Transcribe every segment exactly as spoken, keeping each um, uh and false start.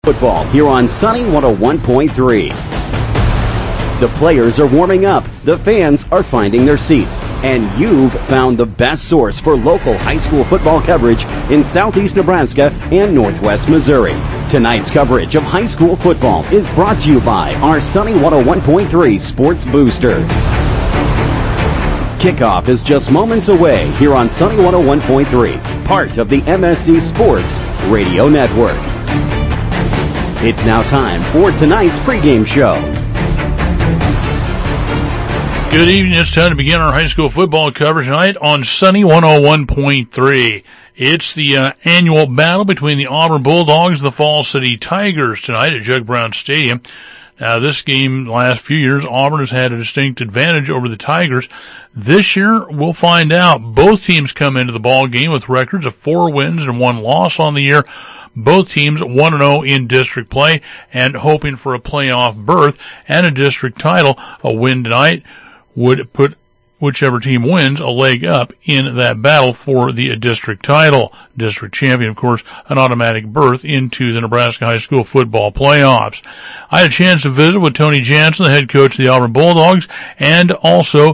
Football here on Sunny one oh one point three. The players are warming up, the fans are finding their seats, and you've found the best source for local high school football coverage in southeast Nebraska and northwest Missouri. Tonight's coverage of high school football is brought to you by our Sunny one oh one point three Sports Booster. Kickoff is just moments away here on Sunny one oh one point three, part of the M S C Sports Radio Network. It's now time for tonight's pregame show. Good evening. It's time to begin our high school football coverage tonight on Sunny one oh one point three. It's the uh, annual battle between the Auburn Bulldogs and the Fall City Tigers tonight at Jug Brown Stadium. Now, this game, the last few years, Auburn has had a distinct advantage over the Tigers. This year, we'll find out. Both teams come into the ball game with records of four wins and one loss on the year. Both teams one and oh in district play and hoping for a playoff berth and a district title. A win tonight would put whichever team wins a leg up in that battle for the district title. District champion, of course, an automatic berth into the Nebraska high school football playoffs. I had a chance to visit with Tony Jansen, the head coach of the Auburn Bulldogs, and also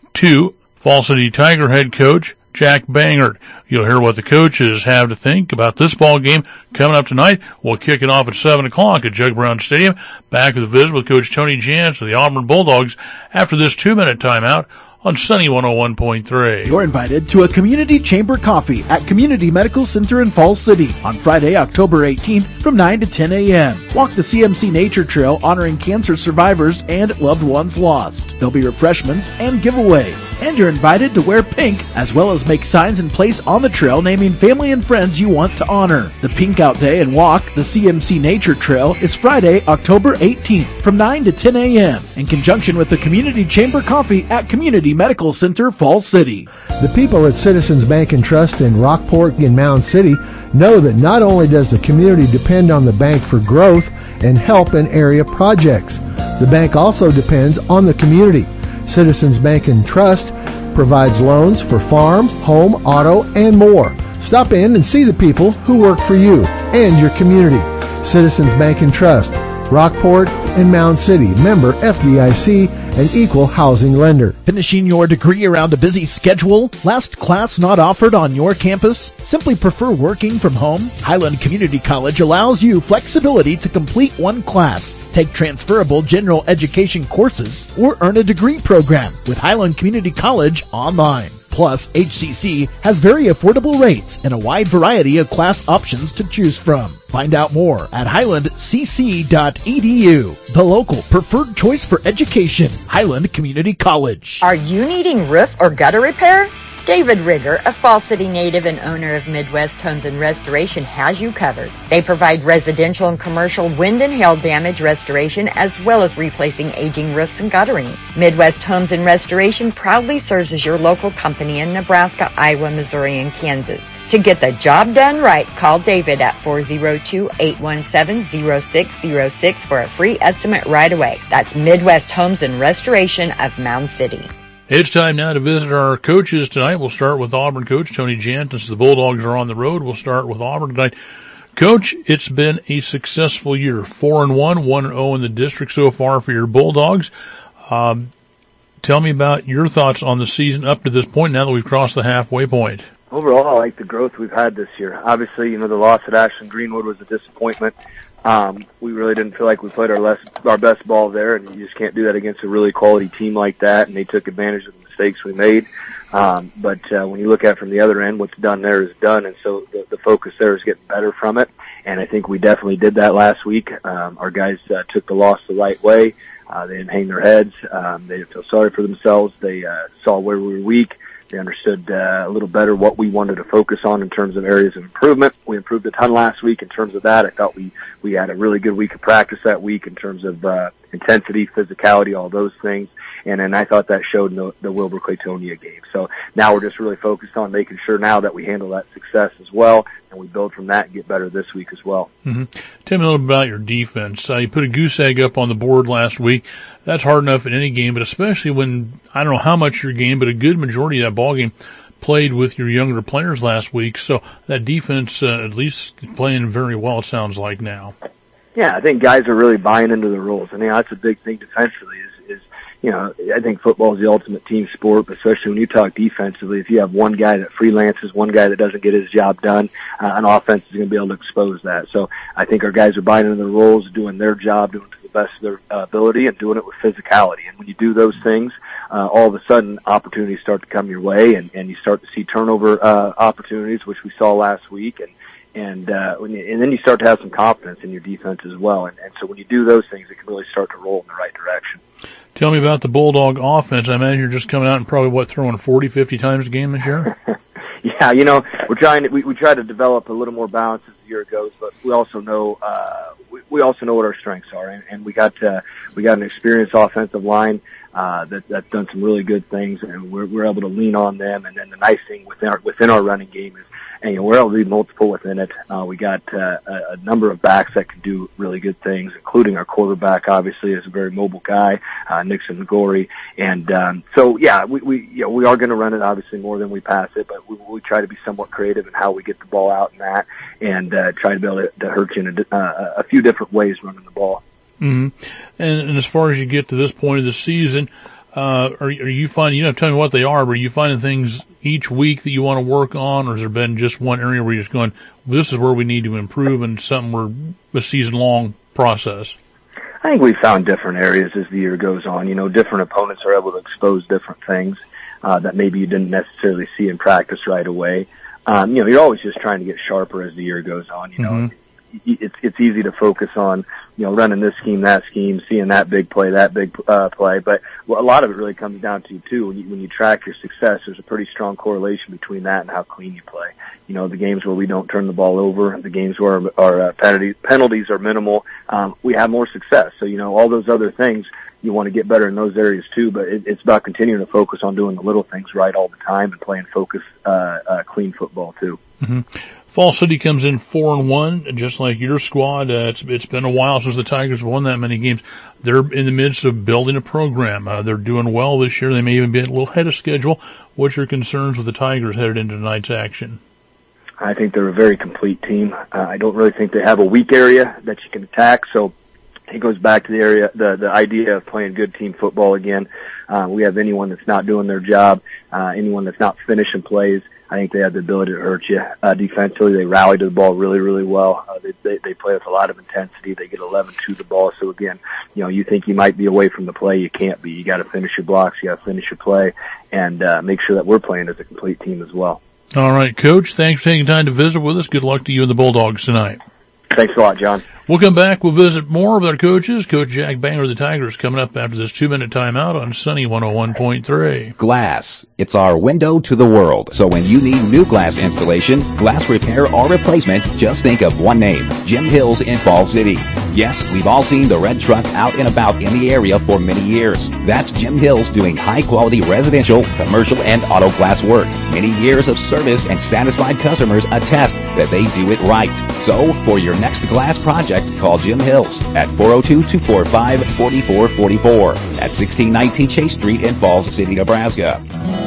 to Fall City Tiger head coach Jack Bangert. You'll hear what the coaches have to think about this ball game coming up tonight. We'll kick it off at seven o'clock at Jug Brown Stadium. Back with a visit with Coach Tony Jansen of the Auburn Bulldogs after this two-minute timeout on Sunny one oh one point three. You're invited to a community chamber coffee at Community Medical Center in Falls City on Friday, October eighteenth from nine to ten a.m. Walk the C M C Nature Trail honoring cancer survivors and loved ones lost. There'll be refreshments and giveaways. And you're invited to wear pink, as well as make signs and place on the trail naming family and friends you want to honor. The Pink Out Day and Walk the C M C Nature Trail is Friday, October eighteenth from nine to ten a.m. in conjunction with the Community Chamber Coffee at Community Medical Center, Falls City. The people at Citizens Bank and Trust in Rockport and Mound City know that not only does the community depend on the bank for growth and help in area projects, the bank also depends on the community. Citizens Bank and Trust provides loans for farm, home, auto, and more. Stop in and see the people who work for you and your community. Citizens Bank and Trust, Rockport and Mound City, member F D I C, an equal housing lender. Finishing your degree around a busy schedule? Last class not offered on your campus? Simply prefer working from home? Highland Community College allows you flexibility to complete one class, take transferable general education courses, or earn a degree program with Highland Community College online. Plus, H C C has very affordable rates and a wide variety of class options to choose from. Find out more at highland c c dot e d u, the local preferred choice for education, Highland Community College. Are you needing roof or gutter repair? David Rigger, a Fall City native and owner of Midwest Homes and Restoration, has you covered. They provide residential and commercial wind and hail damage restoration as well as replacing aging roofs and guttering. Midwest Homes and Restoration proudly serves as your local company in Nebraska, Iowa, Missouri, and Kansas. To get the job done right, call David at four oh two, eight one seven, oh six oh six for a free estimate right away. That's Midwest Homes and Restoration of Mound City. It's time now to visit our coaches tonight. We'll start with Auburn coach Tony Jansen. Since the Bulldogs are on the road, we'll start with Auburn tonight. Coach, it's been a successful year. Four and one, one and oh in the district so far for your Bulldogs. Um, tell me about your thoughts on the season up to this point now that we've crossed the halfway point. Overall, I like the growth we've had this year. Obviously, you know, the loss at Ashland Greenwood was a disappointment. Um, we really didn't feel like we played our less, our best ball there, and you just can't do that against a really quality team like that, and they took advantage of the mistakes we made. Um, but uh, when you look at it from the other end, what's done there is done, and so the, the focus there is getting better from it, and I think we definitely did that last week. Um, our guys uh, took the loss the right way. Uh, they didn't hang their heads. Um, they didn't feel sorry for themselves. They uh, saw where we were weak. They understood uh, a little better what we wanted to focus on in terms of areas of improvement. We improved a ton last week in terms of that. I thought we, we had a really good week of practice that week in terms of uh, intensity, physicality, all those things. And then I thought that showed in the, the Wilber-Claytonia game. So now we're just really focused on making sure now that we handle that success as well, and we build from that and get better this week as well. Mm-hmm. Tell me a little bit about your defense. Uh, you put a goose egg up on the board last week. That's hard enough in any game, but especially when, I don't know how much your game, but a good majority of that ball game played with your younger players last week. So that defense uh, at least is playing very well, it sounds like now. Yeah, I think guys are really buying into the roles. I mean, that's a big thing defensively is, is you know, I think football is the ultimate team sport, but especially when you talk defensively, if you have one guy that freelances, one guy that doesn't get his job done, uh, an offense is going to be able to expose that. So I think our guys are buying into the roles, doing their job, doing it to the best of their uh, ability, and doing it with physicality. And when you do those things, uh, all of a sudden opportunities start to come your way, and, and you start to see turnover uh, opportunities, which we saw last week, and And uh, when you, and then you start to have some confidence in your defense as well. And, and so when you do those things, it can really start to roll in the right direction. Tell me about the Bulldog offense. I imagine you're just coming out and probably, what, throwing forty, fifty times a game this year? Yeah, you know, we're trying to, we, we try to develop a little more balance as the year goes, but we also know, uh, we, we also know what our strengths are. And, and we got, uh, we got an experienced offensive line, uh, that, that's done some really good things, and we're, we're able to lean on them. And then the nice thing within our, within our running game is, and, you know, we're able to be multiple within it. Uh, we got, uh, a, a number of backs that can do really good things, including our quarterback, obviously, is a very mobile guy, uh, Nixon McGorry. And, um, so yeah, we, we, you know, we are going to run it obviously more than we pass it, but we, we try to be somewhat creative in how we get the ball out in that, and, uh, try to be able to, to hurt you in a, uh, a few different ways running the ball. Mm-hmm. And, and as far as you get to this point of the season, uh, are, are you finding, you don't have to tell me what they are, but are you finding things each week that you want to work on, or has there been just one area where you're just going, this is where we need to improve, and something where a season-long process? I think we've found different areas as the year goes on. You know, different opponents are able to expose different things uh, that maybe you didn't necessarily see in practice right away. Um, you know, you're always just trying to get sharper as the year goes on. You know, mm-hmm. it's it's easy to focus on, you know, running this scheme, that scheme, seeing that big play, that big uh, play. But well, a lot of it really comes down to, too, when you, when you track your success, there's a pretty strong correlation between that and how clean you play. You know, the games where we don't turn the ball over, the games where our, our uh, penalties, penalties are minimal, um, we have more success. So, you know, all those other things, you want to get better in those areas, too. But it, it's about continuing to focus on doing the little things right all the time and playing focus, uh, uh, clean football, too. Mm-hmm. Fall City comes in four and one, just like your squad. Uh, it's it's been a while since the Tigers won that many games. They're in the midst of building a program. Uh, they're doing well this year. They may even be a little ahead of schedule. What's your concerns with the Tigers headed into tonight's action? I think they're a very complete team. Uh, I don't really think they have a weak area that you can attack. So it goes back to the area, the the idea of playing good team football again. Uh, we have anyone that's not doing their job, uh, anyone that's not finishing plays. I think they have the ability to hurt you. Uh, defensively, they rally to the ball really, really well. Uh, they, they, they play with a lot of intensity. They get eleven to the ball. So, again, you know, you think you might be away from the play. You can't be. You got to finish your blocks. You got to finish your play, and uh, make sure that we're playing as a complete team as well. All right, Coach, thanks for taking time to visit with us. Good luck to you and the Bulldogs tonight. Thanks a lot, John. We'll come back. We'll visit more with our coaches. Coach Jack Banger of the Tigers coming up after this two-minute timeout on Sunny one oh one point three. Glass. It's our window to the world. So when you need new glass installation, glass repair, or replacement, just think of one name, Jim Hills in Falls City. Yes, we've all seen the red truck out and about in the area for many years. That's Jim Hills doing high-quality residential, commercial, and auto glass work. Many years of service and satisfied customers attest that they do it right. So, for your next glass project, call Jim Hills at four oh two, two four five, four four four four at sixteen nineteen Chase Street in Falls City, Nebraska.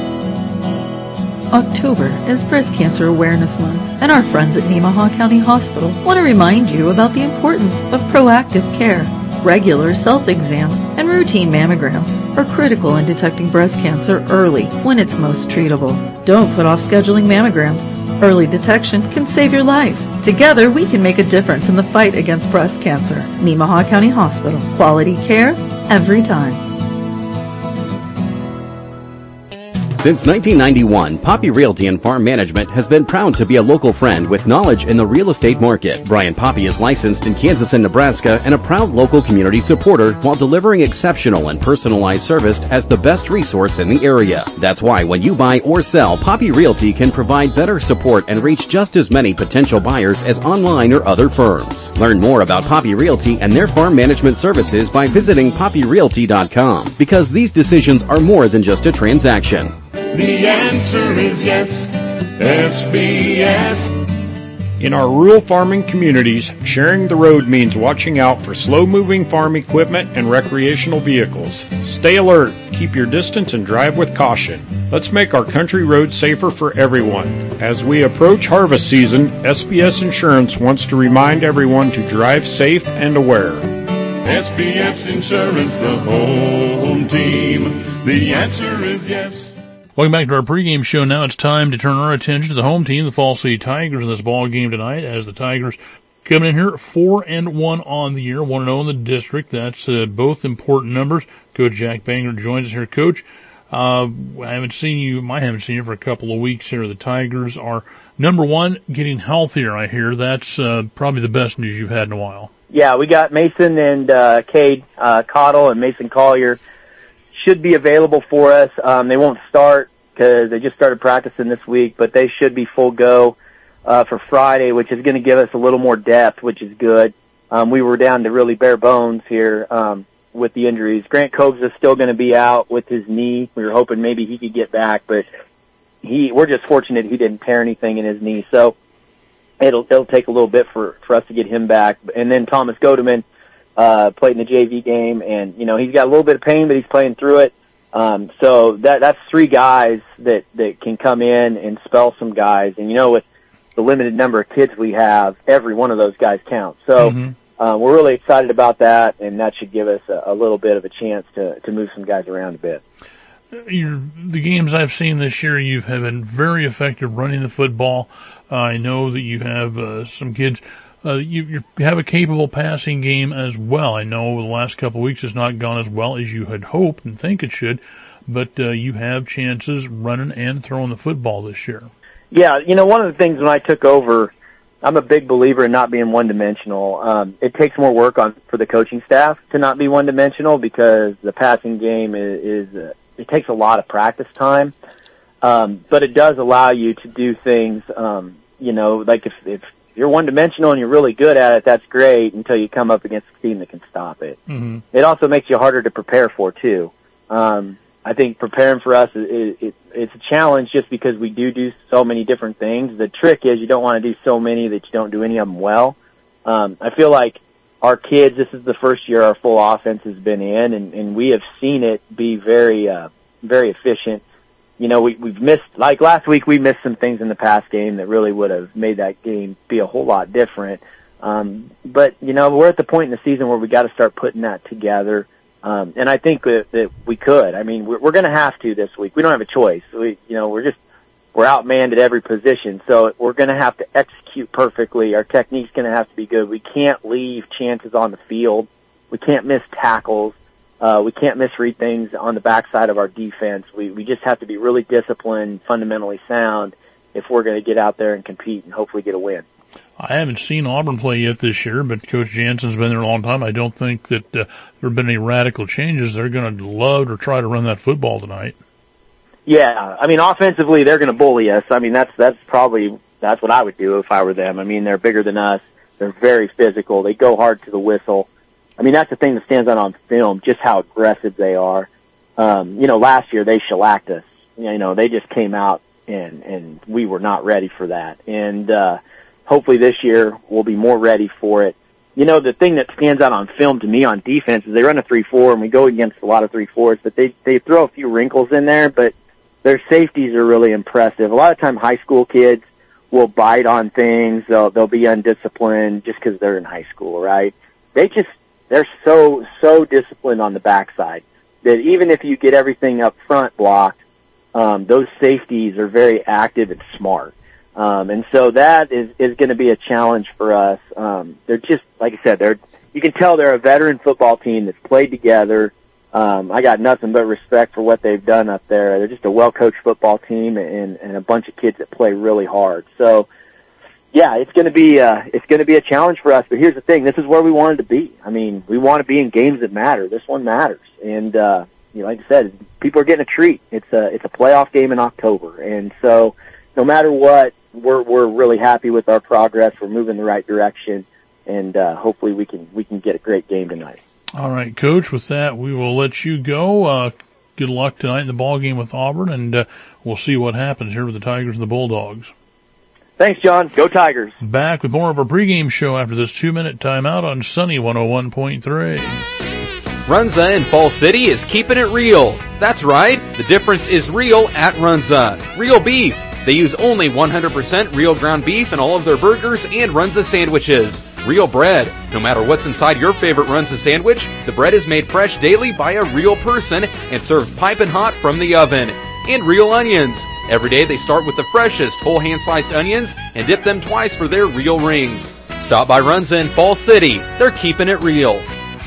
October is Breast Cancer Awareness Month, and our friends at Nemaha County Hospital want to remind you about the importance of proactive care. Regular self-exams and routine mammograms are critical in detecting breast cancer early when it's most treatable. Don't put off scheduling mammograms. Early detection can save your life. Together, we can make a difference in the fight against breast cancer. Nemaha County Hospital. Quality care every time. Since nineteen ninety-one, Poppy Realty and Farm Management has been proud to be a local friend with knowledge in the real estate market. Brian Poppy is licensed in Kansas and Nebraska and a proud local community supporter while delivering exceptional and personalized service as the best resource in the area. That's why when you buy or sell, Poppy Realty can provide better support and reach just as many potential buyers as online or other firms. Learn more about Poppy Realty and their farm management services by visiting poppy realty dot com, because these decisions are more than just a transaction. The answer is yes, S B S. In our rural farming communities, sharing the road means watching out for slow-moving farm equipment and recreational vehicles. Stay alert, keep your distance, and drive with caution. Let's make our country roads safer for everyone. As we approach harvest season, S B S Insurance wants to remind everyone to drive safe and aware. S B S Insurance, the home team. The answer is yes. Welcome back to our pregame show. Now it's time to turn our attention to the home team, the Falls City Tigers, in this ball game tonight. As the Tigers coming in here four and one on the year, one and zero in the district. That's uh, both important numbers. Coach Jack Banger joins us here. Coach, uh, I haven't seen you. I haven't seen you for a couple of weeks here. The Tigers are number one, getting healthier. I hear that's uh, probably the best news you've had in a while. Yeah, we got Mason and uh, Cade uh, Cottle and Mason Collier should be available for us. Um, they won't start because they just started practicing this week, but they should be full go uh, for Friday, which is going to give us a little more depth, which is good. Um, we were down to really bare bones here um, with the injuries. Grant Coves is still going to be out with his knee. We were hoping maybe he could get back, but he we're just fortunate he didn't tear anything in his knee. So it'll it'll take a little bit for, for us to get him back. And then Thomas Godeman uh, played in the J V game, and, you know, he's got a little bit of pain, but he's playing through it. Um, so that that's three guys that, that can come in and spell some guys. And, you know, with the limited number of kids we have, every one of those guys counts. So mm-hmm. uh, we're really excited about that, and that should give us a, a little bit of a chance to, to move some guys around a bit. You're, the games I've seen this year, you have been very effective running the football. Uh, I know that you have uh, some kids. Uh, you, you have a capable passing game as well. I know the last couple of weeks has not gone as well as you had hoped and think it should, but uh, you have chances running and throwing the football this year. Yeah, you know, one of the things when I took over, I'm a big believer in not being one-dimensional. Um, it takes more work on for the coaching staff to not be one-dimensional because the passing game is, is uh, it takes a lot of practice time, um, but it does allow you to do things, um, you know, like if, if you're one-dimensional and you're really good at it, that's great until you come up against a team that can stop it. Mm-hmm. It also makes you harder to prepare for, too. Um, I think preparing for us, is, it, it's a challenge just because we do do so many different things. The trick is you don't want to do so many that you don't do any of them well. Um, I feel like our kids, this is the first year our full offense has been in, and, and we have seen it be very, uh, very efficient. You know, we, we've missed, like last week, we missed some things in the pass game that really would have made that game be a whole lot different. Um, but, you know, we're at the point in the season where we got to start putting that together. Um, and I think that, that we could. I mean, we're, we're going to have to this week. We don't have a choice. We, you know, we're just, we're outmanned at every position. So we're going to have to execute perfectly. Our technique's going to have to be good. We can't leave chances on the field. We can't miss tackles. Uh, we can't misread things on the backside of our defense. We, we just have to be really disciplined, fundamentally sound if we're going to get out there and compete and hopefully get a win. I haven't seen Auburn play yet this year, but Coach Jansen's been there a long time. I don't think that uh, there have been any radical changes. They're going to love to try to run that football tonight. Yeah, I mean, offensively, they're going to bully us. I mean, that's that's probably that's what I would do if I were them. I mean, they're bigger than us. They're very physical. They go hard to the whistle. I mean, that's the thing that stands out on film, just how aggressive they are. Um, you know, last year they shellacked us. You know, they just came out and, and we were not ready for that. And uh, hopefully this year we'll be more ready for it. You know, the thing that stands out on film to me on defense is they run a three four, and we go against a lot of three fours, but they, they throw a few wrinkles in there, but their safeties are really impressive. A lot of time high school kids will bite on things. They'll, they'll be undisciplined just because they're in high school, right? They just, they're so, so disciplined on the backside that even if you get everything up front blocked, um, those safeties are very active and smart. Um, and so that is, is going to be a challenge for us. Um, they're just, like I said, they're, you can tell they're a veteran football team that's played together. Um, I got nothing but respect for what they've done up there. They're just a well-coached football team and, and a bunch of kids that play really hard. So, yeah, it's going to be uh, it's going to be a challenge for us. But here's the thing: this is where we wanted to be. I mean, we want to be in games that matter. This one matters, and uh, you know, like I said, people are getting a treat. It's a it's a playoff game in October, and so no matter what, we're we're really happy with our progress. We're moving in the right direction, and uh, hopefully we can we can get a great game tonight. All right, Coach. With that, we will let you go. Uh, good luck tonight in the ball game with Auburn, and uh, we'll see what happens here with the Tigers and the Bulldogs. Thanks, John. Go Tigers. Back with more of our pregame show after this two-minute timeout on Sunny one oh one point three. Runza in Fall City is keeping it real. That's right. The difference is real at Runza. Real beef. They use only one hundred percent real ground beef in all of their burgers and Runza sandwiches. Real bread. No matter what's inside your favorite Runza sandwich, the bread is made fresh daily by a real person and served piping hot from the oven. And real onions. Every day they start with the freshest whole hand-sliced onions and dip them twice for their real rings. Stop by Runza in Fall City. They're keeping it real.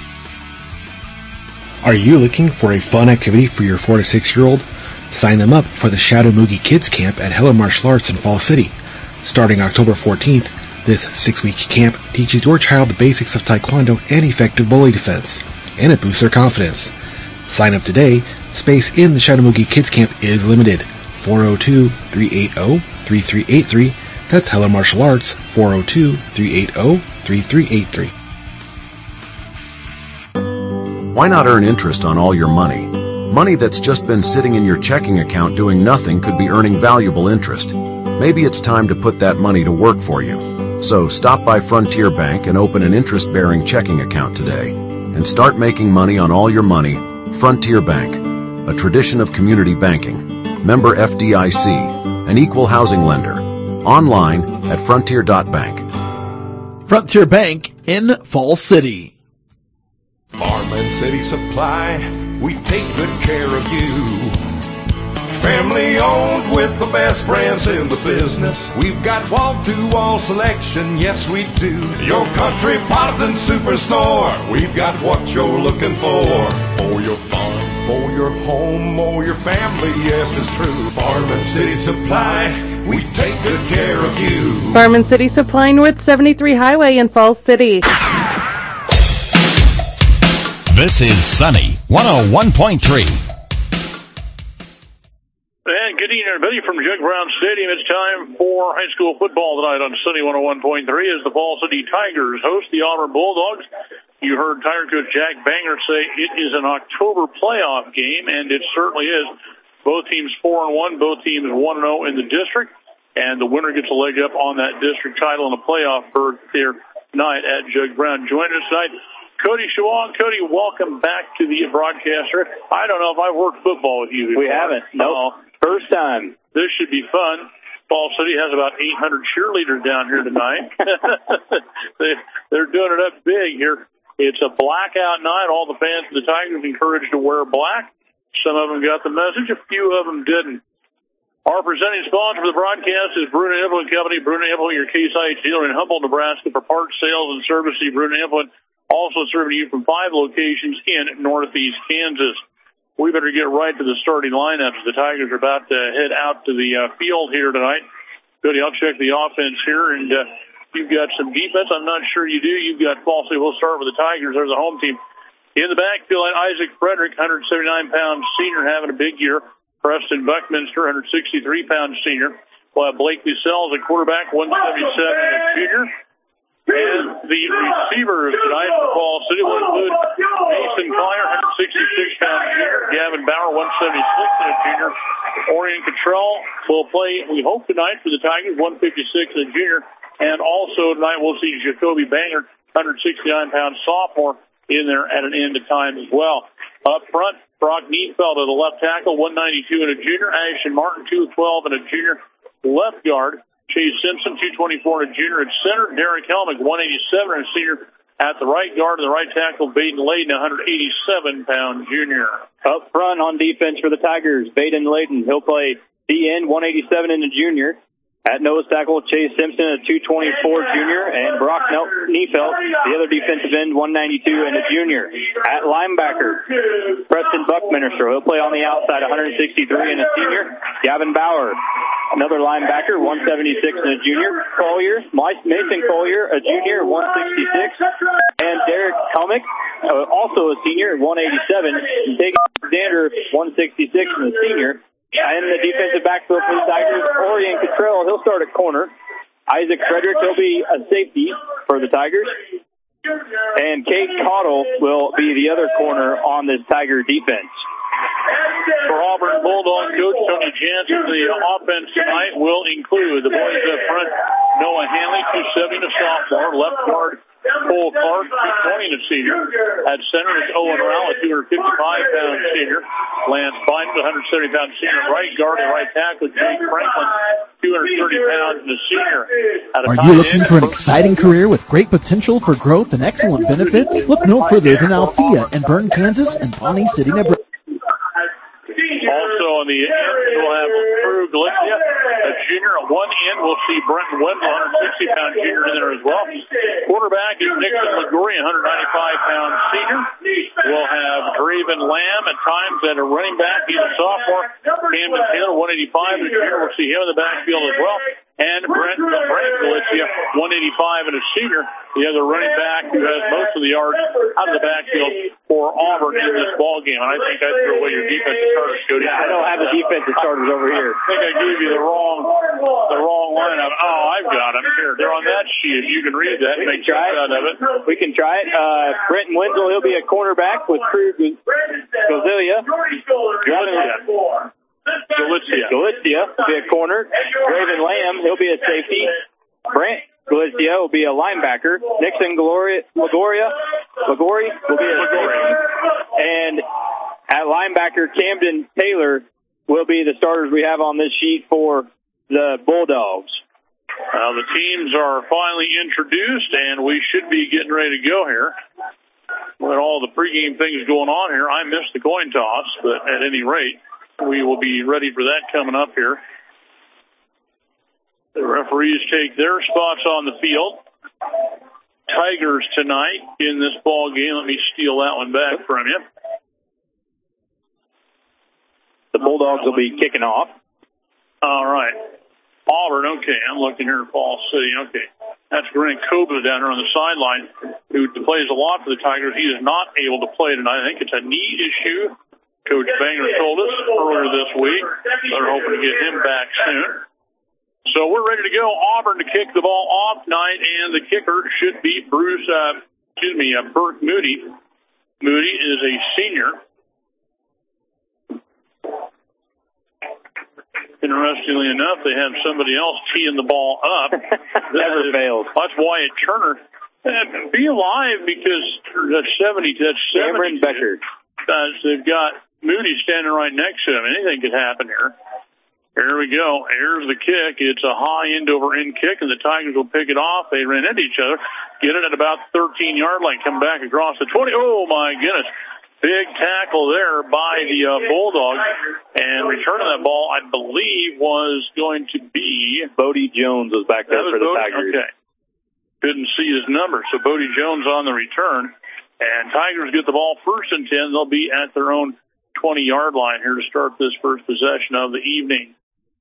Are you looking for a fun activity for your four to six-year-old? Sign them up for the Shadow Moogie Kids Camp at Heller Martial Arts in Fall City. Starting October fourteenth, this six-week camp teaches your child the basics of Taekwondo and effective bully defense, and it boosts their confidence. Sign up today. Space in the Shadow Moogie Kids Camp is limited. four oh two, three eight oh, three three eight three. That's Heller Martial Arts, four oh two, three eight oh, three three eight three. Why not earn interest on all your money? Money that's just been sitting in your checking account doing nothing could be earning valuable interest. Maybe it's time to put that money to work for you. So stop by Frontier Bank and open an interest-bearing checking account today. And start making money on all your money. Frontier Bank, a tradition of community banking. Member F D I C, an equal housing lender. Online at frontier dot bank. Frontier Bank in Fall City. Farm and City Supply, we take good care of you. Family owned with the best brands in the business. We've got wall-to-wall selection, yes we do. Your country Potvin Superstore, we've got what you're looking for. For your farm, for your home, or your family, yes it's true. Farm and City Supply, we take good care of you. Farm and City Supply, North seventy-three Highway in Falls City. This is Sunny one oh one point three. And good evening, everybody, from Jug Brown Stadium. It's time for high school football tonight on Sunny one oh one point three as the Fall City Tigers host the Auburn Bulldogs. You heard Tiger coach Jack Banger say it is an October playoff game, and it certainly is. Both teams four and one, both teams one and oh in the district, and the winner gets a leg up on that district title in the playoff berth here tonight at Jug Brown. Joining us tonight, Cody Schwang. Cody, welcome back to the broadcaster. I don't know if I've worked football with you before. We haven't. No. Nope. First time. This should be fun. Fall City has about eight hundred cheerleaders down here tonight. they, they're doing it up big here. It's a blackout night. All the fans of the Tigers encouraged to wear black. Some of them got the message. A few of them didn't. Our presenting sponsor for the broadcast is Bruno Implement Company. Bruno Implement, your Case I H dealer in Humboldt, Nebraska for parts, sales, and service. Bruno Implement also serving you from five locations in northeast Kansas. We better get right to the starting lineups. The Tigers are about to head out to the uh, field here tonight. Cody, I'll check the offense here, and uh, you've got some defense. I'm not sure you do. You've got Fall City. We'll start with the Tigers. There's the home team. In the backfield, Isaac Frederick, one seventy-nine pound senior, having a big year. Preston Buckminster, one sixty-three pound senior. We'll have Blakely Sells, a quarterback, one seventy-seven, a junior. And the receivers tonight for Fall City will include Mason Collier, one sixty-six pound junior. Gavin Bauer, one seventy-six, and a junior. Orion Cottrell will play, we hope, tonight for the Tigers, one fifty-six, and a junior. And also tonight we'll see Jacoby Banger, one sixty-nine pound sophomore, in there at an end of time as well. Up front, Brock Neefeld at the left tackle, one ninety-two and a junior. Ashton Martin, two twelve and a junior. Left guard, Chase Simpson, two twenty-four and a junior. At center, Derek Helmick, one eighty-seven and a senior. At the right guard and the right tackle, Baden Layden, one eighty-seven pound junior. Up front on defense for the Tigers, Baden Layden. He'll play D end, one eighty-seven and a junior. At nose tackle, Chase Simpson, a two twenty-four junior, and Brock Neefeld, the other defensive end, one ninety-two and a junior. At linebacker, Preston Buckminster. He'll play on the outside, one sixty-three and a senior. Gavin Bauer, another linebacker, one seventy-six and a junior. Collier, Mason Collier, a junior, one sixty-six. And Derek Helmick, uh, also a senior, one eighty-seven. And Big Alexander, one sixty-six and a senior. And the defensive backfield for the Tigers, Orion Cottrell, he'll start at corner. Isaac Frederick, he'll be a safety for the Tigers. And Kate Cottle will be the other corner on this Tiger defense. For Auburn Bulldog coach Tony Jansen, the offense tonight will include the boys up front, Noah Hanley, two seventy, a sophomore. Left guard, Cole Clark, two twenty, a senior. At center is Owen Rowell, a two fifty-five pound senior. Lance Biden, a one seventy pound senior. Right guard and right tackle, Jake Franklin, two thirty pounds, and a senior. Are you looking for an exciting career with great potential for growth and excellent benefits? Look no further than Althea in Bern, Kansas, and Pawnee City, Nebraska. Also on the end, we'll have Drew Galicia, a junior. At one end, we'll see Brenton Wendell, one sixty pound junior in there as well. Quarterback is Nixon Liguri, one ninety-five pound senior. We'll have Draven Lamb at times at a running back. He's a sophomore. Camden Taylor, one eighty-five, the junior. We'll see him in the backfield as well. And Brent, uh, Brent Galicia, one eighty-five, and a senior. The other running back who has most of the yards out of the backfield for Auburn in this ball game. And I think I threw away your defensive starters, Cody. I don't have the defensive starters over here. I think I gave you the wrong the wrong lineup. Oh, I've got them here. They're on that sheet. You can read that and make sense out of it. We can try it. Uh, Brenton Wenzel, he'll be a cornerback with Crew Gozilia. Galicia. Galicia. Galicia will be a corner. Draven Lamb, he'll be a safety. Brent Galicia will be a linebacker. Nixon Gloria, Lagoria, Lagori will be a safety. And at linebacker, Camden Taylor will be the starters we have on this sheet for the Bulldogs. Uh, the teams are finally introduced, and we should be getting ready to go here. With all the pregame things going on here, I missed the coin toss, but at any rate, we will be ready for that coming up here. The referees take their spots on the field. Tigers tonight in this ball game. Let me steal that one back from you. The Bulldogs will be kicking off. All right. Auburn, okay. I'm looking here at Falls City. Okay. That's Grant Koba down there on the sideline, who plays a lot for the Tigers. He is not able to play tonight. I think it's a knee issue. Coach Banger told us earlier this week. They're hoping to get him back soon. So we're ready to go. Auburn to kick the ball off tonight, and the kicker should be Bruce, uh, excuse me, uh, Burt Moody. Moody is a senior. Interestingly enough, they have somebody else teeing the ball up. Never fails. That's Wyatt Turner. And be alive, because that's seventy. That's Cameron Becker. Uh, they've got Moody standing right next to him. Anything could happen here. Here we go. Here's the kick. It's a high end-over-end kick, and the Tigers will pick it off. They ran into each other. Get it at about thirteen-yard line. Come back across the twenty. Oh, my goodness. Big tackle there by the uh, Bulldogs. And returning that ball, I believe, was going to be... Bodie Jones was back there for the Bodie? Tigers. Okay. Couldn't see his number. So Bodie Jones on the return. And Tigers get the ball first and ten. They'll be at their own twenty-yard line here to start this first possession of the evening.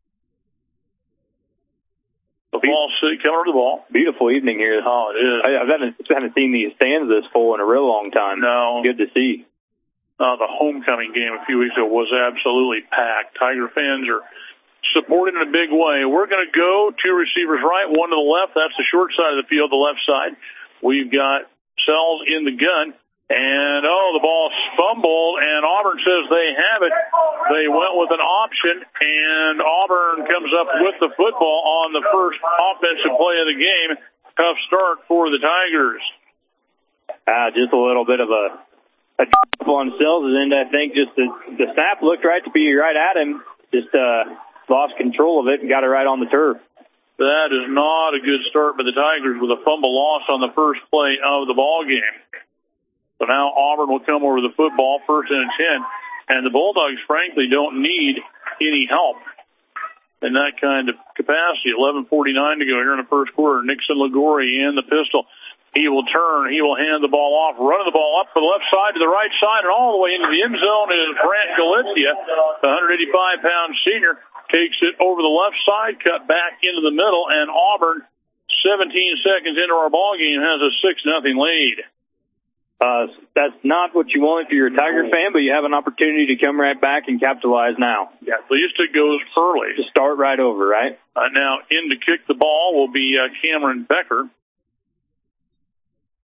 The ball, coming over the ball. Beautiful evening here. Oh, it is. I, I haven't, haven't seen these stands this full in a real long time. No. Good to see. Uh, the homecoming game a few weeks ago was absolutely packed. Tiger fans are supporting in a big way. We're going to go two receivers right, one to the left. That's the short side of the field, the left side. We've got Sells in the gun. And, oh, the ball fumbled, and Auburn says they have it. They went with an option, and Auburn comes up with the football on the first offensive play of the game. Tough start for the Tigers. Uh, just a little bit of a, a on Sells, and I think just the, the snap looked right to be right at him. Just uh, lost control of it and got it right on the turf. That is not a good start by the Tigers with a fumble loss on the first play of the ball game. So now Auburn will come over the football, first and ten, and the Bulldogs, frankly, don't need any help in that kind of capacity. eleven forty-nine to go here in the first quarter. Nixon Liguri in the pistol. He will turn. He will hand the ball off, running the ball up for the left side to the right side, and all the way into the end zone is Brant Galicia, the one eighty-five pound senior, takes it over the left side, cut back into the middle, and Auburn, seventeen seconds into our ball game, has a six nothing lead. Uh, that's not what you want if you're a Tiger fan, but you have an opportunity to come right back and capitalize now. Yeah, at least it goes early. To start right over, right? Uh, now, in to kick the ball will be uh, Cameron Becker.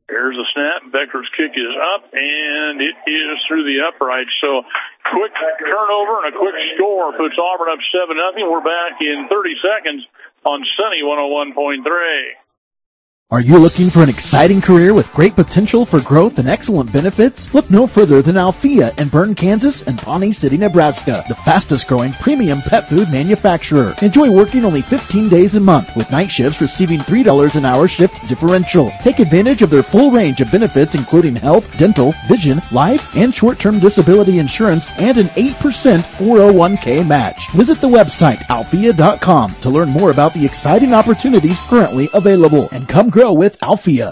Here's the snap. Becker's kick is up, and it is through the upright. So quick turnover and a quick score puts Auburn up seven nothing. We're back in thirty seconds on Sunny one oh one point three. Are you looking for an exciting career with great potential for growth and excellent benefits? Look no further than Althea in Bern, Kansas and Pawnee City, Nebraska, the fastest growing premium pet food manufacturer. Enjoy working only fifteen days a month with night shifts receiving three dollars an hour shift differential. Take advantage of their full range of benefits including health, dental, vision, life, and short-term disability insurance and an eight percent four oh one k match. Visit the website althea dot com to learn more about the exciting opportunities currently available and come grow with Althea.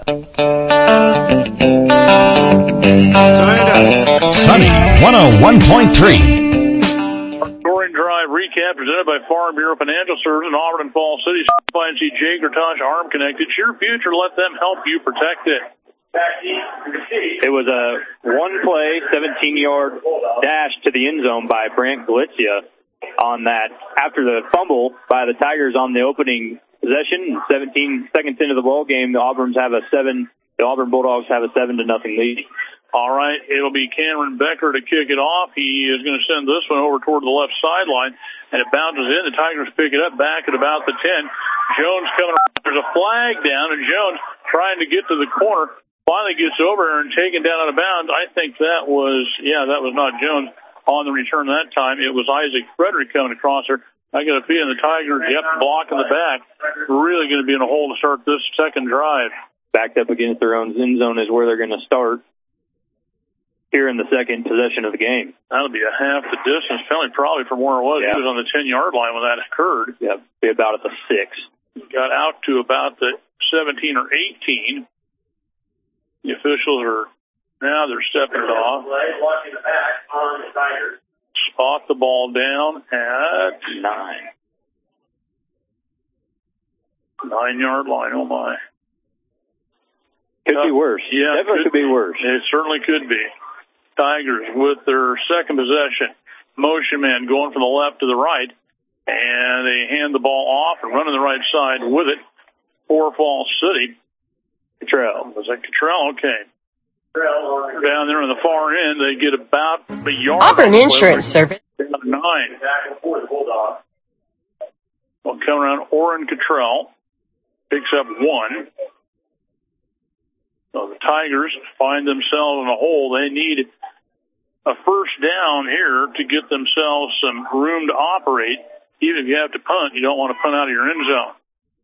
Sunny one oh one point three. Scoring drive recap presented by Farm Bureau Financial Services in Auburn and Falls City. Find see Jay Gertosh, Arm Connected. It's your future. Let them help you protect it. It was a one-play, seventeen-yard dash to the end zone by Brant Galizia on that. After the fumble by the Tigers on the opening possession, seventeen seconds into the ball game, the Auburn's have a seven. The Auburn Bulldogs have a seven to nothing lead. All right, it'll be Cameron Becker to kick it off. He is going to send this one over toward the left sideline, and it bounces in. The Tigers pick it up back at about the ten. Jones coming around. There's a flag down, and Jones trying to get to the corner. Finally gets over there and taken down out of bounds. I think that was, yeah, that was not Jones on the return that time. It was Isaac Frederick coming across her. I got a feeling the Tigers, yep, block in the back, really going to be in a hole to start this second drive. Backed up against their own end zone is where they're going to start here in the second possession of the game. That'll be a half the distance penalty probably from where it was. Yeah. He was on the ten-yard line when that occurred. Yeah, be about at the six. Got out to about the seventeen or eighteen. The officials are, now they're stepping it off. Watching the back on the Tigers. Spot the ball down at nine. Nine-yard line, oh my. Could uh, be worse. Yeah, definitely could, could be worse. It certainly could be. Tigers with their second possession. Motion man going from the left to the right, and they hand the ball off and run on the right side with it for Falls City. Cottrell. Was that Cottrell? Okay. Down there on the far end, they get about a yard. Auburn Insurance Service. Nine. Well, come around, Oren Cottrell picks up one. So the Tigers find themselves in a hole. They need a first down here to get themselves some room to operate. Even if you have to punt, you don't want to punt out of your end zone.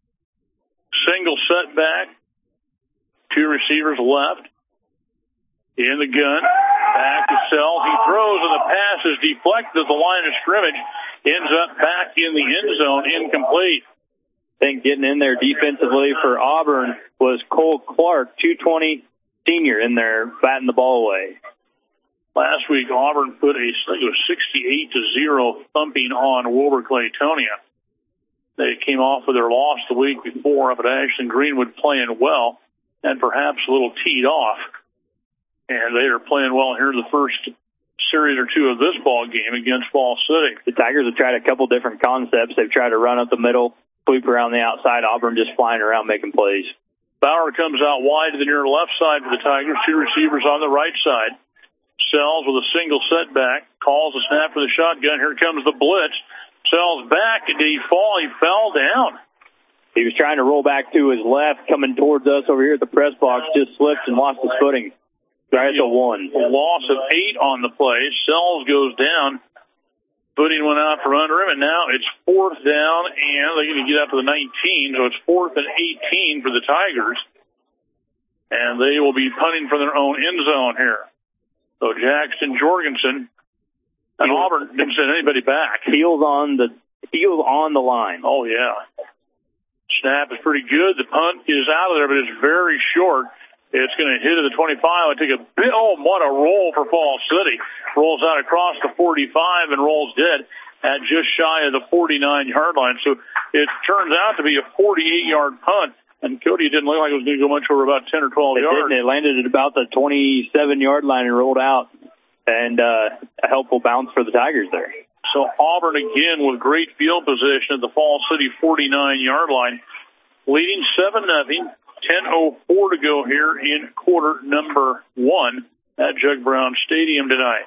Single setback. Two receivers left. In the gun. Back to Sells. He throws and the pass is deflected at the line of scrimmage. Ends up back in the end zone. Incomplete. I think getting in there defensively for Auburn was Cole Clark, two twenty senior, in there batting the ball away. Last week, Auburn put a, I think it was sixty-eight to zero thumping on Wilber-Claytonia. They came off with their loss the week before up at Ashland Greenwood playing well and perhaps a little teed off. And they are playing well here in the first series or two of this ball game against Falls City. The Tigers have tried a couple different concepts. They've tried to run up the middle, sweep around the outside. Auburn just flying around making plays. Bauer comes out wide to the near left side for the Tigers. Two receivers on the right side. Sells with a single setback. Calls a snap for the shotgun. Here comes the blitz. Sells back. Did he fall? He fell down. He was trying to roll back to his left, coming towards us over here at the press box. Just slipped and lost his footing. Right at the one. A loss of eight on the play. Sells goes down. Footing went out from under him, and now it's fourth down, and they're going to get out to the nineteen, so it's fourth and eighteen for the Tigers. And they will be punting from their own end zone here. So Jackson Jorgensen and Auburn didn't send anybody back. Heels on the heels on the line. Oh, yeah. Snap is pretty good. The punt is out of there, but it's very short. It's going to hit at the twenty-five and take a bit. Oh, what a roll for Falls City. Rolls out across the forty-five and rolls dead at just shy of the forty-nine-yard line. So it turns out to be a forty-eight-yard punt. And Cody didn't look like it was going to go much over about ten or twelve it yards. Didn't. It landed at about the twenty-seven-yard line and rolled out. And uh, a helpful bounce for the Tigers there. So Auburn again with great field position at the Falls City forty-nine-yard line, leading seven nothing. ten oh four to go here in quarter number one at Jug Brown Stadium tonight.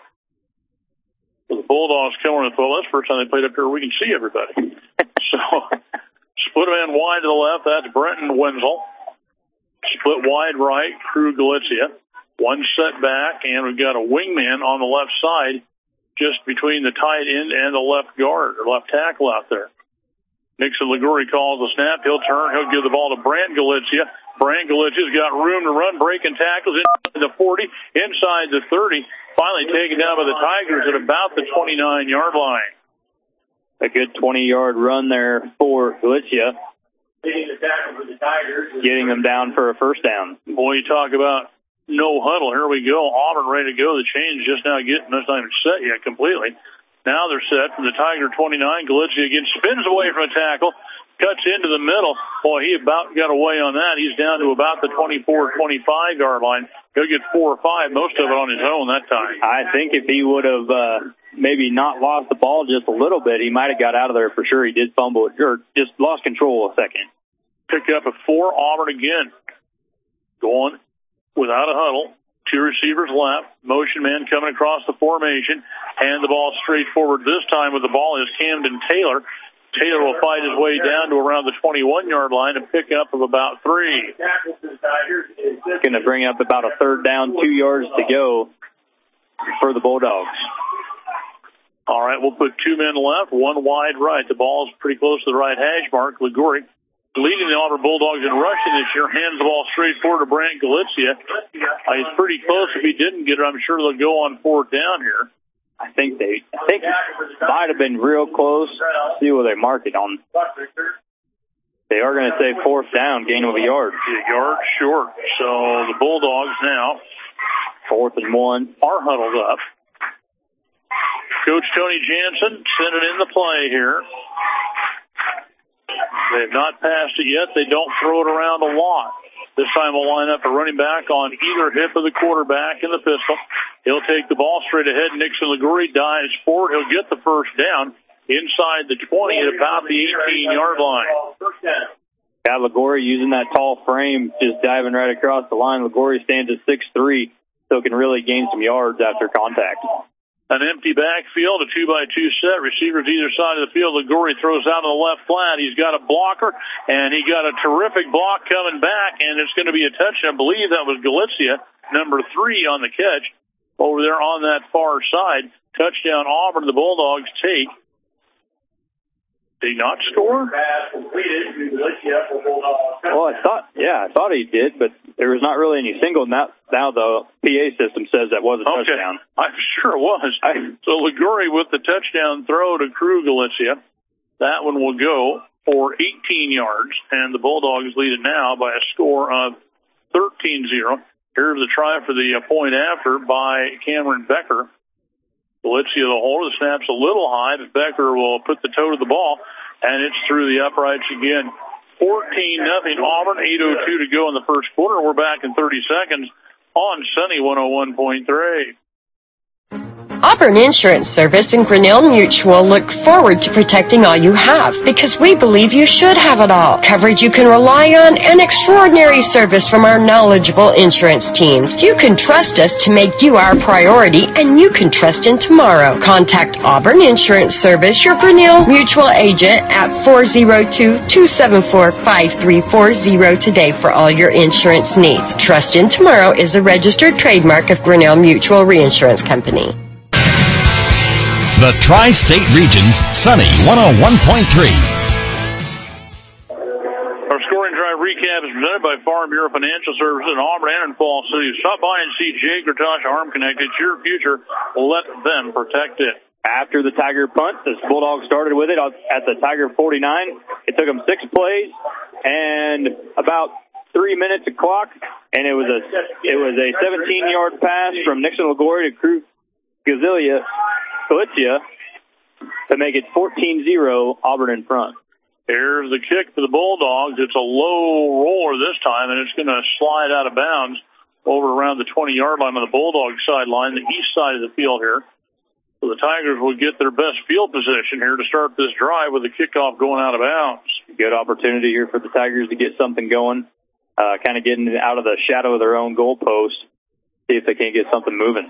So the Bulldogs coming with, well, that's the first time they played up here we can see everybody. So split man wide to the left, that's Brenton Wenzel. Split wide right, Crew Galizia. One set back, and we've got a wingman on the left side just between the tight end and the left guard, or left tackle out there. Nixon Liguori calls the snap. He'll turn. He'll give the ball to Brant Galizia. Brant Galizia's got room to run, breaking tackles inside the forty, inside the thirty. Finally taken down by the Tigers at about the twenty-nine-yard line. A good twenty-yard run there for Galizia. Getting the tackle for the Tigers. Getting them down for a first down. Boy, you talk about no huddle. Here we go. Auburn ready to go. The change just now getting, that's not even set yet completely. Now they're set from the Tiger twenty-nine. Galizia again spins away from a tackle, cuts into the middle. Boy, he about got away on that. He's down to about the twenty-four, twenty-five-yard line. He'll get four or five, most of it on his own that time. I think if he would have uh, maybe not lost the ball just a little bit, he might have got out of there for sure. He did fumble it, or just lost control a second. Pick up at four, Auburn again. Going without a huddle. Two receivers left. Motion man coming across the formation. Hand the ball straight forward. This time with the ball is Camden Taylor. Taylor will fight his way down to around the twenty-one-yard line and pick up of about three. Going to bring up about a third down, two yards to go for the Bulldogs. All right, we'll put two men left, one wide right. The ball's pretty close to the right hash mark. Liguori leading the Auburn Bulldogs in rushing this year, hands the ball straight forward to Brant Galizia. Uh, he's pretty close. If he didn't get it, I'm sure they'll go on fourth down here. I think they, I think it might have been real close. Let's see what they mark it on. They are going to say fourth down, gain of a yard. A yard short. So the Bulldogs now, fourth and one, are huddled up. Coach Tony Jansen sent it in the play here. They have not passed it yet. They don't throw it around a lot. This time we'll line up a running back on either hip of the quarterback in the pistol. He'll take the ball straight ahead. Nixon Liguori dives forward. He'll get the first down inside the twenty at about the eighteen-yard line. Yeah, Liguori using that tall frame, just diving right across the line. Liguori stands at six three, so can really gain some yards after contact. An empty backfield, a two-by-two set. Receivers either side of the field. Liguori throws out on the left flat. He's got a blocker, and he got a terrific block coming back, and it's going to be a touchdown. I believe that was Galizia, number three on the catch, over there on that far side. Touchdown Auburn. The Bulldogs take. Did he not score? Well, I thought, yeah, I thought he did, but there was not really any single. Now, now the P A system says that was a okay. touchdown. I'm sure it was. I, so Liguori with the touchdown throw to Crew Galizia. That one will go for eighteen yards, and the Bulldogs lead it now by a score of thirteen zero. Here's the try for the point after by Cameron Becker. Galizia the holder. The snap's a little high, but Becker will put the toe to the ball, and it's through the uprights again. fourteen nothing Auburn, eight oh two to go in the first quarter. We're back in thirty seconds on Sunny one oh one point three. Auburn Insurance Service and Grinnell Mutual look forward to protecting all you have because we believe you should have it all. Coverage you can rely on and extraordinary service from our knowledgeable insurance teams. You can trust us to make you our priority and you can trust in tomorrow. Contact Auburn Insurance Service, your Grinnell Mutual agent at four oh two, two seven four, five three four oh today for all your insurance needs. Trust in Tomorrow is a registered trademark of Grinnell Mutual Reinsurance Company. The Tri-State Region's Sunny one oh one point three. Our scoring drive recap is presented by Farm Bureau Financial Services in Auburn and in Falls City. Stop by and see Jay Gertosh, Arm Connect. It's your future. Let them protect it. After the Tiger punt, the Bulldogs started with it at the Tiger forty-nine. It took them six plays and about three minutes of clock, and it was a it was a seventeen-yard pass from Nixon Liguori to Crew Galizia. Galizia to make it fourteen zero, Auburn in front. Here's the kick for the Bulldogs. It's a low roller this time, and it's going to slide out of bounds over around the twenty-yard line on the Bulldog sideline, the east side of the field here. So the Tigers will get their best field position here to start this drive with the kickoff going out of bounds. Good opportunity here for the Tigers to get something going. uh, kind of getting out of the shadow of their own goalpost, see if they can't get something moving.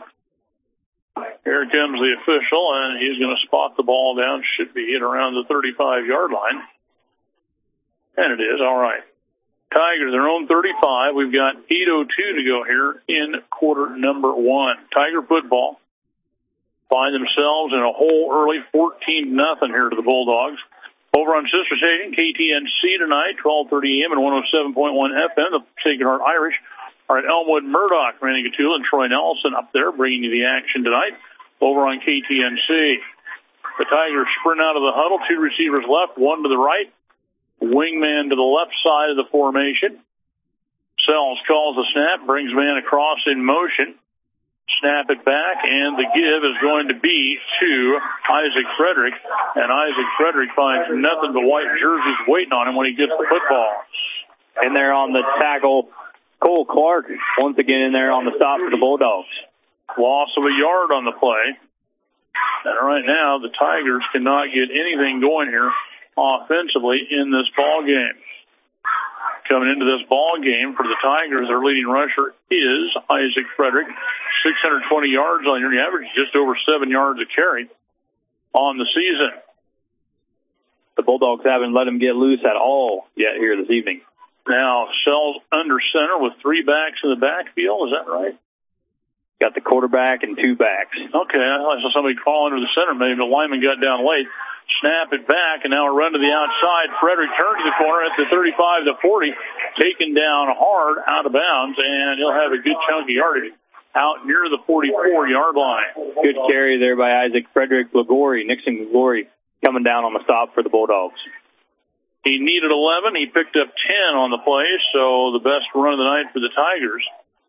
Here comes the official, and he's going to spot the ball down. Should be hit around the thirty-five-yard line. And it is. All right. Tigers, their own thirty-five. We've got eight oh two to go here in quarter number one. Tiger football find themselves in a hole early, fourteen nothing here to the Bulldogs. Over on sister station, K T N C tonight, twelve thirty a.m. and one oh seven point one F M. The Sacred Heart Irish are at Elmwood Murdoch. Randy Gatula and Troy Nelson up there bringing you the action tonight over on K T N C. The Tigers sprint out of the huddle. Two receivers left, one to the right. Wingman to the left side of the formation. Sells calls the snap, brings man across in motion. Snap it back, and the give is going to be to Isaac Frederick. And Isaac Frederick finds nothing but white jerseys waiting on him when he gets the football. And there on the tackle, Cole Clark once again in there on the stop for the Bulldogs. Loss of a yard on the play. And right now, the Tigers cannot get anything going here offensively in this ball game. Coming into this ball game for the Tigers, their leading rusher is Isaac Frederick. six hundred twenty yards on your average, just over seven yards a carry on the season. The Bulldogs haven't let him get loose at all yet here this evening. Now, Sells under center with three backs in the backfield. Is that right? Got the quarterback and two backs. Okay, I saw somebody crawl under the center. Maybe the lineman got down late. Snap it back, and now a run to the outside. Frederick turns to the corner at the thirty-five to forty, taken down hard out of bounds, and he'll have a good chunk of yardage out near the forty-four-yard line. Good carry there by Isaac Frederick. Lagori, Nixon Lagori, coming down on the stop for the Bulldogs. He needed eleven. He picked up ten on the play, so the best run of the night for the Tigers.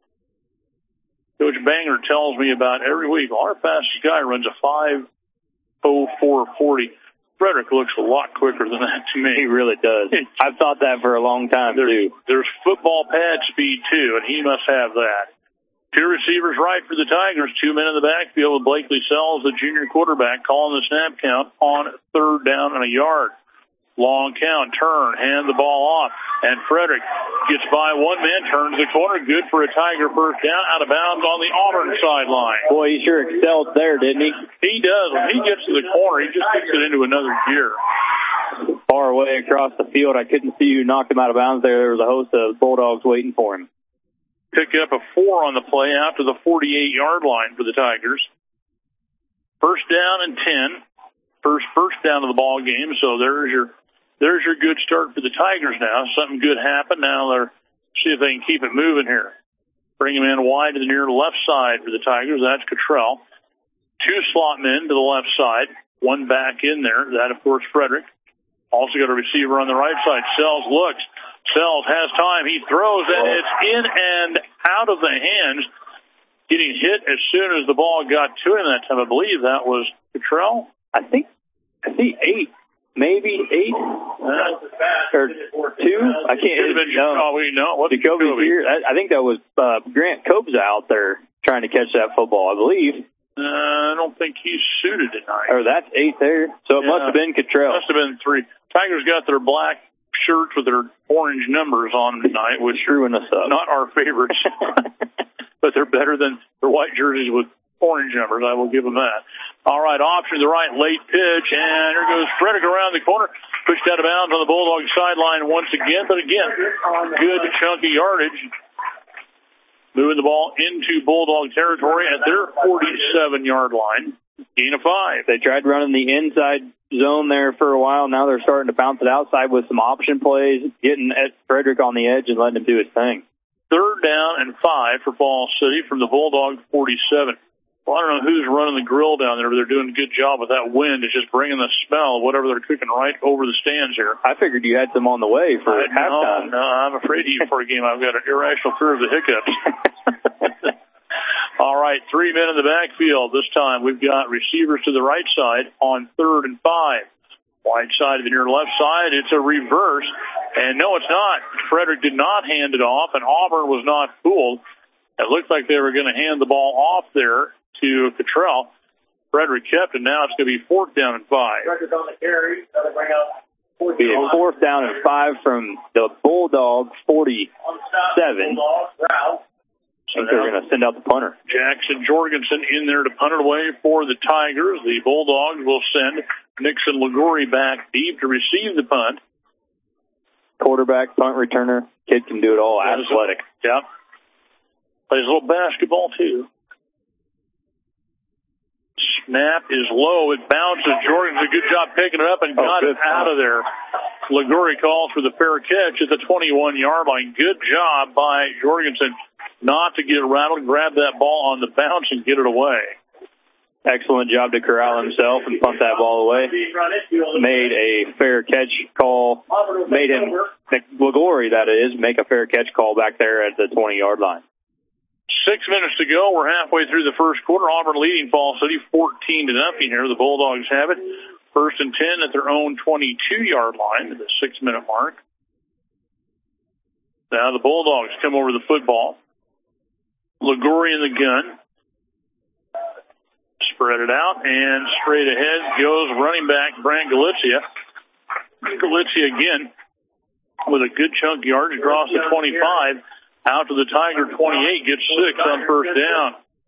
Coach Banger tells me about every week, our fastest guy runs a five oh four forty. Frederick looks a lot quicker than that to me. He really does. I've thought that for a long time, there's, too. There's football pad speed, too, and he must have that. Two receivers right for the Tigers, two men in the backfield with Blakely Sells, the junior quarterback, calling the snap count on third down and a yard. Long count, turn, hand the ball off, and Frederick gets by one man, turns the corner, good for a Tiger first down, out of bounds on the Auburn sideline. Boy, he sure excelled there, didn't he? He does. When he gets to the corner, he just takes it into another gear. Far away across the field, I couldn't see who knocked him out of bounds there. There was a host of Bulldogs waiting for him. Pick up a four on the play out to the forty-eight-yard line for the Tigers. First down and ten. First first down of the ball game, so there's your There's your good start for the Tigers now. Something good happened. Now they're see if they can keep it moving here. Bring him in wide to the near left side for the Tigers. That's Cottrell. Two slot men to the left side. One back in there. That, of course, Frederick. Also got a receiver on the right side. Sells looks. Sells has time. He throws, and it's in and out of the hands. Getting hit as soon as the ball got to him that time. I believe that was Cottrell. I think, I think eight. Maybe eight uh, or two. I can't. Could have been Jacoby. No, what's Jacoby here? I, I think that was uh, Grant Cobes out there trying to catch that football. I believe. Uh, I don't think he's suited tonight. Or that's eight there. So it yeah. must have been Cottrell. Must have been three. Tigers got their black shirts with their orange numbers on them tonight, which screwing us up. Not our favorites, but they're better than their white jerseys with orange numbers. I will give them that. All right, option to the right, late pitch, and here goes Frederick around the corner. Pushed out of bounds on the Bulldog sideline once again, but again, good chunky yardage. Moving the ball into Bulldog territory at their forty-seven-yard line. Gain of five. They tried running the inside zone there for a while. Now they're starting to bounce it outside with some option plays, getting at Frederick on the edge and letting him do his thing. Third down and five for Ball City from the Bulldog forty-seven. Well, I don't know who's running the grill down there, but they're doing a good job with that wind. It's just bringing the smell of whatever they're cooking right over the stands here. I figured you had some on the way for I, halftime. No, no, I'm afraid to eat for a game. I've got an irrational fear of the hiccups. All right, three men in the backfield. This time we've got receivers to the right side on third and five. Wide side to the near left side. It's a reverse. And no, it's not. Frederick did not hand it off, and Auburn was not fooled. It looked like they were going to hand the ball off there to Cottrell. Frederick kept, and now it's going to be fourth down and five. Frederick on the carry. That'll bring up Be a fourth down and five from the Bulldog forty-seven. I think they're going to send out the punter. Jackson Jorgensen in there to punt it away for the Tigers. The Bulldogs will send Nixon Liguri back deep to receive the punt. Quarterback, punt returner, kid can do it all. Athletic. Yeah. Plays a little basketball, too. Snap is low. It bounces. Jorgensen, a good job picking it up and got oh, it out of there. Liguri calls for the fair catch at the twenty-one-yard line. Good job by Jorgensen not to get rattled, grab that ball on the bounce and get it away. Excellent job to corral himself and punt that ball away. Made a fair catch call. Made him, Liguri that is, make a fair catch call back there at the twenty-yard line. Six minutes to go. We're halfway through the first quarter. Auburn leading Fall City fourteen to nothing here. The Bulldogs have it. First and ten at their own twenty-two-yard line at the six-minute mark. Now the Bulldogs come over the football. Liguri in the gun. Spread it out, and straight ahead goes running back Brant Galizia. Galizia again with a good chunk of yards across the twenty-five. Out to the Tiger twenty-eight, gets six on first down.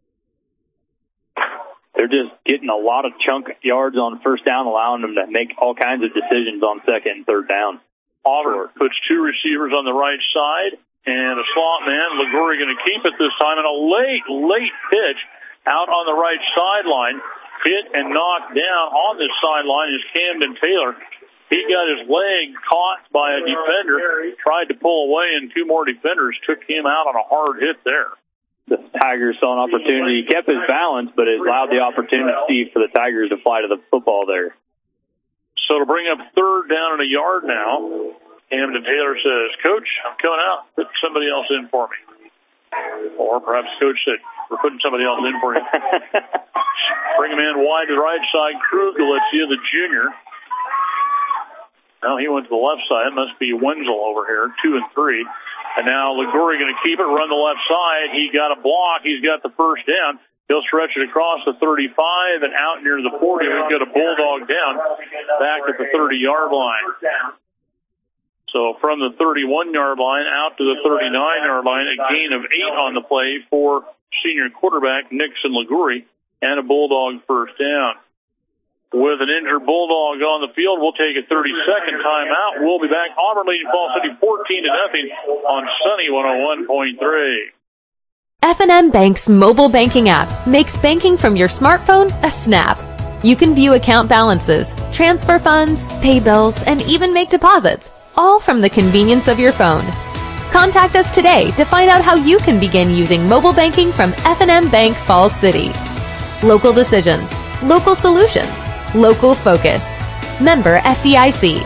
They're just getting a lot of chunk yards on first down, allowing them to make all kinds of decisions on second and third down. Auburn puts two receivers on the right side, and a slot man. Liguri going to keep it this time, and a late, late pitch out on the right sideline. Hit and knocked down on this sideline is Camden Taylor. He got his leg caught by a defender, tried to pull away, and two more defenders took him out on a hard hit there. The Tigers saw an opportunity. He kept his balance, but it allowed the opportunity for the Tigers to fly to the football there. So to bring up third down and a yard now, Camden Taylor says, Coach, I'm coming out. Put somebody else in for me. Or perhaps Coach said, we're putting somebody else in for you. Bring him in wide to the right side. Krug Galizia, the junior. Now he went to the left side. It must be Wenzel over here, two and three. And now Liguri going to keep it, run the left side. He got a block. He's got the first down. He'll stretch it across the thirty-five and out near the forty. We've got a Bulldog down back at the thirty-yard line. So from the thirty-one-yard line out to the thirty-nine-yard line, a gain of eight on the play for senior quarterback Nixon Liguri and a Bulldog first down. With an injured Bulldog on the field, we'll take a thirty-second timeout. We'll be back. Auburn leading Fall City fourteen to nothing on Sunny one oh one point three. F and M Bank's mobile banking app makes banking from your smartphone a snap. You can view account balances, transfer funds, pay bills, and even make deposits, all from the convenience of your phone. Contact us today to find out how you can begin using mobile banking from F and M Bank Fall City. Local decisions, local solutions, local focus. Member F D I C.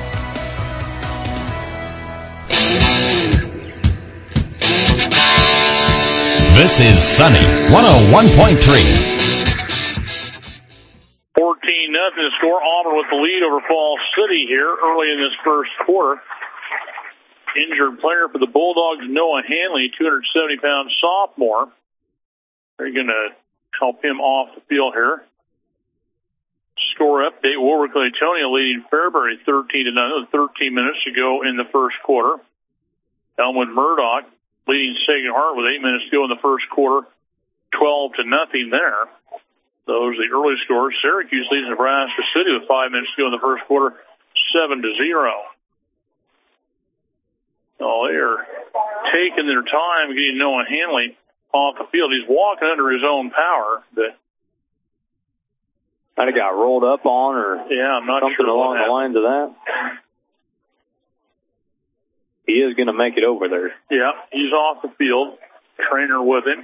This is Sunny one oh one point three. fourteen nothing to score. Auburn with the lead over Fall City here early in this first quarter. Injured player for the Bulldogs, Noah Hanley, two hundred seventy pound sophomore. They're going to help him off the field here. Score update, Warwick Latonia leading Fairbury thirteen to nothing, thirteen minutes to go in the first quarter. Elmwood Murdoch leading Sacred Heart with eight minutes to go in the first quarter, twelve to nothing there. Those are the early scores. Syracuse leads Nebraska City with five minutes to go in the first quarter, seven to zero. Oh, they are taking their time getting Noah Hanley off the field. He's walking under his own power, but might have got rolled up on, or yeah, I'm not something sure along the lines of that. He is going to make it over there. Yeah, he's off the field. Trainer with him.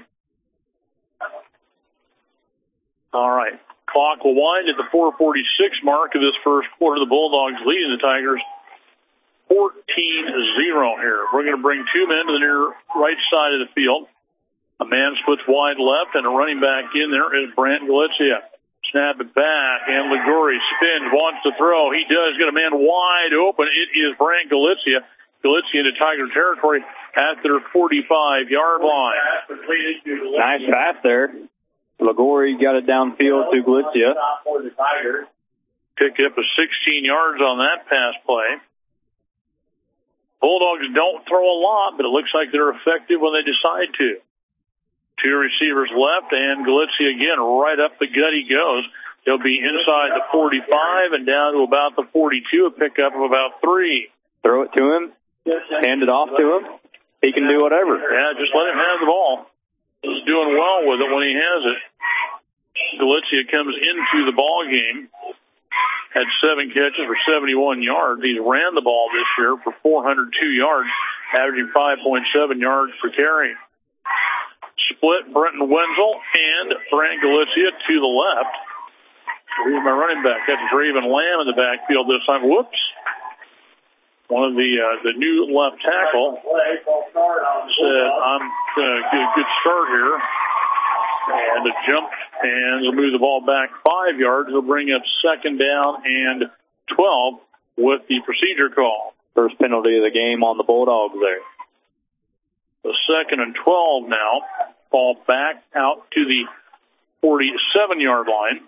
All right. Clock will wind at the four forty-six mark of this first quarter. The Bulldogs leading the Tigers fourteen zero here. We're going to bring two men to the near right side of the field. A man splits wide left, and a running back in there is Brant Galizia. Snap it back, and Liguri spins, wants to throw. He does. Got a man wide open. It is Brant Galizia. Galizia into Tiger territory at their forty-five-yard line. Nice pass there. Liguri got it downfield to Galizia. Picked up a sixteen yards on that pass play. Bulldogs don't throw a lot, but it looks like they're effective when they decide to. Two receivers left, and Galicia again right up the gut he goes. He'll be inside the forty-five and down to about the forty-two, a pickup of about three. Throw it to him, hand it off to him. He can do whatever. Yeah, just let him have the ball. He's doing well with it when he has it. Galicia comes into the ball game, had seven catches for seventy-one yards. He's ran the ball this year for four hundred two yards, averaging five point seven yards per carry. Split Brenton Wenzel and Brant Galicia to the left. Here's my running back. That's Draven Lamb in the backfield this time. Whoops. One of the uh, the new left tackle said, I'm going to get a good start here. And a jump, and he'll move the ball back five yards. He'll bring up second down and twelve with the procedure call. First penalty of the game on the Bulldogs there. The second and twelve now. Ball back out to the forty-seven-yard line.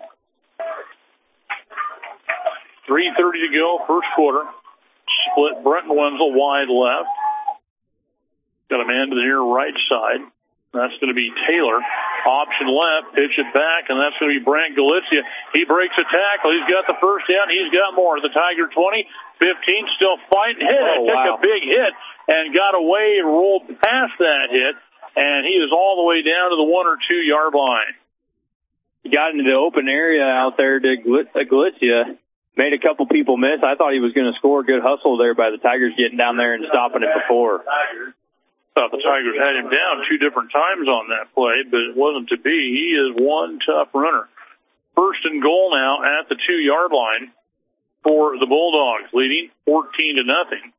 three thirty to go, first quarter. Split Brenton Wenzel wide left. Got a man to the near right side. That's going to be Taylor. Option left, pitch it back, and that's going to be Brant Galicia. He breaks a tackle. He's got the first down. He's got more. The Tiger twenty, fifteen, still fighting. Hit. Oh, Took wow. a big hit and got away and rolled past that hit, and he is all the way down to the one or two yard line. He got into the open area out there to Galicia. Made a couple people miss. I thought he was going to score. Good hustle there by the Tigers getting down there and stopping it before. Thought the Tigers had him down two different times on that play, but it wasn't to be. He is one tough runner. First and goal now at the two-yard line for the Bulldogs, leading fourteen to nothing.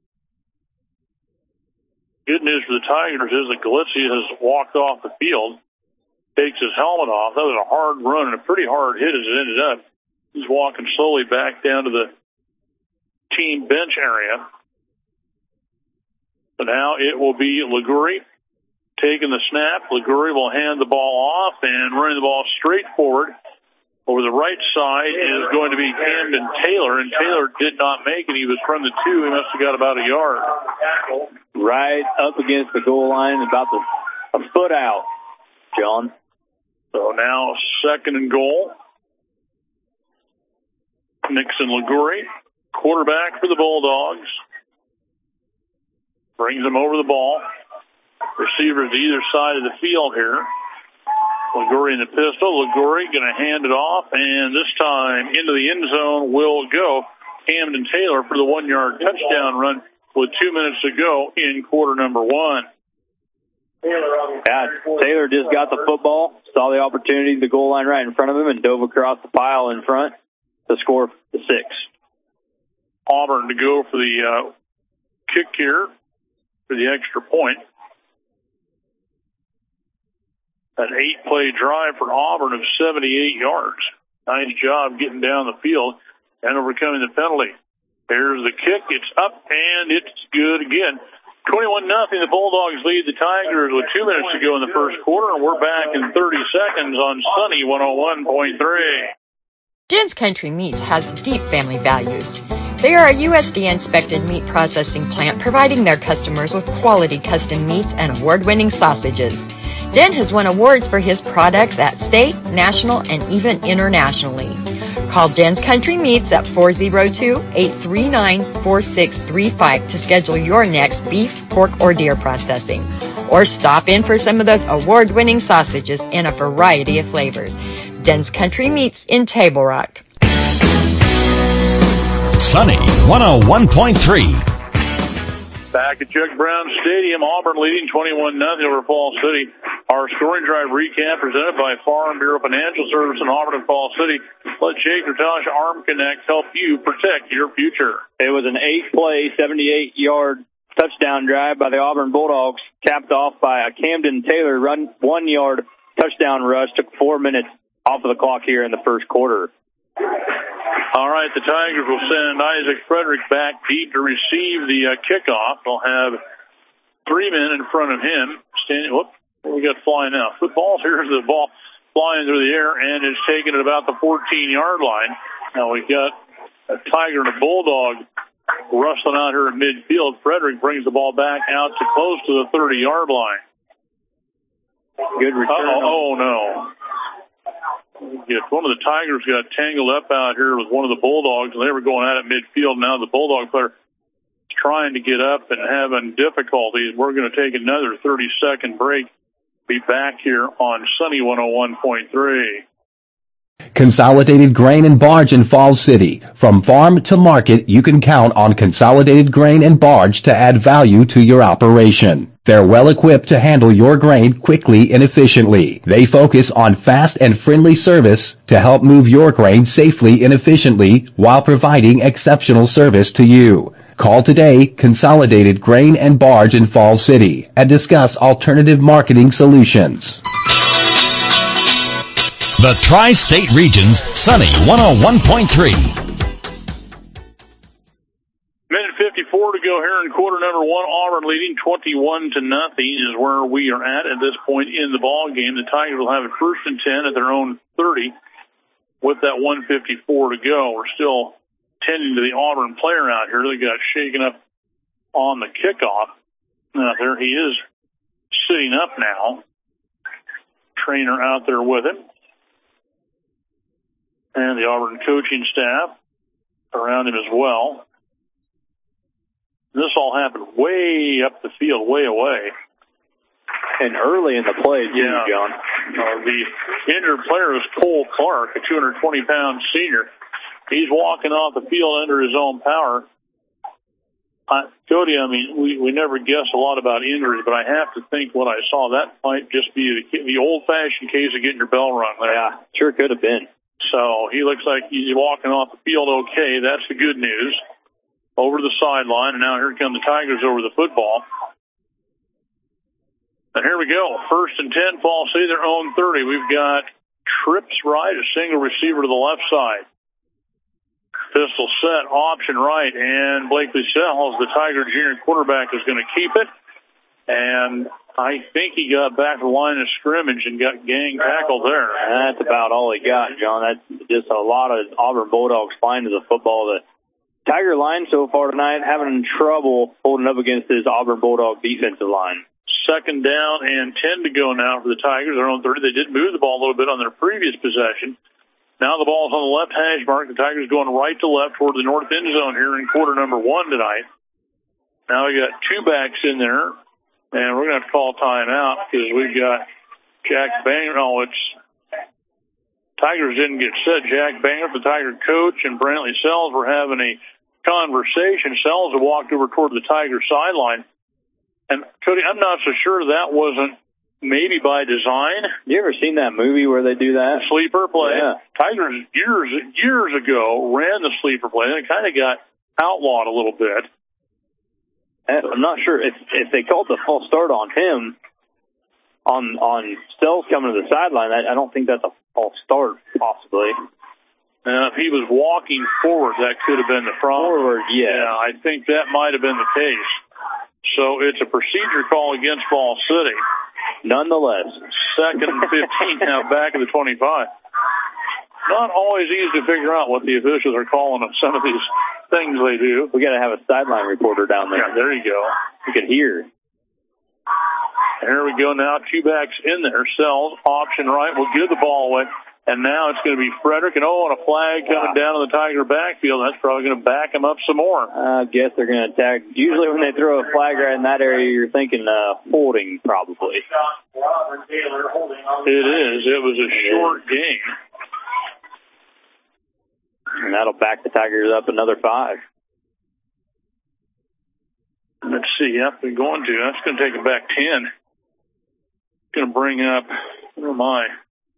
Good news for the Tigers is that Galicia has walked off the field, takes his helmet off. That was a hard run and a pretty hard hit as it ended up. He's walking slowly back down to the team bench area. So now it will be Liguri taking the snap. Liguri will hand the ball off and running the ball straight forward. Over the right side is going to be Camden Taylor, and Taylor did not make it. He was from the two. He must have got about a yard. Right up against the goal line, about the, a foot out, John. So now second and goal. Nixon Liguri, quarterback for the Bulldogs. Brings him over the ball. Receivers to either side of the field here. Liguri in the pistol. Liguri going to hand it off, and this time into the end zone will go Camden Taylor for the one-yard touchdown run with two minutes to go in quarter number one. Yeah, Taylor just got the football, saw the opportunity, the goal line right in front of him, and dove across the pile in front to score the six. Auburn to go for the uh, kick here for the extra point. An eight-play drive for Auburn of seventy-eight yards. Nice job getting down the field and overcoming the penalty. There's the kick. It's up, and it's good again. twenty-one nothing. The Bulldogs lead the Tigers with two minutes to go in the first quarter, and we're back in thirty seconds on Sunny one oh one point three. Den's Country Meats has deep family values. They are a U S D A-inspected meat processing plant providing their customers with quality custom meats and award-winning sausages. Den has won awards for his products at state, national, and even internationally. Call Den's Country Meats at four oh two, eight three nine, four six three five to schedule your next beef, pork, or deer processing. Or stop in for some of those award-winning sausages in a variety of flavors. Den's Country Meats in Table Rock. Sunny one oh one point three. Back at Chuck Brown Stadium, Auburn leading twenty-one nothing over Fall City. Our scoring drive recap presented by Farm Bureau Financial Service in Auburn and Fall City. Let Jake Natasha Arm Connect help you protect your future. It was an eight-play, seventy-eight-yard touchdown drive by the Auburn Bulldogs, capped off by a Camden Taylor run one-yard touchdown rush. Took four minutes off of the clock here in the first quarter. All right, the Tigers will send Isaac Frederick back deep to receive the uh, kickoff. They'll have three men in front of him. Standing, whoop, what we got flying now? Football. Here's the ball flying through the air, and it's taken at about the fourteen-yard line. Now we've got a Tiger and a Bulldog rustling out here at midfield. Frederick brings the ball back out to close to the thirty-yard line. Good return. Uh-oh, oh, no. Yes, one of the Tigers got tangled up out here with one of the Bulldogs, and they were going at it midfield. Now the Bulldog player is trying to get up and having difficulties. We're going to take another thirty-second break. Be back here on Sunny one oh one point three. Consolidated Grain and Barge in Falls City. From farm to market, you can count on Consolidated Grain and Barge to add value to your operation. They're well equipped to handle your grain quickly and efficiently. They focus on fast and friendly service to help move your grain safely and efficiently while providing exceptional service to you. Call today, Consolidated Grain and Barge in Falls City, and discuss alternative marketing solutions. The Tri-State Region's Sunny one oh one point three. Minute fifty-four to go here in quarter number one. Auburn leading twenty-one to nothing is where we are at at this point in the ball game. The Tigers will have it first and ten at their own thirty with that one fifty-four to go. We're still tending to the Auburn player out here. They got shaken up on the kickoff. Now there he is sitting up now. Trainer out there with him. And the Auburn coaching staff around him as well. This all happened way up the field, way away. And early in the play, too, yeah. John. Uh, the injured player is Cole Clark, a two hundred twenty pound senior. He's walking off the field under his own power. Uh, Cody, I mean, we, we never guess a lot about injuries, but I have to think what I saw, that might just be the, the old-fashioned case of getting your bell rung there. Yeah, sure could have been. So he looks like he's walking off the field okay. That's the good news. Over the sideline, and now here come the Tigers over the football. And here we go. First and ten, Falls City, their own thirty. We've got trips right, a single receiver to the left side. Pistol set, option right, and Blakely Sells, the Tiger junior quarterback, is going to keep it. And I think he got back to the line of scrimmage and got gang tackled there. That's about all he got, John. That's just a lot of Auburn Bulldogs flying to the football. The Tiger line so far tonight having trouble holding up against this Auburn Bulldog defensive line. Second down and ten to go now for the Tigers. They're on thirty. They did move the ball a little bit on their previous possession. Now the ball's on the left hash mark. The Tigers going right to left toward the north end zone here in quarter number one tonight. Now we got two backs in there. And we're going to have to call timeout because we've got Jack Banger. Oh, it's Tigers didn't get set. Jack Banger, the Tiger coach, and Brantley Sells were having a conversation. Sells had walked over toward the Tiger sideline. And, Cody, I'm not so sure that wasn't maybe by design. You ever seen that movie where they do that? Sleeper play. Yeah. Tigers years, years ago ran the sleeper play, and it kind of got outlawed a little bit. I'm not sure if if they called the false start on him, on on Sells coming to the sideline. I, I don't think that's a false start, possibly. Uh, if he was walking forward, that could have been the problem. Forward, yeah. Yeah, I think that might have been the case. So it's a procedure call against Falls City. Nonetheless. Second and fifteen now back at the twenty-five. Not always easy to figure out what the officials are calling on some of these things they do. We got to have a sideline reporter down there. Yeah, there you go. You can hear. And here we go now. Two backs in there. Sells, option right, will give the ball away. And now it's going to be Frederick. And oh, and a flag coming wow. down in the Tiger backfield. That's probably going to back him up some more. I guess they're going to attack. Usually when they throw a flag right in that area, you're thinking uh, holding, probably. It is. It was a short game. And that'll back the Tigers up another five. Let's see. Yep, they're going to. That's going to take them back ten. Going to bring up, where am I?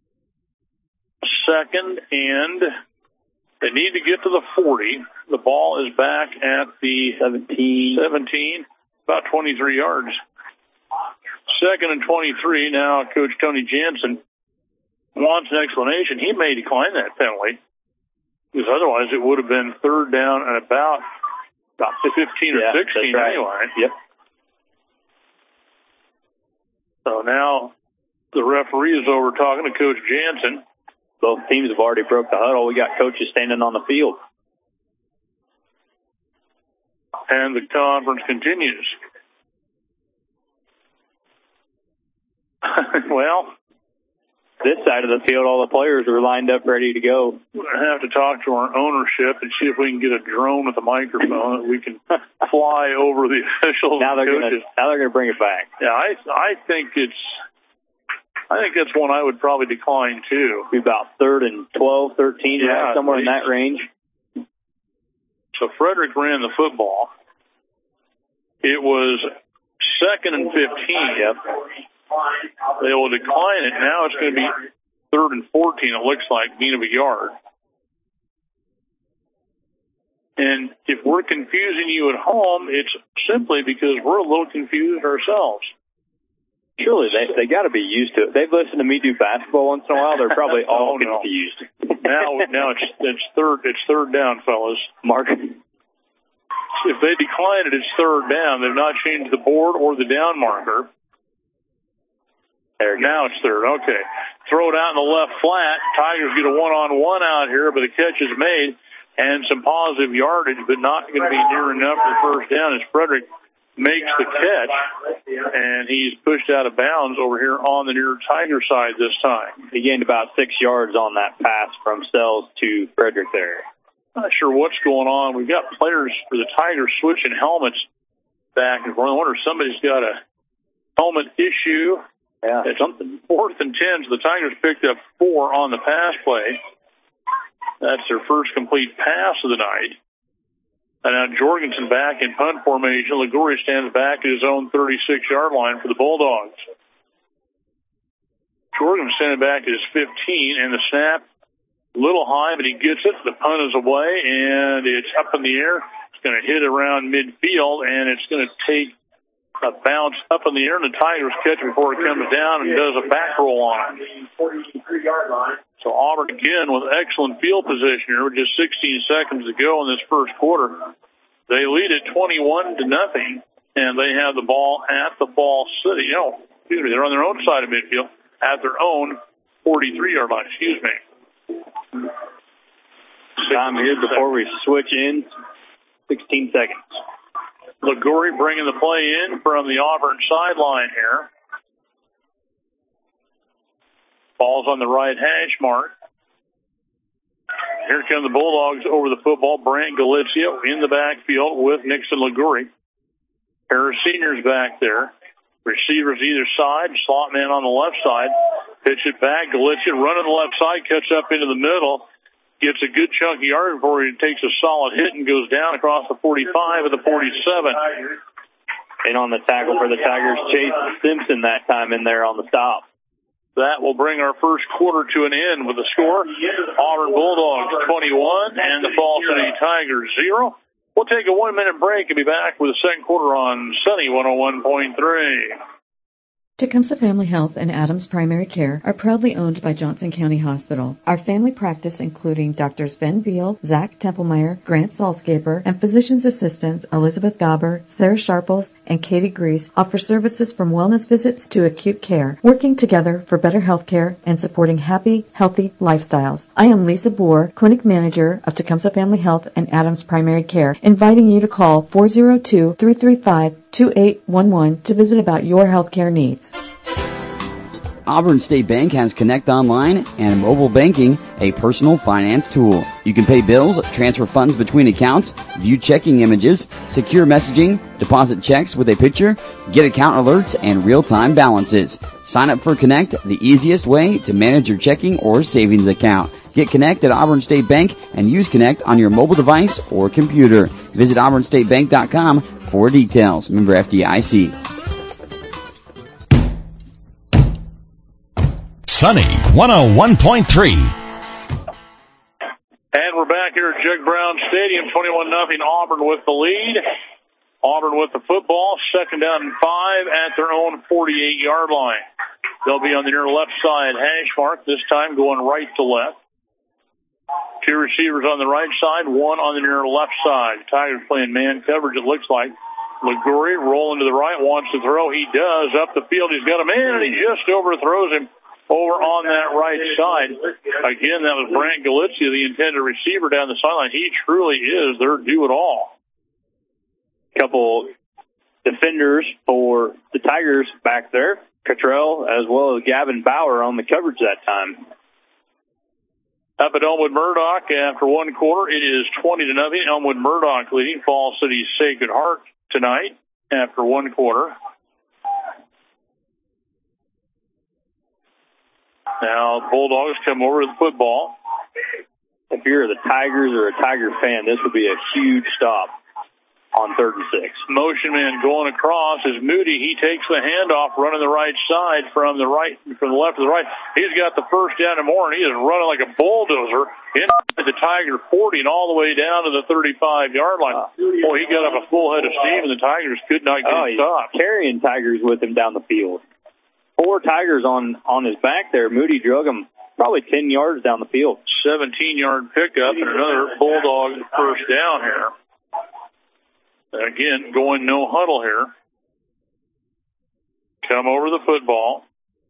Second, and they need to get to the forty. The ball is back at the seventeen. seventeen, about twenty-three yards. Second and twenty-three. Now, Coach Tony Jansen wants an explanation. He may decline that penalty, because otherwise it would have been third down and about, about fifteen or yeah, sixteen right. anyway. Yep. So now the referee is over talking to Coach Jansen. Both teams have already broke the huddle. We got coaches standing on the field. And the conference continues. Well, this side of the field, all the players are lined up ready to go. We're going to have to talk to our ownership and see if we can get a drone with a microphone that we can fly over the officials. Now they're going to now they're going to bring it back. Yeah, I I think it's I think that's one I would probably decline too. Be about third and twelve, thirteen, yeah, right, somewhere in that range. So Frederick ran the football. It was second and fifteen. Yep. They will decline it. Now it's going to be third and fourteen, it looks like, gain of a yard. And if we're confusing you at home, it's simply because we're a little confused ourselves. Surely they they got to be used to it. They've listened to me do basketball once in a while. They're probably all oh, no. confused. now, now it's it's third it's third down, fellas. Mark. If they decline it, it's third down. They've not changed the board or the down marker. There, now it's third. Okay. Throw it out in the left flat. Tigers get a one-on-one out here, but the catch is made and some positive yardage, but not going to be near enough for first down as Frederick makes the catch, and he's pushed out of bounds over here on the near Tiger side this time. He gained about six yards on that pass from Sells to Frederick there. Not sure what's going on. We've got players for the Tigers switching helmets back and forth. I wonder if somebody's got a helmet issue. Yeah, it's something. Fourth and ten, so the Tigers picked up four on the pass play. That's their first complete pass of the night. And now Jorgensen back in punt formation. Liguri stands back at his own thirty-six-yard line for the Bulldogs. Jorgensen standing back at his fifteen, and the snap, a little high, but he gets it. The punt is away, and it's up in the air. It's going to hit around midfield, and it's going to take a bounce up in the air, and the Tigers catch before it comes down and does a back roll on it. So Auburn again with excellent field position here with just sixteen seconds to go in this first quarter. They lead it twenty-one to nothing, and they have the ball at the Ball City. No, excuse me, they're on their own side of midfield at their own forty-three-yard line. Excuse me. Time here before we switch in. sixteen seconds. Liguri bringing the play in from the Auburn sideline here. Ball's on the right hash mark. Here come the Bulldogs over the football. Brant Galizia in the backfield with Nixon Liguri. Pair of seniors back there. Receivers either side. Slot man on the left side. Pitch it back. Galizia running the left side. Cuts up into the middle. Gets a good chunk of yard before he takes a solid hit and goes down across the forty-five and the forty-seven. And on the tackle for the Tigers, Chase Simpson that time in there on the stop. That will bring our first quarter to an end with the score. Auburn Bulldogs twenty-one and the Fall City Tigers zero. We'll take a one-minute break and be back with the second quarter on Sunny one oh one point three. Tecumseh Family Health and Adams Primary Care are proudly owned by Johnson County Hospital. Our family practice, including Doctors Ben Veal, Zach Templemeyer, Grant Salzgaber, and physician's assistants Elizabeth Gauber, Sarah Sharples, and Katie Grease, offer services from wellness visits to acute care, working together for better health care and supporting happy, healthy lifestyles. I am Lisa Boer, Clinic Manager of Tecumseh Family Health and Adams Primary Care, inviting you to call four oh two, three three five, two eight one one to visit about your health care needs. Auburn State Bank has Connect Online and mobile banking, a personal finance tool. You can pay bills, transfer funds between accounts, view checking images, secure messaging, deposit checks with a picture, get account alerts, and real-time balances. Sign up for Connect, the easiest way to manage your checking or savings account. Get Connect at Auburn State Bank and use Connect on your mobile device or computer. Visit auburn state bank dot com for details. Member F D I C. Sunny one oh one point three. And we're back here at Jug Brown Stadium, twenty-one nothing Auburn with the lead. Auburn with the football, second down and five at their own forty-eight-yard line. They'll be on the near left side hash mark, this time going right to left. Two receivers on the right side, one on the near left side. Tigers playing man coverage, it looks like. Liguri rolling to the right, wants to throw. He does. Up the field, he's got a man, and he just overthrows him over on that right side. Again, that was Brant Galizia, the intended receiver down the sideline. He truly is their do-it-all. couple defenders for the Tigers back there, Cottrell as well as Gavin Bauer on the coverage that time. Up at Elmwood Murdoch after one quarter, it is twenty to nothing. Elmwood Murdoch leading Falls City's Sacred Heart tonight after one quarter. Now Bulldogs come over to the football. If you're the Tigers or a Tiger fan, this would be a huge stop on third and six. Motion man going across is Moody. He takes the handoff, running the right side from the right, from the left to the right. He's got the first down and more, and he is running like a bulldozer into the Tiger forty and all the way down to the thirty-five-yard line. Boy, he got up a full head of steam, and the Tigers could not get oh, him stopped. Carrying Tigers with him down the field. Four Tigers on, on his back there. Moody drug him probably ten yards down the field. seventeen-yard pickup and another Bulldog first down here. Again, going no huddle here. Come over the football.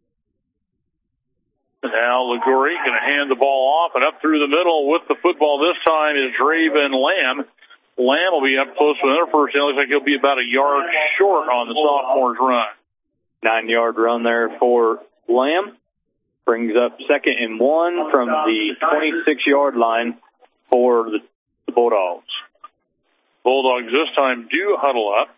And now Liguri going to hand the ball off, and up through the middle with the football this time is Draven Lamb. Lamb will be up close to another first down. Looks like he'll be about a yard short on the sophomore's run. Nine-yard run there for Lamb. Brings up second and one from the twenty-six-yard line for the, the Bulldogs. Bulldogs this time do huddle up.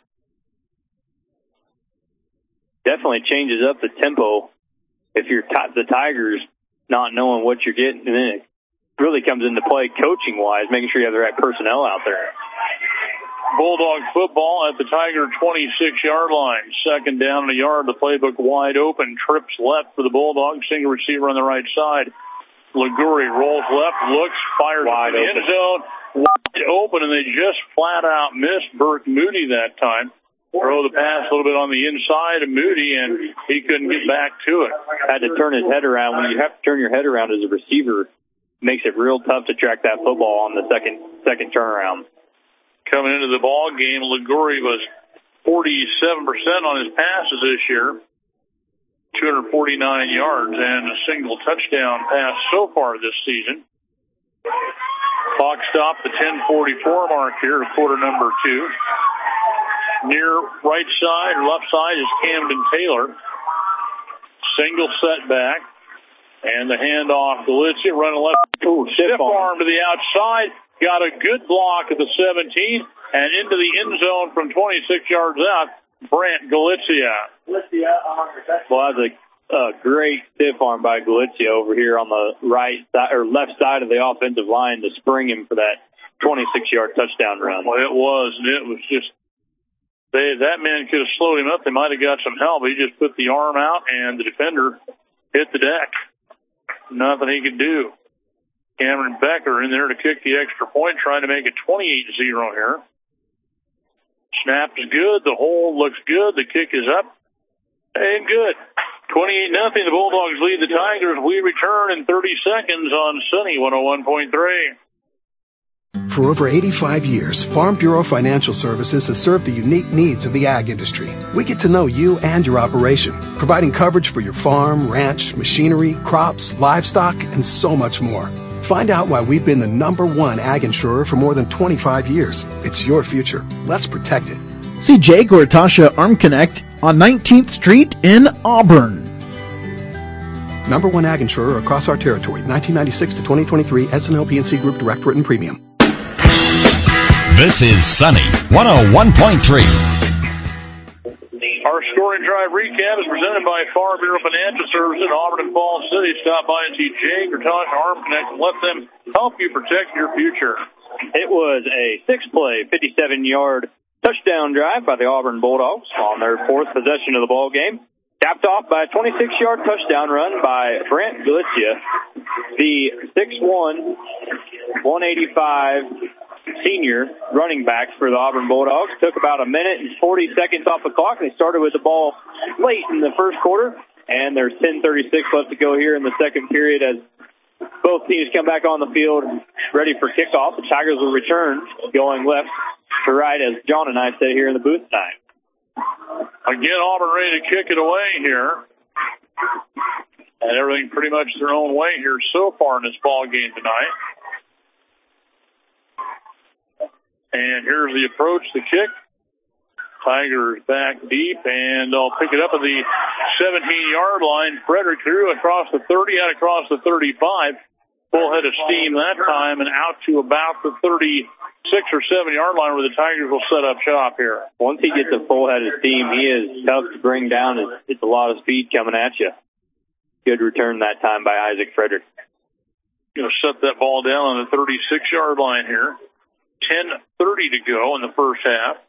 Definitely changes up the tempo if you're t- the Tigers not knowing what you're getting. And then it really comes into play coaching-wise, making sure you have the right personnel out there. Bulldog football at the Tiger twenty-six-yard line. Second down and a yard. The playbook wide open. Trips left for the Bulldogs. Single receiver on the right side. Liguri rolls left, looks, fires in the end zone. Wide open, and they just flat out missed Burke Moody that time. Throw the pass a little bit on the inside of Moody, and he couldn't get back to it. Had to turn his head around. When you have to turn your head around as a receiver, it makes it real tough to track that football on the second second turnaround. Coming into the ball game, Liguri was forty-seven percent on his passes this year, two hundred forty-nine yards, and a single touchdown pass so far this season. Clock stopped the ten forty-four mark here, quarter number two. Near right side or left side is Camden Taylor. Single setback. And the handoff to Galicia, running left. Ooh, stiff arm to the outside. Got a good block at the seventeen. And into the end zone from twenty-six yards out, Brant Galicia. Well, that was a uh, great stiff arm by Galicia over here on the right side or left side of the offensive line to spring him for that twenty-six-yard touchdown run. Well, it was, and it was just, they, that man could have slowed him up. They might have got some help. He just put the arm out, and the defender hit the deck. Nothing he could do. Cameron Becker in there to kick the extra point, trying to make it twenty-eight to zero here. Snap is good. The hold looks good. The kick is up and good. twenty-eight nothing. The Bulldogs lead the Tigers. We return in thirty seconds on Sunny one oh one point three. For over eighty-five years, Farm Bureau Financial Services has served the unique needs of the ag industry. We get to know you and your operation, providing coverage for your farm, ranch, machinery, crops, livestock, and so much more. Find out why we've been the number one ag insurer for more than twenty-five years. It's your future. Let's protect it. See Jake or Tasha Arm Connect on nineteenth Street in Auburn. Number one ag insurer across our territory, nineteen ninety-six to twenty twenty-three, S and L P N C Group Direct Written Premium. This is Sunny one oh one point three. Our scoring drive recap is presented by Farm Bureau Financial Services in Auburn and Falls City. Stop by and see Jake or Tasha Arm Connect and let them help you protect your future. It was a six-play, fifty-seven-yard touchdown drive by the Auburn Bulldogs on their fourth possession of the ball game. Capped off by a twenty-six-yard touchdown run by Brent Galicia. The six one, one eighty-five senior running backs for the Auburn Bulldogs took about a minute and forty seconds off the clock. They started with the ball late in the first quarter, and there's ten thirty-six left to go here in the second period as both teams come back on the field ready for kickoff. The Tigers will return going left to right, as John and I said here in the booth tonight. Again, Auburn ready to kick it away here. And everything pretty much their own way here so far in this ball game tonight. And here's the approach, the kick. Tigers back deep, and they'll pick it up at the seventeen-yard line. Frederick threw across the thirty, out across the thirty-five. Full head of steam that time, and out to about the thirty-six or seven-yard line where the Tigers will set up shop here. Once he gets a full head of steam, he is tough to bring down. It's, it's a lot of speed coming at you. Good return that time by Isaac Frederick. Going to set that ball down on the thirty-six-yard line here. ten thirty to go in the first half.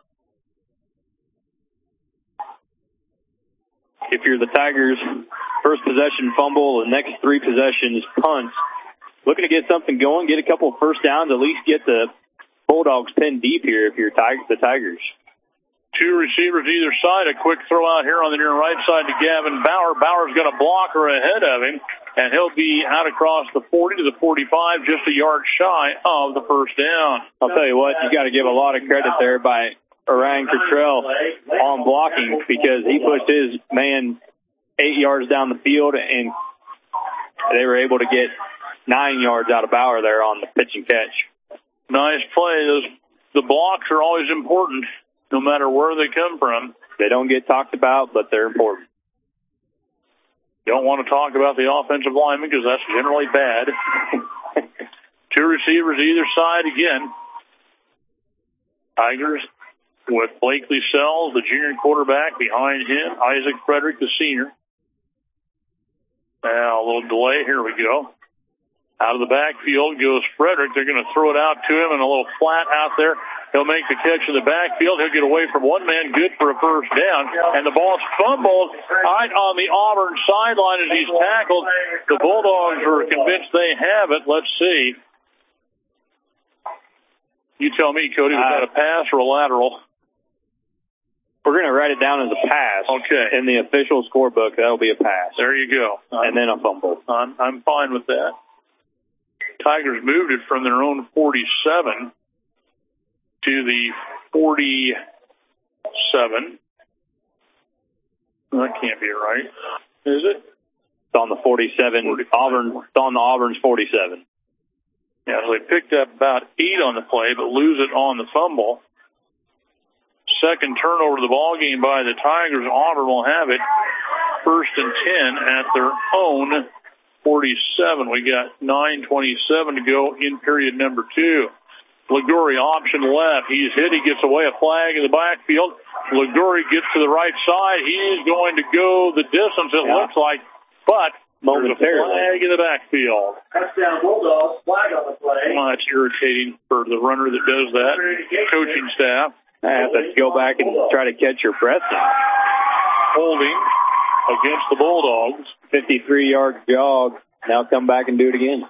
If you're the Tigers, first possession fumble, the next three possessions punts. Looking to get something going, get a couple of first downs, at least get the Bulldogs pinned deep here if you're tig- the Tigers. Two receivers either side. A quick throw out here on the near right side to Gavin Bauer. Bauer's got a blocker ahead of him, and he'll be out across the forty to the forty-five, just a yard shy of the first down. I'll tell you what, you got to give a lot of credit there by Orang Cottrell on blocking, because he pushed his man eight yards down the field, and they were able to get nine yards out of Bauer there on the pitch and catch. Nice play. Those, the blocks are always important, no matter where they come from. They don't get talked about, but they're important. Don't want to talk about the offensive lineman because that's generally bad. Two receivers either side again. Tigers with Blakely Sells, the junior quarterback, behind him. Isaac Frederick, the senior. Now a little delay. Here we go. Out of the backfield goes Frederick. They're going to throw it out to him and a little flat out there. He'll make the catch in the backfield. He'll get away from one man, good for a first down. And the ball's fumbled right on the Auburn sideline as he's tackled. The Bulldogs are convinced they have it. Let's see. You tell me, Cody, was that a pass or a lateral? We're going to write it down as a pass. Okay. In the official scorebook, that'll be a pass. There you go. And then a fumble. I'm, I'm fine with that. Tigers moved it from their own forty-seven to the forty-seven. That can't be right, is it? It's on the forty-seven. forty-seven. Auburn. It's on the Auburn's forty-seven. Yeah, so they picked up about eight on the play, but lose it on the fumble. Second turnover of the ball game by the Tigers. Auburn will have it first and ten at their own forty-seven. We got nine twenty-seven to go in period number two. Liguori option left. He's hit. He gets away a flag in the backfield. Liguori gets to the right side. He is going to go the distance, it yeah. looks like, but there's a flag in the backfield. Touchdown Bulldogs. Flag on the play. Well, that's irritating for the runner that does that. Coaching staff. I have to go back and try to catch your breath. Holding against the Bulldogs. fifty-three-yard jog. Now come back and do it again.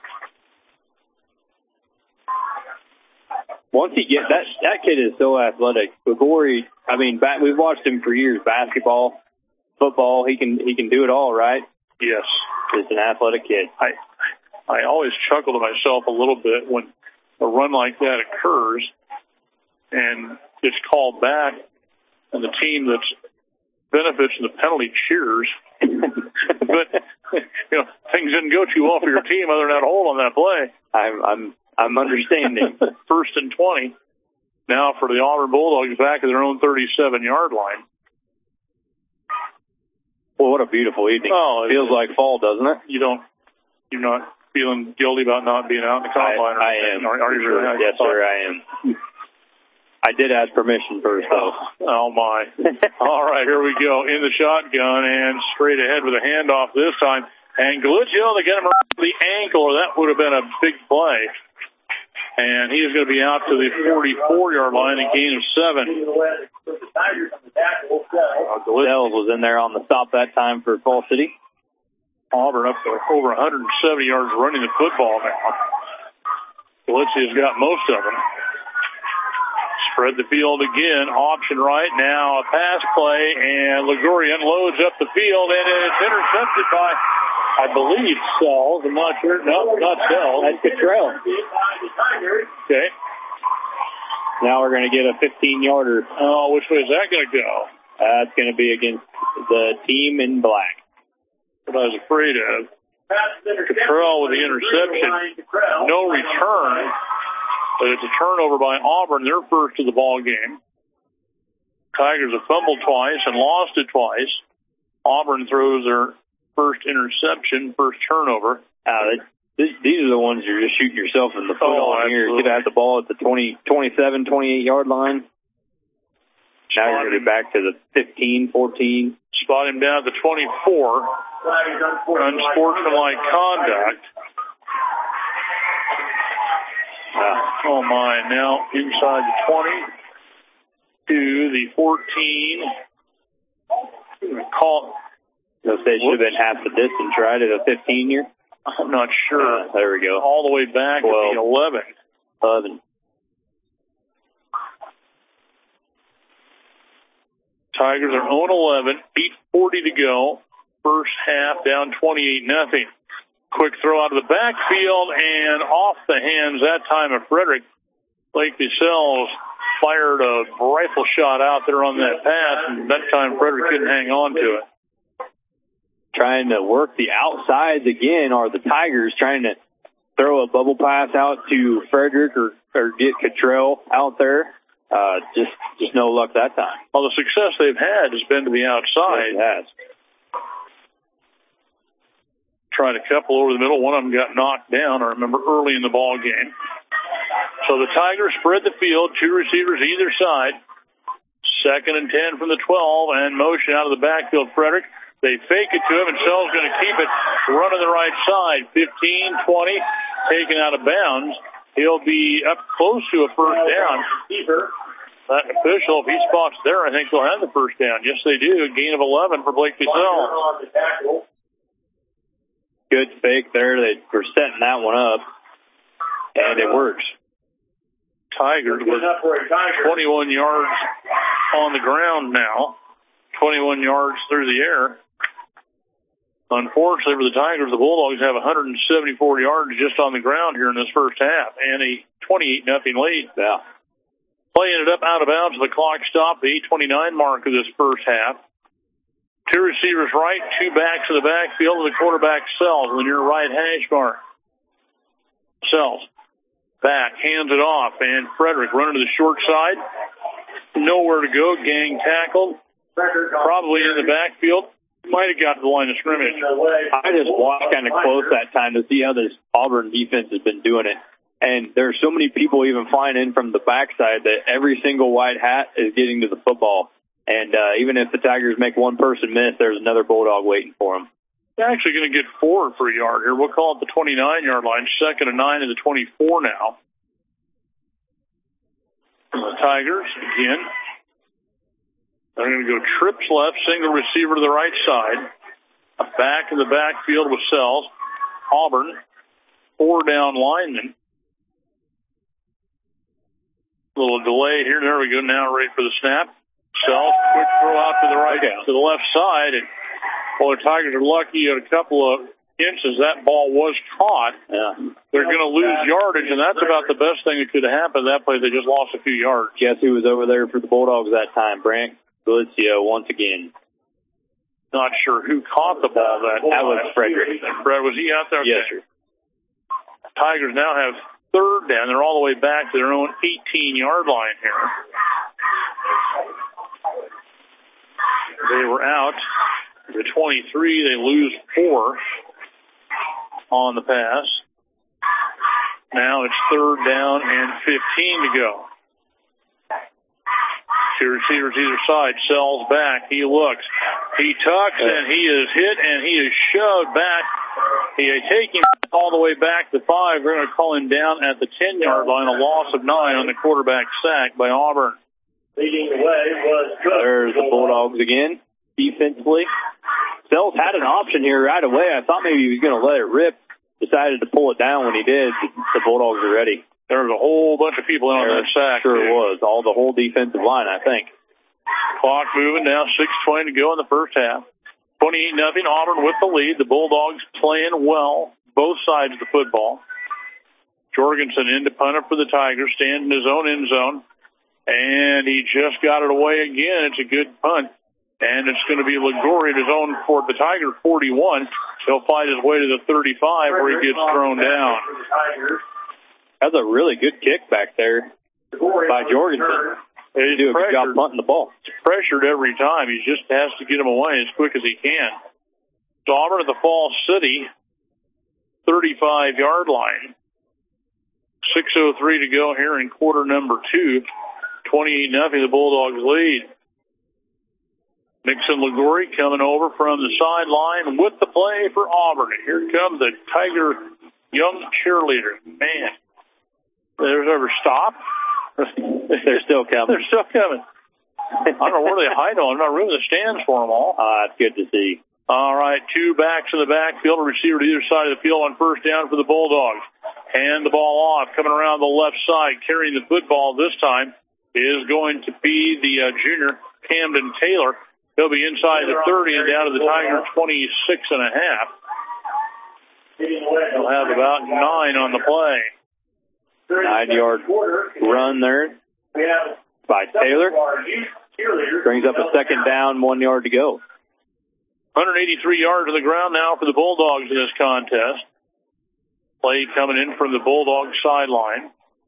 Once he gets that, that kid is so athletic. Before he, I mean, back, we've watched him for years. Basketball, football, he can he can do it all, right? Yes, he's an athletic kid. I I always chuckle to myself a little bit when a run like that occurs and it's called back, and the team that's benefits from the penalty cheers. But you know, things didn't go too well for your team other than that hold on that play. I'm I'm I'm understanding. First and twenty. Now for the Auburn Bulldogs back at their own thirty-seven-yard line. Well, what a beautiful evening. Oh, it feels like fall, doesn't it? You don't, you're not feeling guilty about not being out in the combine? I, I am. Are, are you sure. really? Yes, sir, I am. I did ask permission first, though. Oh, my. All right, here we go. In the shotgun and straight ahead with a handoff this time. And Galizio, they get him around the ankle, or that would have been a big play. And he is going to be out to the forty-four-yard line, a gain of seven. Uh, Sells was in there on the stop that time for Fall City. Auburn up to over one hundred seventy yards running the football now. Galizio's got most of them. Spread the field again. Option right now. A pass play, and Liguori unloads up the field, and it's intercepted by, I believe, Sells. I'm not sure. No, not Sells. That's Cottrell. Okay. Now we're going to get a fifteen-yarder. Oh, which way is that going to go? That's uh, going to be against the team in black. What I was afraid of. Cottrell with the interception. No return. But it's a turnover by Auburn. They're first to the ball game. Tigers have fumbled twice and lost it twice. Auburn throws their first interception, first turnover. Uh, this, these are the ones you're just shooting yourself in the foot oh, on here. You could have the ball at the twenty, twenty-seven, twenty-eight yard line. Now you're going to be back to the fifteen, fourteen. Spot him down at the twenty-four. Unsportsmanlike conduct. Uh, oh, my. Now inside the twenty to the fourteen. Call. They'll say it should have been half the distance, right, at a fifteen here? I'm not sure. Uh, there we go. All the way back to the eleven. eleven. Tigers are oh and eleven, eight forty to go. First half down twenty-eight nothing. Quick throw out of the backfield and off the hands that time of Frederick. Lakely Sells fired a rifle shot out there on that pass, and that time Frederick couldn't hang on to it. Trying to work the outsides again are the Tigers, trying to throw a bubble pass out to Frederick or, or get Cottrell out there. Uh, just just no luck that time. Well, the success they've had has been to the outside. Yes, it has. Tried a couple over the middle. One of them got knocked down, I remember, early in the ball game. So the Tigers spread the field, two receivers either side. Second and ten from the twelve, and motion out of the backfield, Frederick. They fake it to him, and Sells going to keep it running the right side. fifteen, twenty, taken out of bounds. He'll be up close to a first down. That official, if he spots there, I think they'll have the first down. Yes, they do. A gain of eleven for Blakely Sells. Good fake there. They were setting that one up, and it works. Tigers with twenty-one yards on the ground now. twenty-one yards through the air. Unfortunately for the Tigers, the Bulldogs have one hundred seventy-four yards just on the ground here in this first half, and a twenty-eight nothing lead. Yeah. Playing it up out of bounds, the clock stopped, the eight twenty-nine mark of this first half. Two receivers right, two backs in the backfield, and the quarterback Sells in the near right hash mark. Sells back, hands it off, and Frederick running to the short side. Nowhere to go, gang tackled. Probably in the backfield. Might have got to the line of scrimmage. I just watched kind of close that time to see how this Auburn defense has been doing it. And there's so many people even flying in from the backside that every single white hat is getting to the football. And uh, even if the Tigers make one person miss, there's another Bulldog waiting for them. They're actually going to get four for a yard here. We'll call it the twenty-nine yard line. Second and nine to the twenty-four now. The Tigers, again, they're going to go trips left, single receiver to the right side. A back in the backfield with Sells. Auburn, four down linemen. A little delay here. There we go. Now ready for the snap. Sells, quick throw out to the right, to the left side. And, well, the Tigers are lucky at a couple of inches. That ball was caught. Yeah. They're going to lose yardage, and that's about the best thing that could have happened. That play, they just lost a few yards. Guess who was over there for the Bulldogs that time? Brant Galizia once again. Not sure who caught the ball that time. That was Frederick. Fred, was he out there? Yes, sir. Tigers now have third down. They're all the way back to their own eighteen yard line here. They were out. The twenty-three, they lose four on the pass. Now it's third down and fifteen to go. Two receivers either side. Sells back. He looks. He tucks, and he is hit, and he is shoved back. He take him all the way back to five. We're going to call him down at the ten yard line. A loss of nine on the quarterback sack by Auburn. Leading the way was Cook. There's the Bulldogs again, defensively. Sells had an option here right away. I thought maybe he was going to let it rip. Decided to pull it down when he did. The Bulldogs are ready. There was a whole bunch of people in on that sack. Sure was. All the whole defensive line, I think. Clock moving now, six twenty to go in the first half. twenty-eight nothing, Auburn with the lead. The Bulldogs playing well, both sides of the football. Jorgensen in to punt it for the Tigers, standing in his own end zone. And he just got it away again. It's a good punt. And it's going to be Ligori at his own for the Tiger forty-one. He'll fight his way to the thirty-five where he gets thrown down. That's a really good kick back there by Jorgensen. He's do a good job punting the ball. He's pressured every time. He just has to get him away as quick as he can. So Auburn at the Fall City thirty-five-yard line. six oh three to go here in quarter number two. twenty-eight nothing, the Bulldogs lead. Nixon Liguori coming over from the sideline with the play for Auburn. Here comes the Tiger young cheerleader. Man, there's ever stop. They're still coming. They're still coming. I don't know where they hide on. There's not room in the stands for them all. Uh, it's good to see. All right, two backs in the backfield, a receiver to either side of the field on first down for the Bulldogs. Hand the ball off, coming around the left side, carrying the football this time is going to be the uh, junior Camden Taylor. He'll be inside the thirty and down to the Tiger twenty-six and a half. He'll have about nine on the play. Nine-yard run there by Taylor. Brings up a second down, one yard to go. one hundred eighty-three yards on the ground now for the Bulldogs in this contest. Play coming in from the Bulldogs sideline.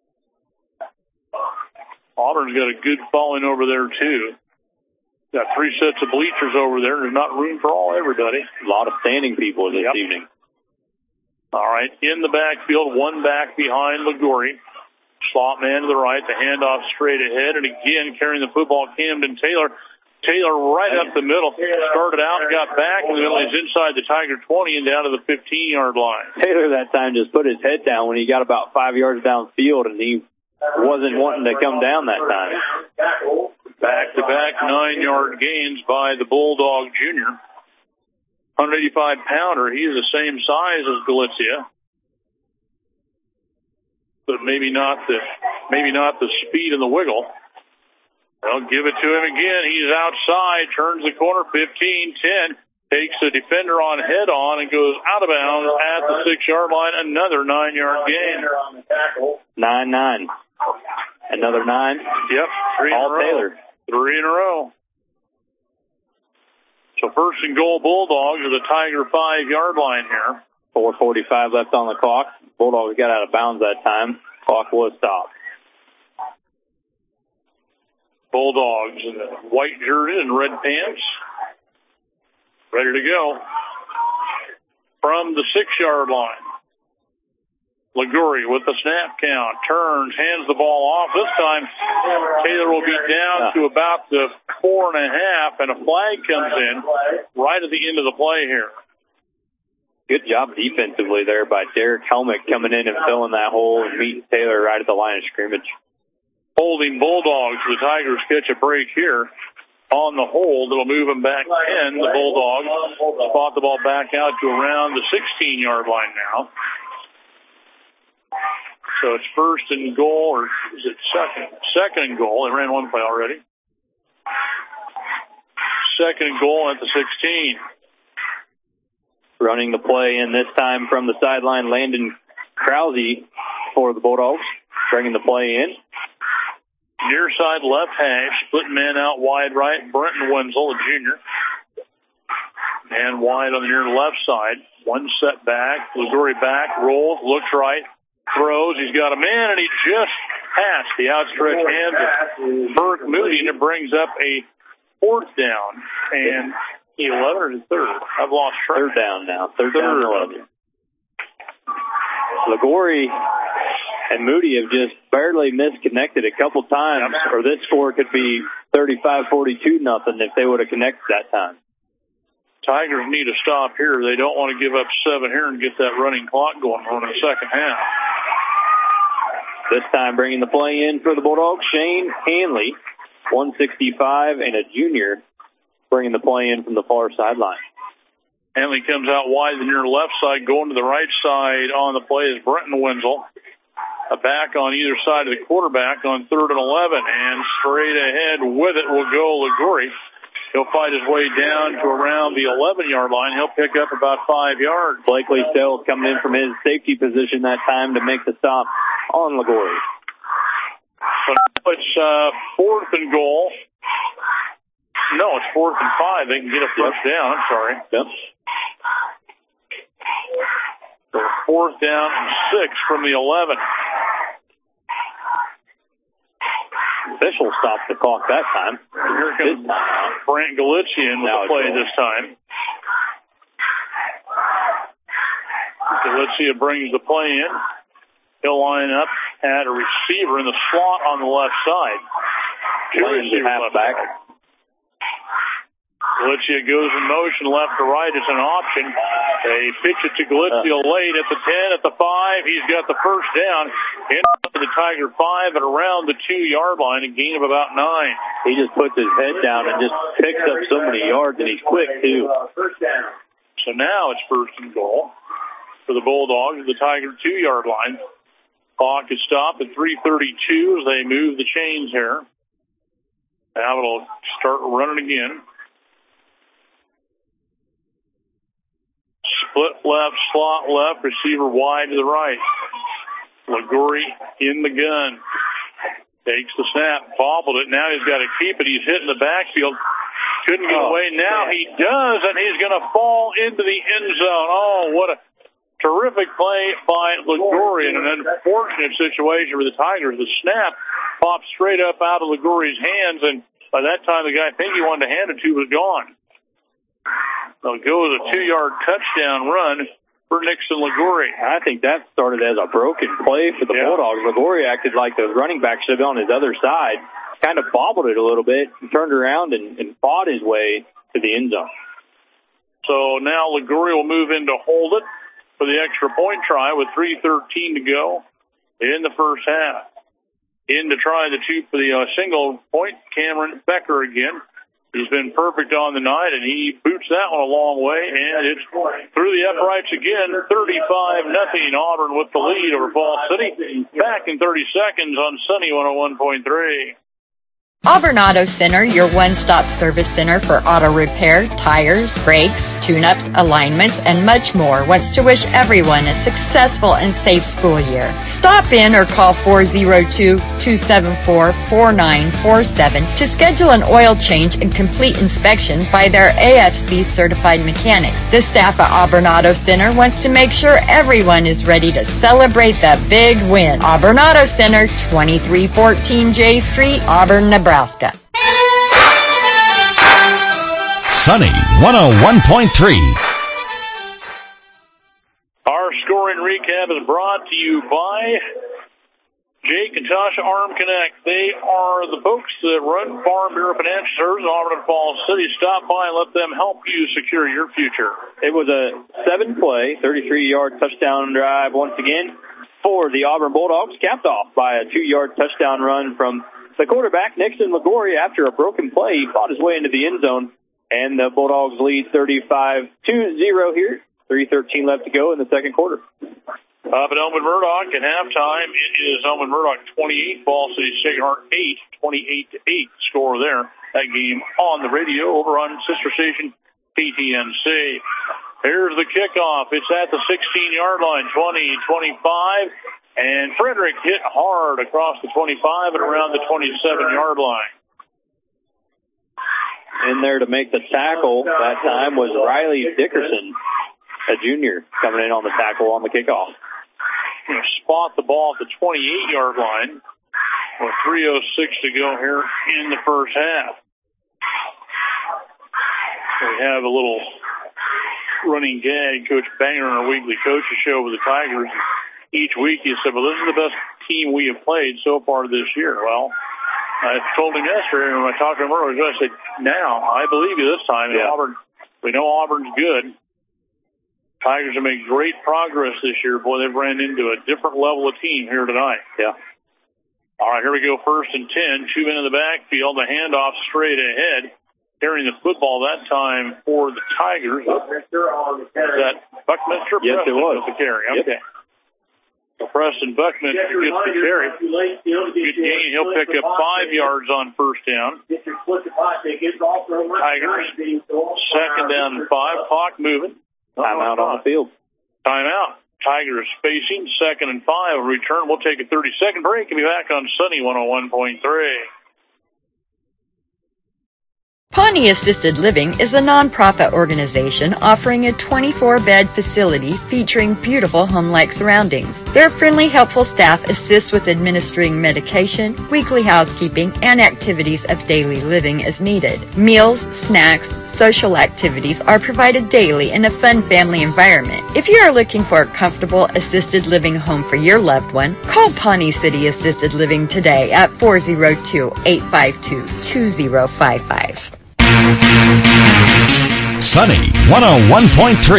Auburn's got a good following over there, too. Got three sets of bleachers over there. There's not room for all everybody. A lot of standing people this yep. evening. All right, in the backfield, one back behind Liguori. Slot man to the right, the handoff straight ahead, and again carrying the football, Camden Taylor. Taylor right up the middle. Started out, got back, and then he's inside the Tiger twenty and down to the fifteen-yard line. Taylor that time just put his head down when he got about five yards downfield, and he wasn't wanting to come down that time. Back-to-back nine-yard gains by the Bulldog Junior. one eighty-five pounder. He is the same size as Galizia, but maybe not the maybe not the speed and the wiggle. They'll give it to him again. He's outside, turns the corner, fifteen ten, takes the defender on head on and goes out of bounds at the six-yard line. Another nine-yard gain. Nine nine. Another nine. Yep. Three All in a row. Taylor. Three in a row. So first and goal Bulldogs are the Tiger five-yard line here. four forty-five left on the clock. Bulldogs got out of bounds that time. Clock was stopped. Bulldogs in the white jersey and red pants. Ready to go. From the six-yard line. Liguori with the snap count. Turns, hands the ball off. This time, Taylor will be down to about the four and a half, and a flag comes in right at the end of the play here. Good job defensively there by Derek Helmick coming in and filling that hole and meeting Taylor right at the line of scrimmage. Holding Bulldogs. The Tigers catch a break here on the hold. It'll move them back ten. The Bulldogs spot the ball back out to around the sixteen-yard line now. So it's first and goal, or is it second? Second and goal. They ran one play already. Second and goal at the sixteen. Running the play in this time from the sideline, Landon Krause for the Bulldogs. Bringing the play in. Near side left hash, split man out wide right. Brenton Wenzel, a junior. And wide on the near left side. One set back. Liguori back, rolls, looks right, throws. He's got a man, and he just passed the outstretched hands of Burke Moody, and it brings up a fourth down. And eleven or third? I've lost track. Third down now. Third, Third down eleven. Liguori and Moody have just barely misconnected a couple times, or this score could be thirty-five forty-two nothing if they would have connected that time. Tigers need a stop here. They don't want to give up seven here and get that running clock going on in the second half. This time bringing the play in for the Bulldogs, Shane Hanley, one sixty-five, and a junior bringing the play in from the far sideline. Hanley comes out wide the near left side. Going to the right side on the play is Brenton Wenzel. A back on either side of the quarterback on third and eleven. And straight ahead with it will go Liguori. He'll fight his way down to around the eleven-yard line. He'll pick up about five yards. Blakely Stills coming in from his safety position that time to make the stop on Liguori. So it's uh, fourth and goal. No, it's fourth and five. They can get a first yep. down. I'm sorry. Yep. So fourth down and six from the eleven. official stopped the clock that time. Here comes Brant Galizian with the play this time. Galizia brings the play in. He'll line up at a receiver in the slot on the left side. Two receivers left back. Galizia goes in motion left to right. It's an option. They pitch it to Galizia uh, late at the ten, at the five. He's got the first down. Into the Tiger five and around the two-yard line, a gain of about nine. He just puts his head down and just picks up so many yards, and he's quick, too. So now it's first and goal for the Bulldogs at the Tiger two-yard line. Clock is stopped at three thirty-two as they move the chains here. Now it'll start running again. Split left, slot left, receiver wide to the right. Liguri in the gun. Takes the snap, bobbled it. Now he's got to keep it. He's hitting the backfield. Couldn't get oh, away. Now man. He does, and he's going to fall into the end zone. Oh, what a terrific play by Liguri in an unfortunate situation for the Tigers. The snap popped straight up out of Liguri's hands, and by that time the guy I think he wanted to hand it to was gone. They'll go with a two-yard touchdown run for Nixon Liguri. I think that started as a broken play for the yeah. Bulldogs. Liguri acted like the running back should have been on his other side, kind of bobbled it a little bit, and turned around and, and fought his way to the end zone. So now Liguri will move in to hold it for the extra point try with three thirteen to go in the first half. In to try the two for the uh, single point, Cameron Becker again. He's been perfect on the night, and he boots that one a long way, and it's through the uprights again, thirty-five nothing. Auburn with the lead over Fall City. Back in thirty seconds on Sunny one oh one point three. Auburn Auto Center, your one-stop service center for auto repair, tires, brakes, tune-ups, alignments, and much more, wants to wish everyone a successful and safe school year. Stop in or call four oh two, two seven four, four nine four seven to schedule an oil change and complete inspection by their A F C-certified mechanics. The staff at Auburn Auto Center wants to make sure everyone is ready to celebrate that big win. Auburn Auto Center, twenty-three fourteen J Street, Auburn, Nebraska. Sunny one oh one point three. Our scoring recap is brought to you by Jake and Tasha Arm Connect. They are the folks that run Farm Bureau Financial Services in Auburn and Falls City. Stop by and let them help you secure your future. It was a seven-play, thirty-three-yard touchdown drive once again for the Auburn Bulldogs, capped off by a two-yard touchdown run from the quarterback, Nixon Liguri. After a broken play, he fought his way into the end zone, and the Bulldogs lead thirty-five to zero here. three thirteen left to go in the second quarter. Up at Elmwood Murdoch at halftime, it is Elmwood Murdoch twenty-eight, Fall City Sacred Heart eight, twenty-eight to eight score there. That game on the radio over on sister station P T N C. Here's the kickoff. It's at the sixteen-yard line, twenty, twenty-five, and Frederick hit hard across the twenty-five and around the twenty-seven-yard line. In there to make the tackle that time was Riley Dickerson, a junior, coming in on the tackle on the kickoff. Going to spot the ball at the twenty-eight-yard line with three oh six to go here in the first half. We have a little running gag. Coach Banger in our weekly coaches show with the Tigers. Each week he said, well, this is the best team we have played so far this year. Well, I told him yesterday when I talked to him earlier, I said, now, I believe you this time. Yeah. Auburn, we know Auburn's good. Tigers have made great progress this year. Boy, they've ran into a different level of team here tonight. Yeah. All right, here we go. First and ten. Two men in the backfield. The handoff straight ahead. Carrying the football that time for the Tigers. Buckminster on the carry. Is that Buckminster? Yes, Preston it was. With the carry. Okay. Yep. So Preston Buckminster gets the carry. Good gain. He'll pick up five yards on first down. Tigers. Second down and five. Clock moving. Timeout on the field. Timeout. Tigers facing second and five. Return. We'll take a thirty-second break and be back on Sunny one oh one point three. Pawnee Assisted Living is a nonprofit organization offering a twenty-four bed facility featuring beautiful home-like surroundings. Their friendly, helpful staff assists with administering medication, weekly housekeeping, and activities of daily living as needed. Meals, snacks, social activities are provided daily in a fun family environment. If you are looking for a comfortable assisted living home for your loved one, call Pawnee City Assisted Living today at four oh two, eight five two, two oh five five. Sunny one oh one point three.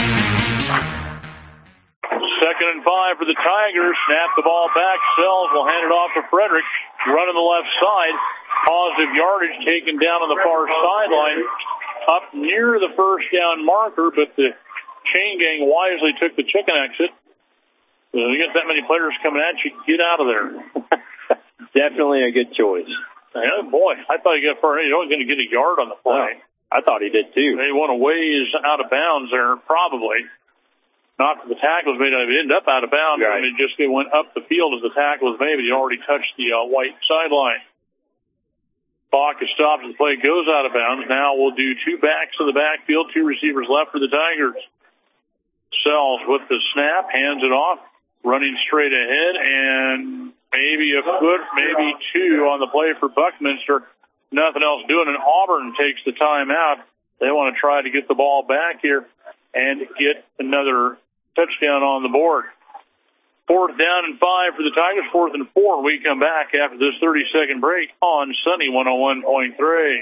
Second and five for the Tigers. Snap the ball back. Sells will hand it off to Frederick. Running the left side. Positive yardage taken down on the far sideline. Up near the first down marker, but the chain gang wisely took the chicken exit. So you get that many players coming at you, get out of there. Definitely a good choice. Oh, boy, I thought he got far. He was going to get a yard on the play. Oh, I thought he did, too. They went a ways out of bounds there, probably. Not that the tackle was made. It ended up out of bounds. Right. I mean, it just it went up the field as the tackle was made, but he already touched the uh, white sideline. Clock is stopped as the play goes out of bounds. Now we'll do two backs in the backfield, two receivers left for the Tigers. Sells with the snap, hands it off, running straight ahead, and maybe a foot, maybe two on the play for Buckminster. Nothing else doing, and Auburn takes the timeout. They want to try to get the ball back here and get another touchdown on the board. Fourth down and five for the Tigers, fourth and four. We come back after this thirty-second break on Sunny one oh one point three.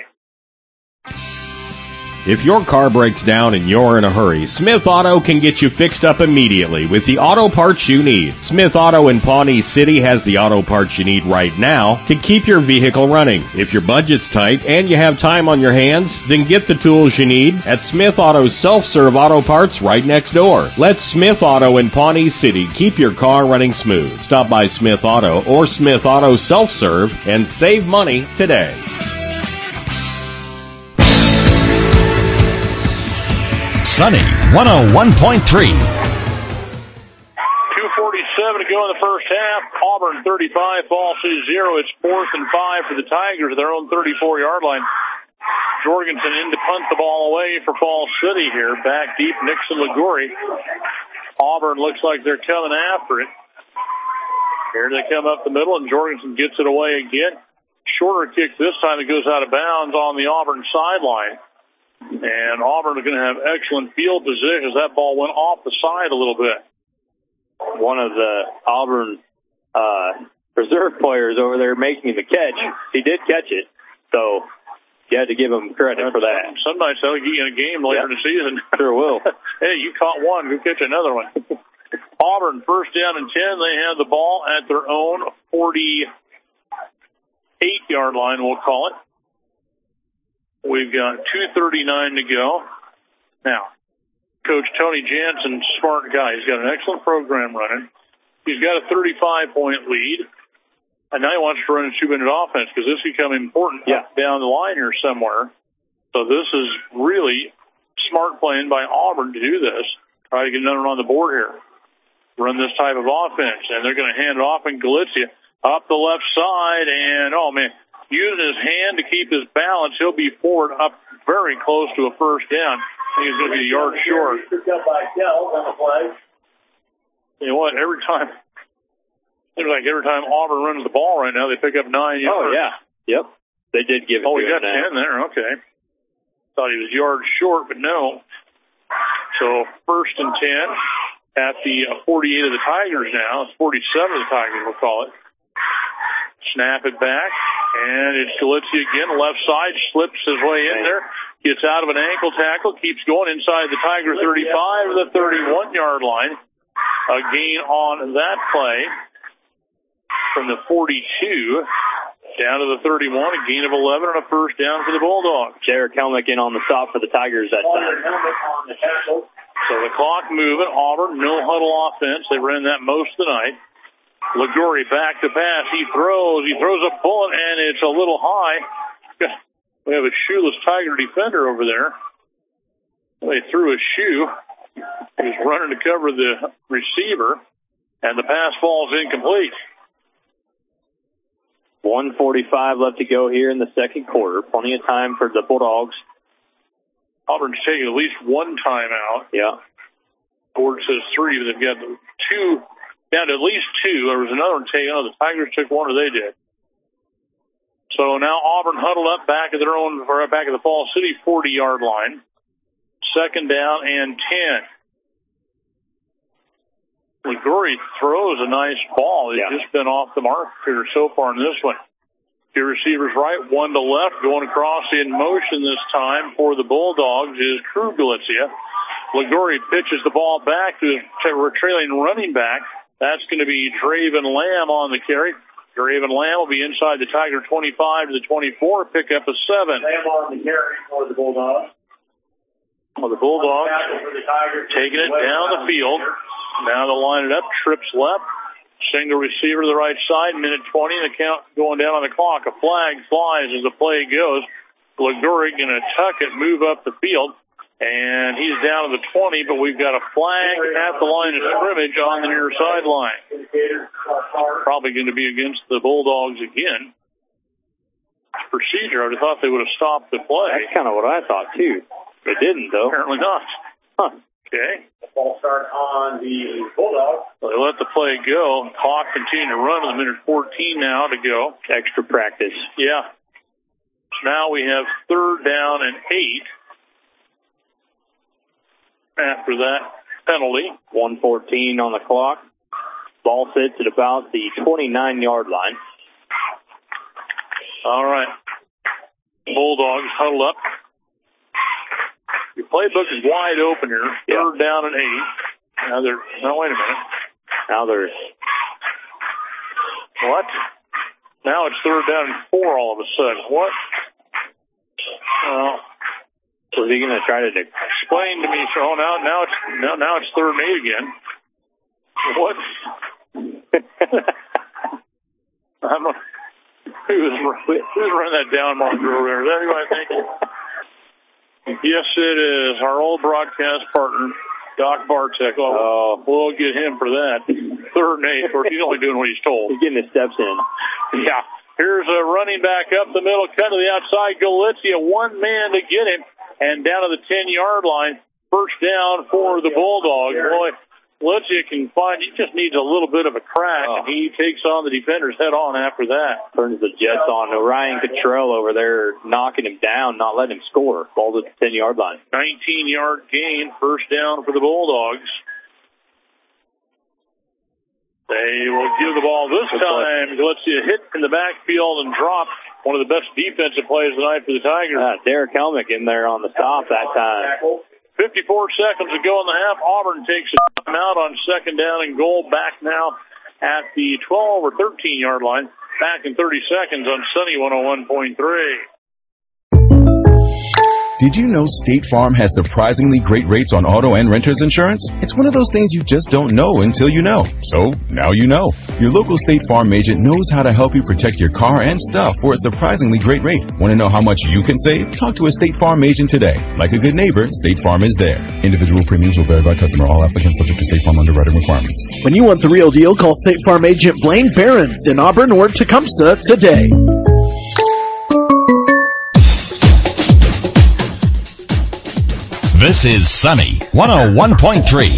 If your car breaks down and you're in a hurry, Smith Auto can get you fixed up immediately with the auto parts you need. Smith Auto in Pawnee City has the auto parts you need right now to keep your vehicle running. If your budget's tight and you have time on your hands, then get the tools you need at Smith Auto's self-serve auto parts right next door. Let Smith Auto in Pawnee City keep your car running smooth. Stop by Smith Auto or Smith Auto Self-Serve and save money today. Sunny one oh one point three. two forty-seven to go in the first half. Auburn thirty-five, Fall City zero. It's fourth and five for the Tigers at their own thirty-four-yard line. Jorgensen in to punt the ball away for Fall City here. Back deep, Nixon Liguri. Auburn looks like they're coming after it. Here they come up the middle, and Jorgensen gets it away again. Shorter kick this time. It goes out of bounds on the Auburn sideline. And Auburn is going to have excellent field position as that ball went off the side a little bit. One of the Auburn uh, reserve players over there making the catch. He did catch it, so you had to give him credit for that. Some nights they'll get you in a game later yep. in the season. Sure will. Hey, you caught one, go catch another one. Auburn, first down and ten. They have the ball at their own forty-eight-yard line, we'll call it. We've got two thirty-nine to go. Now, Coach Tony Jansen, smart guy. He's got an excellent program running. He's got a thirty-five point lead. And now he wants to run a two-minute offense because this could become important yeah. down the line here somewhere. So this is really smart playing by Auburn to do this. Try to get another one on the board here. Run this type of offense. And they're going to hand it off in Galizia up the left side. And, oh, man. Using his hand to keep his balance, he'll be forward up very close to a first down. I think he's going to be a yard short. You know what? Every time, seems like every time Auburn runs the ball right now, they pick up nine yards. Oh, yeah. Yep. They did give it Oh, to he got him ten there. Okay. Thought he was yards short, but no. So first and ten at the forty-eight of the Tigers now. It's forty-seven of the Tigers, we'll call it. Snap it back. And it's Galizia again, left side, slips his way in there, gets out of an ankle tackle, keeps going inside the Tiger thirty-five, the thirty-one-yard line. A gain on that play from the forty-two down to the thirty-one, a gain of eleven and a first down for the Bulldogs. Jared Kelnick in on the stop for the Tigers that time. So the clock moving, Auburn, no huddle offense. They ran that most of the night. Liguri back to pass. He throws. He throws a bullet, and it's a little high. We have a shoeless Tiger defender over there. They threw a shoe. He's running to cover the receiver, and the pass falls incomplete. one forty-five left to go here in the second quarter. Plenty of time for the Bulldogs. Auburn's taking at least one timeout. Yeah. Board says three, but they've got two, down to at least two. There was another one taken. Oh, the Tigers took one, or they did. So now Auburn huddled up back at their own, or back at the Fall City forty-yard line. Second down and ten. Liguori throws a nice ball. It's yeah. just been off the mark here so far in this one. Two receivers right, one to left. Going across in motion this time for the Bulldogs is Krug Galizia. Liguori pitches the ball back to a trailing running back. That's going to be Draven Lamb on the carry. Draven Lamb will be inside the Tiger twenty-five to the twenty-four, pick up a seven. Lamb on the carry for the Bulldogs. Well, the Bulldogs taking it down the field. Now they'll line it up, trips left. Single receiver to the right side, minute twenty, the count going down on the clock. A flag flies as the play goes. Liguori going to tuck it, move up the field. And he's down to the twenty, but we've got a flag at the line of scrimmage on the near sideline. Probably going to be against the Bulldogs again. Procedure, I would have thought they would have stopped the play. That's kind of what I thought, too. They didn't, though. Apparently not. Huh. Okay. Ball start on the Bulldogs. So they let the play go. Clock continuing to run with a minute fourteen now to go. Extra practice. Yeah. So now we have third down and eight. After that penalty. one fourteen on the clock. Ball sits at about the twenty-nine-yard line. All right. Bulldogs huddle up. Your playbook is wide open here. Third yep. down and eight. Now they're, no, wait a minute. Now there's, what? Now it's third down and four all of a sudden. What? Well, was he going to try to explain to me? So oh, now, now it's now, now it's third and eight again. What? I'm a, who's who's running that down marker over there? Is that who I think? Yes, it is. Our old broadcast partner, Doc Bartek. Oh, uh, we'll get him for that. Third and eight. Of course, he's only doing what he's told. He's getting his steps in. Yeah. Here's a running back up the middle, cut to the outside. Galizia, one man to get him, and down to the ten-yard line. First down for the Bulldogs. Boy, Galizia can find, he just needs a little bit of a crack, oh. and he takes on the defenders head on after that. Turns the Jets on. Ryan Cottrell over there knocking him down, not letting him score. Ball to the ten-yard line. nineteen-yard gain, first down for the Bulldogs. They will give the ball this time. Galizia hit in the backfield and drop. One of the best defensive plays tonight for the Tigers. Uh, Derek Helmick in there on the stop that time. fifty-four seconds to go in the half. Auburn takes a timeout on second down and goal. Back now at the twelve or thirteen-yard line. Back in thirty seconds on Sunny one oh one point three. Did you know State Farm has surprisingly great rates on auto and renter's insurance? It's one of those things you just don't know until you know. So, now you know. Your local State Farm agent knows how to help you protect your car and stuff for a surprisingly great rate. Want to know how much you can save? Talk to a State Farm agent today. Like a good neighbor, State Farm is there. Individual premiums will vary by customer. All applicants subject to State Farm underwriting requirements. When you want the real deal, call State Farm agent Blaine Barron in Auburn or Tecumseh today. This is Sunny one oh one point three.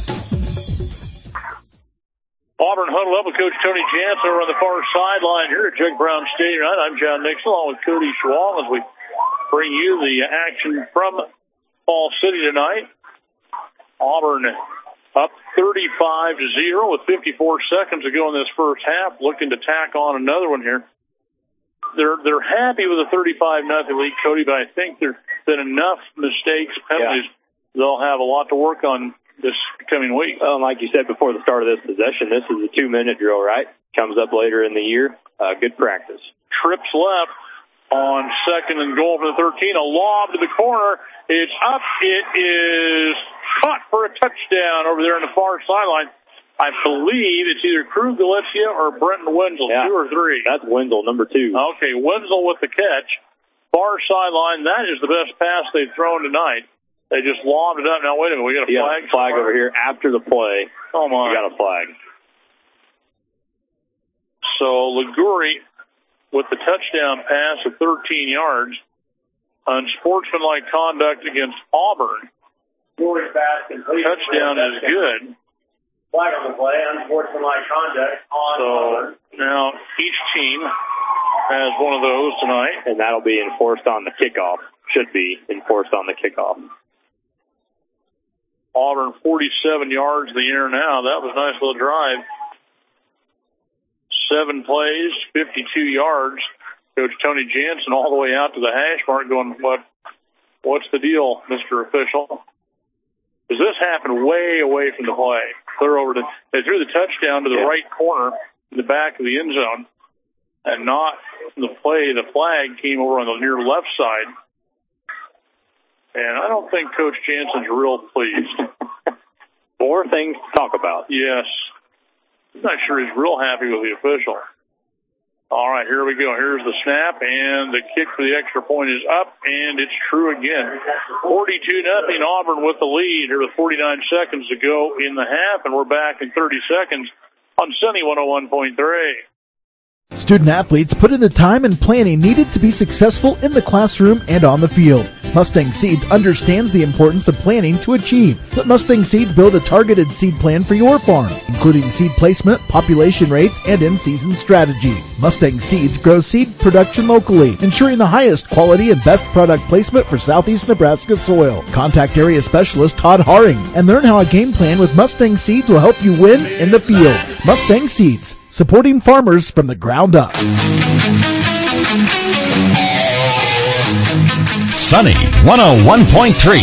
Auburn huddled up with Coach Tony Jansen over on the far sideline here at Jug Brown Stadium. I'm John Nixon along with Cody Schwal as we bring you the action from Fall City tonight. Auburn up thirty-five to zero with fifty-four seconds to go in this first half, looking to tack on another one here. They're they're happy with a thirty-five nothing lead, Cody, but I think there's been enough mistakes, penalties, yeah. they'll have a lot to work on this coming week. Well, like you said before the start of this possession, this is a two-minute drill, right? Comes up later in the year. Uh, good practice. Trips left on second and goal for the thirteen. A lob to the corner. It's up. It is caught for a touchdown over there on the far sideline. I believe it's either Krug Galizia or Brenton Wenzel, yeah. two or three. That's Wenzel, number two. Okay, Wenzel with the catch. Far sideline, that is the best pass they've thrown tonight. They just lobbed it up. Now, wait a minute, we got a yeah, flag? flag over here after the play. Oh, my. We got a flag. So, Liguori with the touchdown pass of thirteen yards. Unsportsmanlike conduct against Auburn. Touchdown is good. Flag on the play, unsportsmanlike conduct on So Auburn. now each team has one of those tonight. And that'll be enforced on the kickoff. Should be enforced on the kickoff. Auburn forty-seven yards in the air now. That was a nice little drive. Seven plays, fifty-two yards. Coach Tony Jansen all the way out to the hash mark going, what? What's the deal, Mister Official? Because this happened way away from the play. Clear over to, they threw the touchdown to the yeah. right corner in the back of the end zone, and not the play. The flag came over on the near left side. And I don't think Coach Jansen's real pleased. More things to talk about. Yes. I'm not sure he's real happy with the official. All right, here we go. Here's the snap, and the kick for the extra point is up, and it's true again. forty-two nothing Auburn with the lead. Here with forty-nine seconds to go in the half, and we're back in thirty seconds on Sunny one oh one point three. Student athletes put in the time and planning needed to be successful in the classroom and on the field. Mustang Seeds understands the importance of planning to achieve. Let Mustang Seeds build a targeted seed plan for your farm, including seed placement, population rates, and in-season strategy. Mustang Seeds grows seed production locally, ensuring the highest quality and best product placement for southeast Nebraska soil. Contact area specialist Todd Haring and learn how a game plan with Mustang Seeds will help you win in the field. Mustang Seeds, supporting farmers from the ground up. Sunny one oh one point three.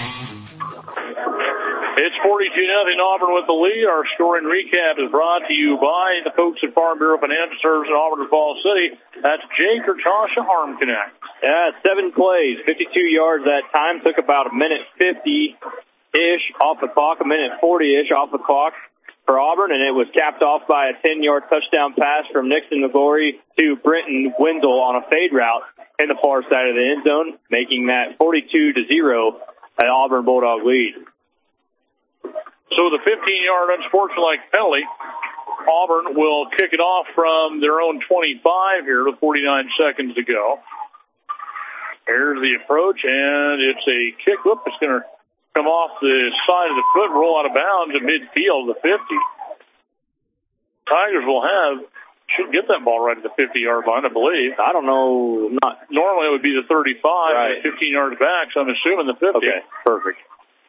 It's forty-two nothing Auburn with the lead. Our scoring recap is brought to you by the folks at Farm Bureau Financial Services in Auburn and Falls City. That's Jake or Tasha Arm Connect. Yeah, seven plays, fifty-two yards that time. Took about a minute fifty-ish off the clock, a minute forty-ish off the clock for Auburn, and it was capped off by a ten-yard touchdown pass from Nixon McGlory to Brenton Wendell on a fade route in the far side of the end zone, making that forty-two to zero an Auburn Bulldog lead. So the fifteen-yard unsportsmanlike penalty, Auburn will kick it off from their own twenty-five here with forty-nine seconds to go. Here's the approach, and it's a kick. Whoop, it's going to come off the side of the foot and roll out of bounds at midfield, the fifty. Tigers will have, should get that ball right at the fifty-yard line, I believe. I don't know. Not Normally it would be the thirty-five, right. fifteen yards back, so I'm assuming the fifty. Okay, perfect.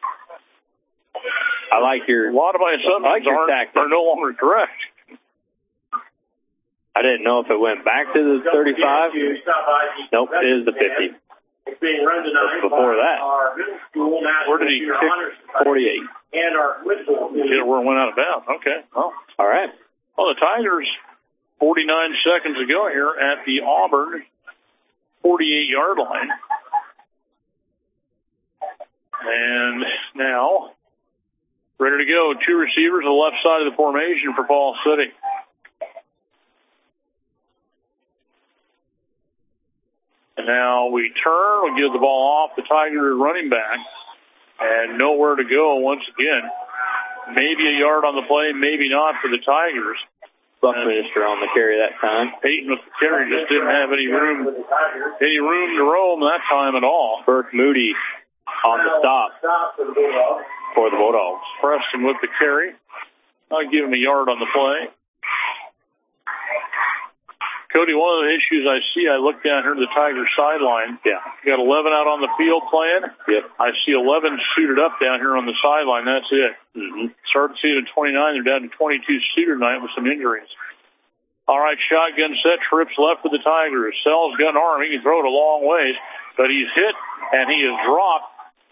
I like your... A lot of my assumptions like aren't, are no longer correct. I didn't know if it went back to the thirty-five. Nope, it is the fifty. It's being run tonight before that. Our middle school Where did he kick? forty-eight. And our whistle. Yeah, where it went out of bounds. Okay. Oh. All right. Well, the Tigers, forty-nine seconds ago here at the Auburn forty-eight-yard line. And now, ready to go. Two receivers on the left side of the formation for Fall City. And now we turn, we give the ball off the Tigers running back, and nowhere to go once again. Maybe a yard on the play, maybe not for the Tigers. Buckminster on the carry that time. Peyton with the carry just didn't have any room, any room to roam that time at all. Burke Moody on the stop for the Bulldogs. Preston with the carry. I'll give him a yard on the play. Cody, one of the issues I see, I look down here to the Tigers sideline. Yeah. You got eleven out on the field playing. Yep. I see eleven suited up down here on the sideline. That's it. Mm-hmm. Started seated at twenty-nine. They're down to twenty-two suited tonight with some injuries. All right, shotgun set, trips left for the Tigers. Sells gun arm. He can throw it a long ways, but he's hit, and he is dropped.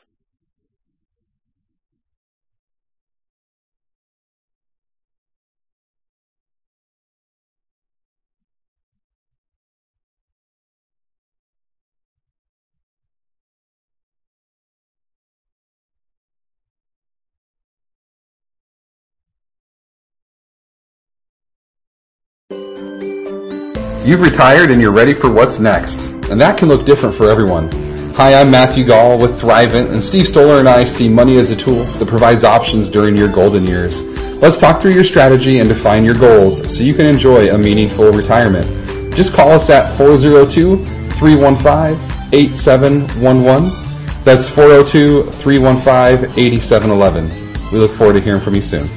You've retired and you're ready for what's next, and that can look different for everyone. Hi, I'm Matthew Gall with Thrivent, and Steve Stoller and I see money as a tool that provides options during your golden years. Let's talk through your strategy and define your goals so you can enjoy a meaningful retirement. just call us at four oh two, three one five, eight seven one one. That's four oh two, three one five, eight seven one one. We look forward to hearing from you soon.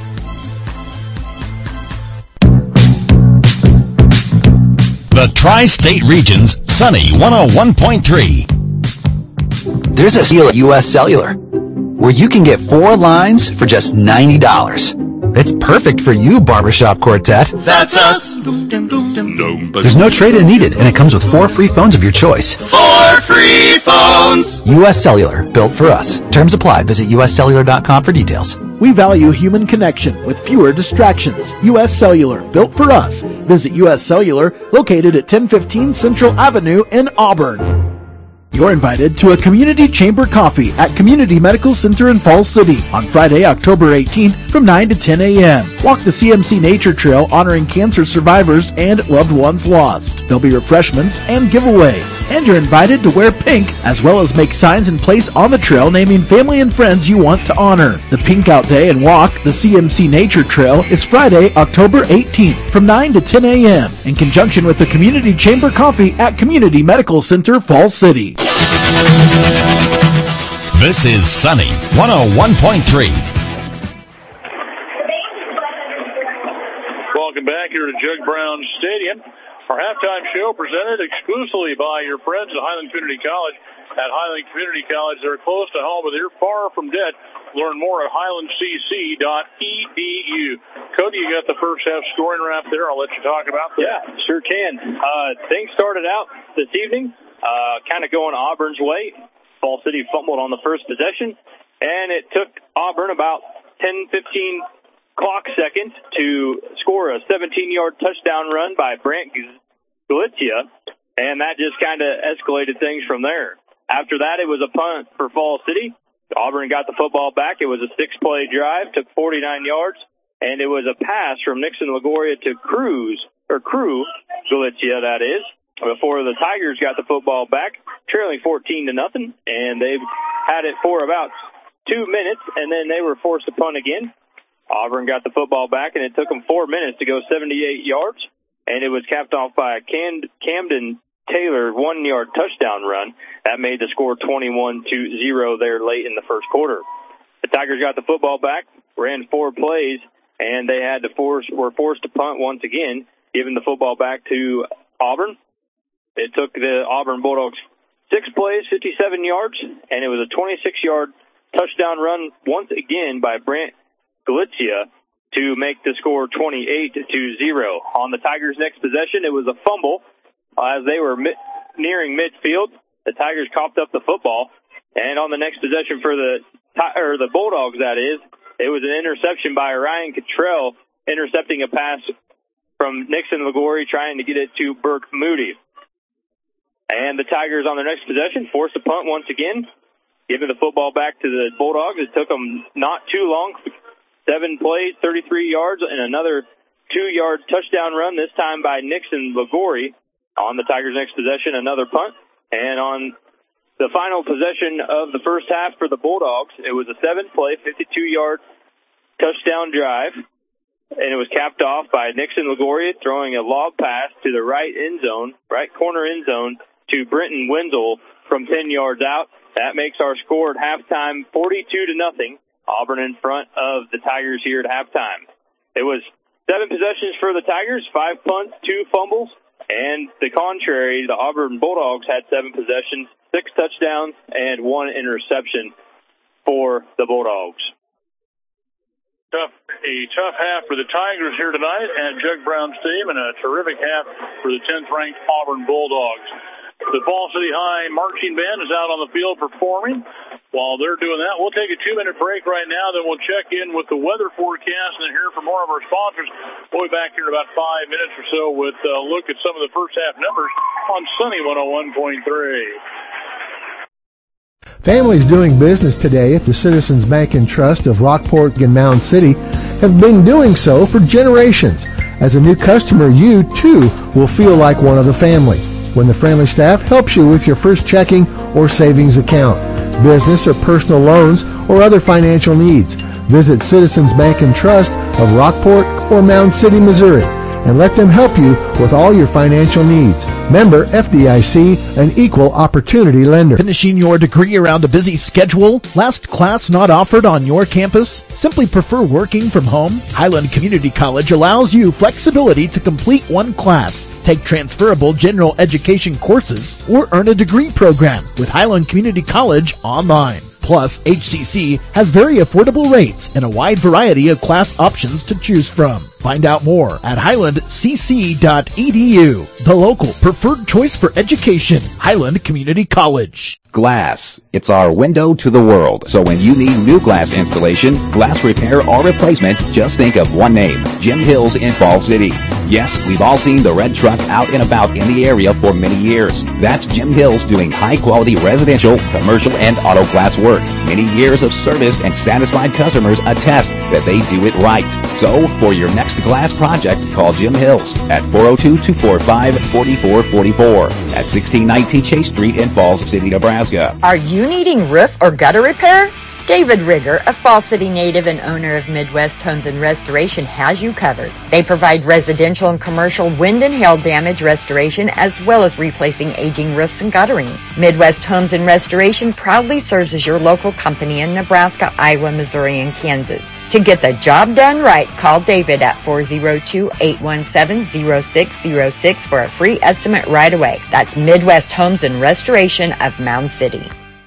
The Tri-State Region's Sunny one oh one point three. There's a deal at U S Cellular where you can get four lines for just ninety dollars. It's perfect for you, Barbershop Quartet. That's us. There's no trade-in needed, and it comes with four free phones of your choice. Four free phones. U S Cellular, built for us. Terms apply. Visit U S cellular dot com for details. We value human connection with fewer distractions. U S Cellular, built for us. Visit U S Cellular, located at ten fifteen Central Avenue in Auburn. You're invited to a community chamber coffee at Community Medical Center in Falls City on Friday, October eighteenth from nine to ten a.m. Walk the C M C Nature Trail honoring cancer survivors and loved ones lost. There'll be refreshments and giveaways. And you're invited to wear pink as well as make signs and place on the trail naming family and friends you want to honor. The Pink Out Day and Walk the C M C Nature Trail is Friday, October eighteenth from nine to ten a.m. in conjunction with the Community Chamber Coffee at Community Medical Center, Falls City. This is Sunny one oh one point three. Welcome back here to Jug Brown Stadium. Our halftime show presented exclusively by your friends at Highland Community College. At Highland Community College, they're close to home, but they're far from dead. Learn more at highland c c dot e d u. Cody, you got the first half scoring wrap there. I'll let you talk about that. Yeah, sure can. Uh, things started out this evening uh, kind of going Auburn's way. Fall City fumbled on the first possession, and it took Auburn about ten, fifteen clock seconds to score a seventeen-yard touchdown run by Brant Galicia, and that just kind of escalated things from there. After that, it was a punt for Fall City. Auburn got the football back. It was a six-play drive, took forty-nine yards, and it was a pass from Nixon LaGoria to Cruz, or Crew Galicia, that is, before the Tigers got the football back, trailing fourteen to nothing, and they had it for about two minutes, and then they were forced to punt again. Auburn got the football back, and it took them four minutes to go seventy-eight yards, and it was capped off by a Cam- Camden Taylor one-yard touchdown run. That made the score twenty-one to zero there late in the first quarter. The Tigers got the football back, ran four plays, and they had to force were forced to punt once again, giving the football back to Auburn. It took the Auburn Bulldogs six plays, fifty-seven yards, and it was a twenty-six-yard touchdown run once again by Brant Galicia to make the score twenty-eight to zero. On the Tigers' next possession, it was a fumble. Uh, as they were mi- nearing midfield, the Tigers coughed up the football, and on the next possession for the or the Bulldogs, that is, it was an interception by Ryan Cottrell, intercepting a pass from Nixon LaGoria, trying to get it to Burke Moody. And the Tigers on their next possession forced a punt once again, giving the football back to the Bulldogs. It took them not too long. Seven plays, thirty-three yards, and another two-yard touchdown run, this time by Nixon LaGoria. On the Tigers' next possession, another punt. And on the final possession of the first half for the Bulldogs, it was a seven-play, fifty-two-yard touchdown drive. And it was capped off by Nixon LaGoria throwing a lob pass to the right end zone, right corner end zone, to Brenton Wenzel from ten yards out. That makes our score at halftime forty-two to nothing. Auburn in front of the Tigers here at halftime. It was seven possessions for the Tigers, five punts, two fumbles, and the contrary, the Auburn Bulldogs had seven possessions, six touchdowns, and one interception for the Bulldogs. Tough, a tough half for the Tigers here tonight at Jug Brown Stadium, and a terrific half for the tenth-ranked Auburn Bulldogs. The Fall City High Marching Band is out on the field performing. While they're doing that, we'll take a two-minute break right now, then we'll check in with the weather forecast and hear from more of our sponsors. We'll be back here in about five minutes or so with a look at some of the first-half numbers on Sunny one oh one point three. Families doing business today at the Citizens Bank and Trust of Rockport and Mound City have been doing so for generations. As a new customer, you, too, will feel like one of the family when the friendly staff helps you with your first checking or savings account, business or personal loans, or other financial needs. Visit Citizens Bank and Trust of Rockport or Mound City, Missouri. and let them help you with all your financial needs. Member F D I C, an equal opportunity lender. Finishing your degree around a busy schedule? Last class not offered on your campus? Simply prefer working from home? Highland Community College allows you flexibility to complete one class, take transferable general education courses, or earn a degree program with Highland Community College online. Plus, H C C has very affordable rates and a wide variety of class options to choose from. Find out more at highland c c dot e d u, the local preferred choice for education, Highland Community College. Glass. It's our window to the world. So when you need new glass installation, glass repair, or replacement, just think of one name, Jim Hills in Fall City. Yes, we've all seen the red truck out and about in the area for many years. That's Jim Hills doing high-quality residential, commercial, and auto glass work. Many years of service and satisfied customers attest that they do it right. So, for your next glass project, call Jim Hills at four oh two, two four five, four four four four at sixteen nineteen Chase Street in Falls City, Nebraska. Are you needing roof or gutter repair? David Rigger, a Fall City native and owner of Midwest Homes and Restoration, has you covered. They provide residential and commercial wind and hail damage restoration as well as replacing aging roofs and guttering. Midwest Homes and Restoration proudly serves as your local company in Nebraska, Iowa, Missouri, and Kansas. To get the job done right, call David at four oh two, eight one seven, oh six oh six for a free estimate right away. That's Midwest Homes and Restoration of Mound City.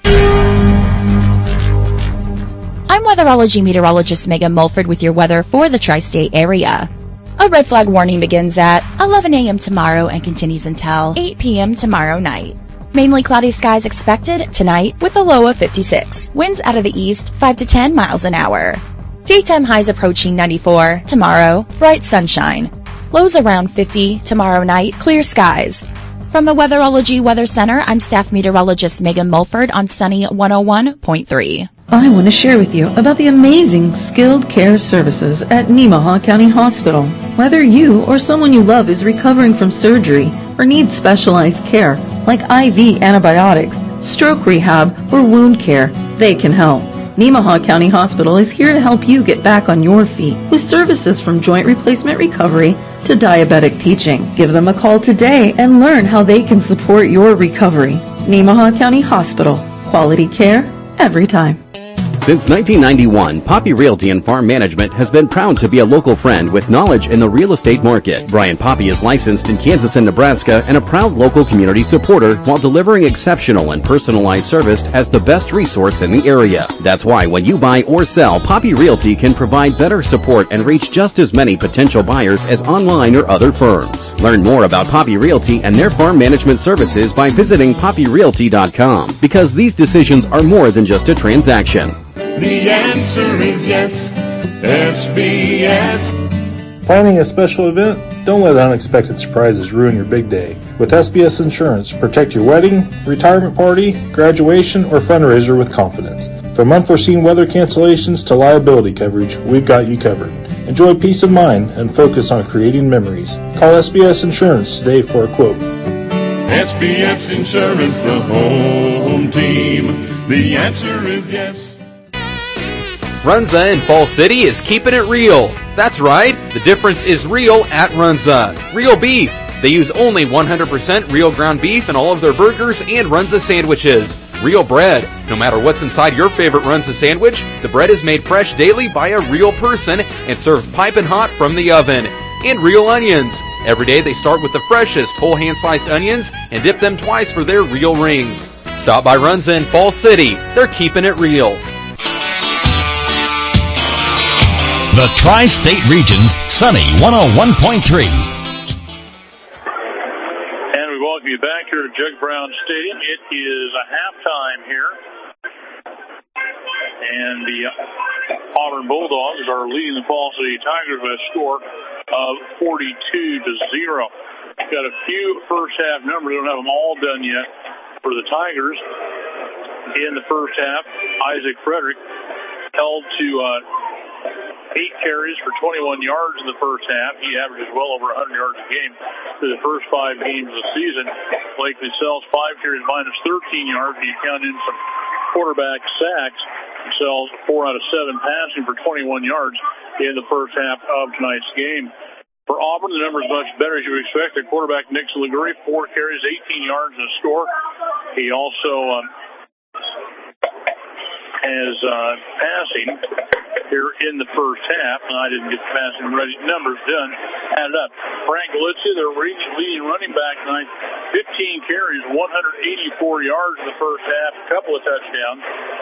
I'm weatherology meteorologist Megan Mulford with your weather for the tri-state area. A red flag warning begins at eleven a.m. tomorrow and continues until eight p.m. tomorrow night. Mainly cloudy skies expected tonight with a low of fifty-six. Winds out of the east five to ten miles an hour. Daytime highs approaching ninety-four. Tomorrow, bright sunshine. Lows around fifty. Tomorrow night, clear skies. From the Weatherology Weather Center, I'm staff meteorologist Megan Mulford on Sunny one oh one point three. I want to share with you about the amazing skilled care services at Nemaha County Hospital. Whether you or someone you love is recovering from surgery or needs specialized care like I V antibiotics, stroke rehab, or wound care, they can help. Nemaha County Hospital is here to help you get back on your feet with services from joint replacement recovery to diabetic teaching. Give them a call today and learn how they can support your recovery. Nemaha County Hospital. Quality care every time. Since nineteen ninety-one, Poppy Realty and Farm Management has been proud to be a local friend with knowledge in the real estate market. Brian Poppy is licensed in Kansas and Nebraska and a proud local community supporter while delivering exceptional and personalized service as the best resource in the area. That's why when you buy or sell, Poppy Realty can provide better support and reach just as many potential buyers as online or other firms. Learn more about Poppy Realty and their farm management services by visiting poppy realty dot com, because these decisions are more than just a transaction. The answer is yes, S B S. Planning a special event? Don't let unexpected surprises ruin your big day. With S B S Insurance, protect your wedding, retirement party, graduation, or fundraiser with confidence. From unforeseen weather cancellations to liability coverage, we've got you covered. Enjoy peace of mind and focus on creating memories. Call S B S Insurance today for a quote. S B S Insurance, the home team. The answer is yes. Runza in Fall City is keeping it real. That's right, the difference is real at Runza. Real beef. They use only one hundred percent real ground beef in all of their burgers and Runza sandwiches. Real bread. No matter what's inside your favorite Runza sandwich, the bread is made fresh daily by a real person and served piping hot from the oven. And real onions. Every day they start with the freshest whole hand-sliced onions and dip them twice for their real rings. Stop by Runza in Fall City. They're keeping it real. The Tri-State Region's Sunny one oh one point three. And we welcome you back here to Jug Brown Stadium. It is a halftime here. And the Auburn Bulldogs are leading the Fall City Tigers with a score of forty-two to zero. Got a few first half numbers. We don't have them all done yet for the Tigers. In the first half, Isaac Frederick held to uh, eight carries for twenty-one yards in the first half. He averages well over one hundred yards a game through the first five games of the season. Blakely Sells, five carries, minus thirteen yards. You count in some quarterback sacks. Sells four out of seven passing for twenty-one yards in the first half of tonight's game. For Auburn, the number is much better, as you would expect. Their quarterback, Nick Liguri, four carries, eighteen yards and a score. He also um, has uh, passing here in the first half, and I didn't get the passing ready numbers done. Added up. Frank Galitzia, their leading running back tonight, fifteen carries, one hundred eighty-four yards in the first half, a couple of touchdowns.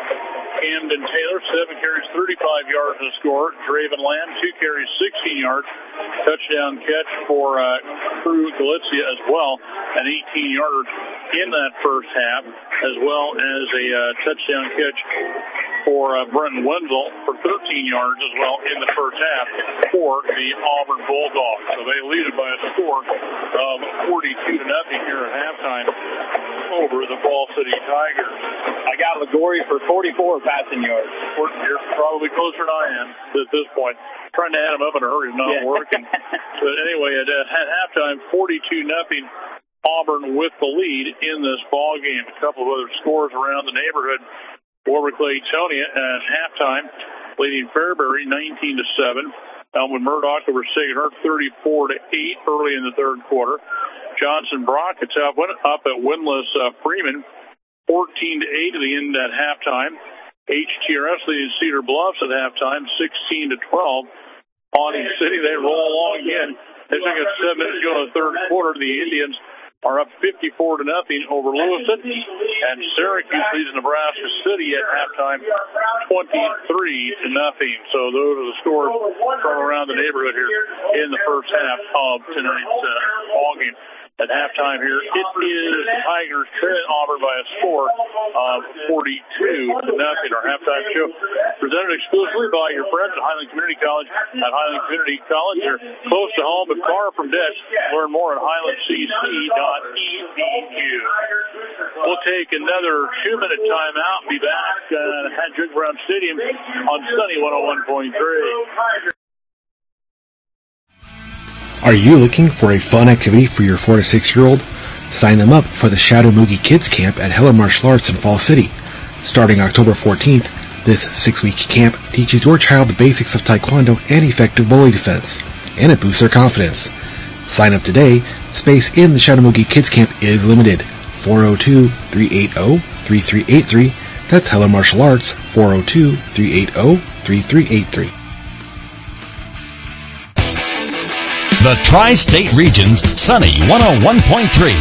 Camden Taylor, seven carries, thirty-five yards and a score. Draven Lamb, two carries, sixteen yards. Touchdown catch for uh, Crew Galitzia as well, an eighteen-yarder in that first half, as well as a uh, touchdown catch for uh, Brenton Wenzel for thirteen yards as well in the first half for the Auburn Bulldogs. So they lead it by a score of forty-two to nothing here at halftime over the Ball City Tigers. I got Liguri for forty-four passing yards. You're probably closer than I am at this point. Trying to add them up in a hurry is not yeah. working. But anyway, at, at halftime, forty-two nothing. Auburn with the lead in this ball game. A couple of other scores around the neighborhood. Warwick-Latonia at halftime, leading Fairbury nineteen to seven. Elmwood Murdoch over Sacred Heart thirty-four to eight early in the third quarter. Johnson Brock it's up, went up at winless uh, Freeman fourteen to eight to the end at halftime. H T R S leading Cedar Bluffs at halftime sixteen to twelve. Pawnee City, they roll along again. They took it seven minutes ago in the third quarter. The Indians are up fifty-four to nothing over Lewiston, and Syracuse leads Nebraska City at halftime twenty-three to nothing. So those are the scores from around the neighborhood here in the first half of tonight's uh, ball game. At halftime here, it is the Tigers trailing Auburn by a score of forty-two to nothing. Our halftime show presented exclusively by your friends at Highland Community College. At Highland Community College, they're close to home but far from debt. Learn more at highland c c dot e d u. We'll take another two-minute timeout and be back at Jig Brown Stadium on Sunny one oh one point three. Are you looking for a fun activity for your four to six year old? Sign them up for the Shadow Moogie Kids Camp at Heller Martial Arts in Fall City. Starting October fourteenth, this six-week camp teaches your child the basics of Taekwondo and effective bully defense, and it boosts their confidence. Sign up today. Space in the Shadow Moogie Kids Camp is limited. four oh two, three eight oh, three three eight three. That's Heller Martial Arts, four oh two, three eight oh, three three eight three. The Tri-State Region's Sunny one oh one point three.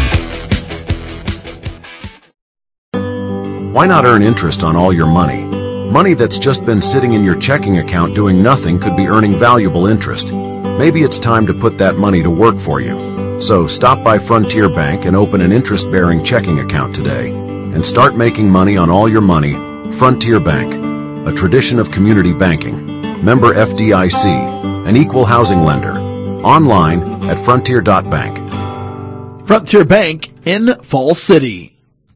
Why not earn interest on all your money? Money that's just been sitting in your checking account doing nothing could be earning valuable interest. Maybe it's time to put that money to work for you. So stop by Frontier Bank and open an interest-bearing checking account today. And start making money on all your money. Frontier Bank, a tradition of community banking. Member F D I C, an equal housing lender. Online at frontier dot bank. Frontier Bank in Fall City.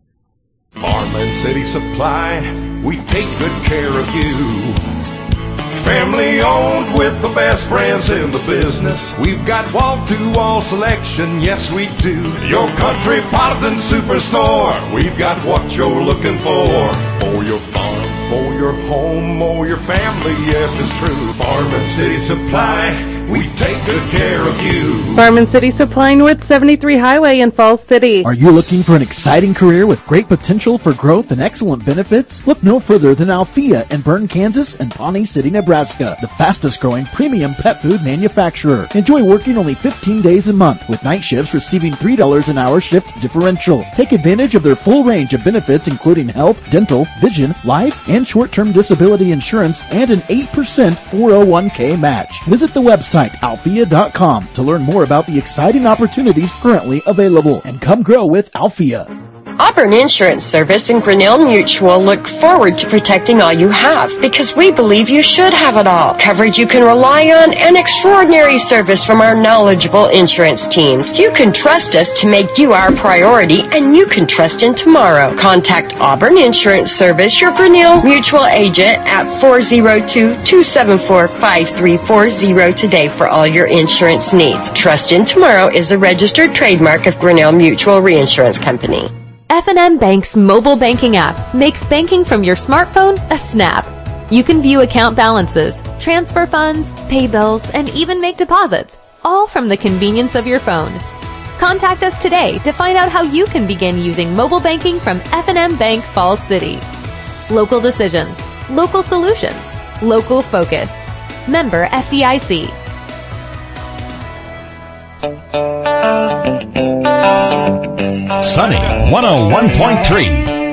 Farm and City Supply, we take good care of you. Family owned with the best brands in the business. We've got wall-to-wall selection, yes we do. Your country Cosmopolitan Superstore. We've got what you're looking for. For your farm, for your home, or your family, yes it's true. Farm and City Supply, we take good care of you. Farm and City Supply, North seventy-three Highway in Falls City. Are you looking for an exciting career with great potential for growth and excellent benefits? Look no further than Althea in Bern, Kansas and Pawnee City, Nebraska, the fastest growing premium pet food manufacturer. Enjoy working only fifteen days a month with night shifts receiving three dollars an hour shift differential. Take advantage of their full range of benefits including health, dental, vision, life, and short-term disability insurance and an eight percent four oh one k match. Visit the website althea dot com to learn more about the exciting opportunities currently available and come grow with Althea. Auburn Insurance Service and Grinnell Mutual look forward to protecting all you have because we believe you should have it all. Coverage you can rely on and extraordinary service from our knowledgeable insurance teams. You can trust us to make you our priority and you can trust in tomorrow. Contact Auburn Insurance Service, your Grinnell Mutual agent at four oh two, two seven four, five three four oh today for all your insurance needs. Trust in Tomorrow is a registered trademark of Grinnell Mutual Reinsurance Company. F and M Bank's mobile banking app makes banking from your smartphone a snap. You can view account balances, transfer funds, pay bills, and even make deposits. all from the convenience of your phone. Contact us today to find out how you can begin using mobile banking from F and M Bank Falls City. Local decisions, local solutions, local focus. Member F D I C. Sunny one oh one point three.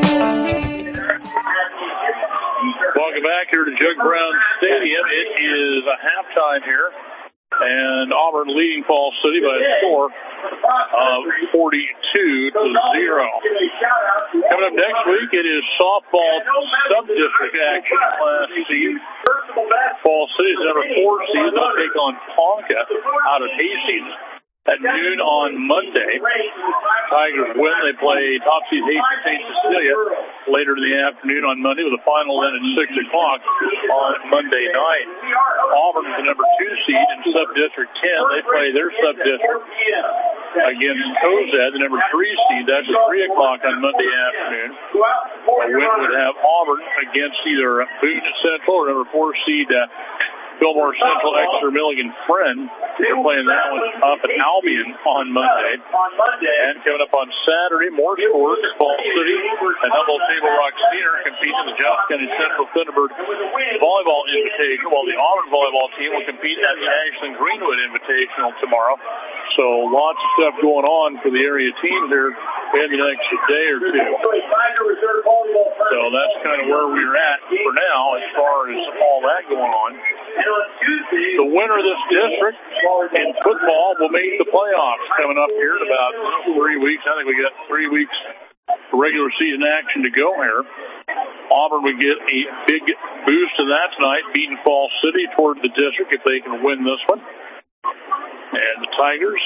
Welcome back here to Jug Brown Stadium. It is a halftime here, and Auburn leading Falls City by a score of forty-two to zero. Coming up next week, it is softball sub-district action, Class C. Falls City's number four seed. They'll take on Ponca out of Hastings at noon on Monday. Tigers win. They play top seed Hastings Saint Cecilia later in the afternoon on Monday, with a final then at six o'clock on Monday night. Auburn is the number two seed in sub-district ten. They play their sub-district against Cozad, the number three seed. That's at three o'clock on Monday afternoon. A win would have Auburn against either Boone Central or number four seed uh, Fillmore Central, Exeter Milligan Friend. They're playing that one up at Albion on Monday. And coming up on Saturday, more sports. Falls City and Humboldt Table Rock Senior compete in the Johnson County Central Thunderbird Volleyball Invitational, while the Auburn volleyball team will compete at the Ashland Greenwood Invitational tomorrow. So lots of stuff going on for the area team here in the next day or two. So that's kind of where we're at for now as far as all that going on. The winner of this district in football will make the playoffs coming up here in about three weeks. I think we got three weeks for regular season action to go here. Auburn would get a big boost in that tonight, beating Falls City toward the district if they can win this one. And the Tigers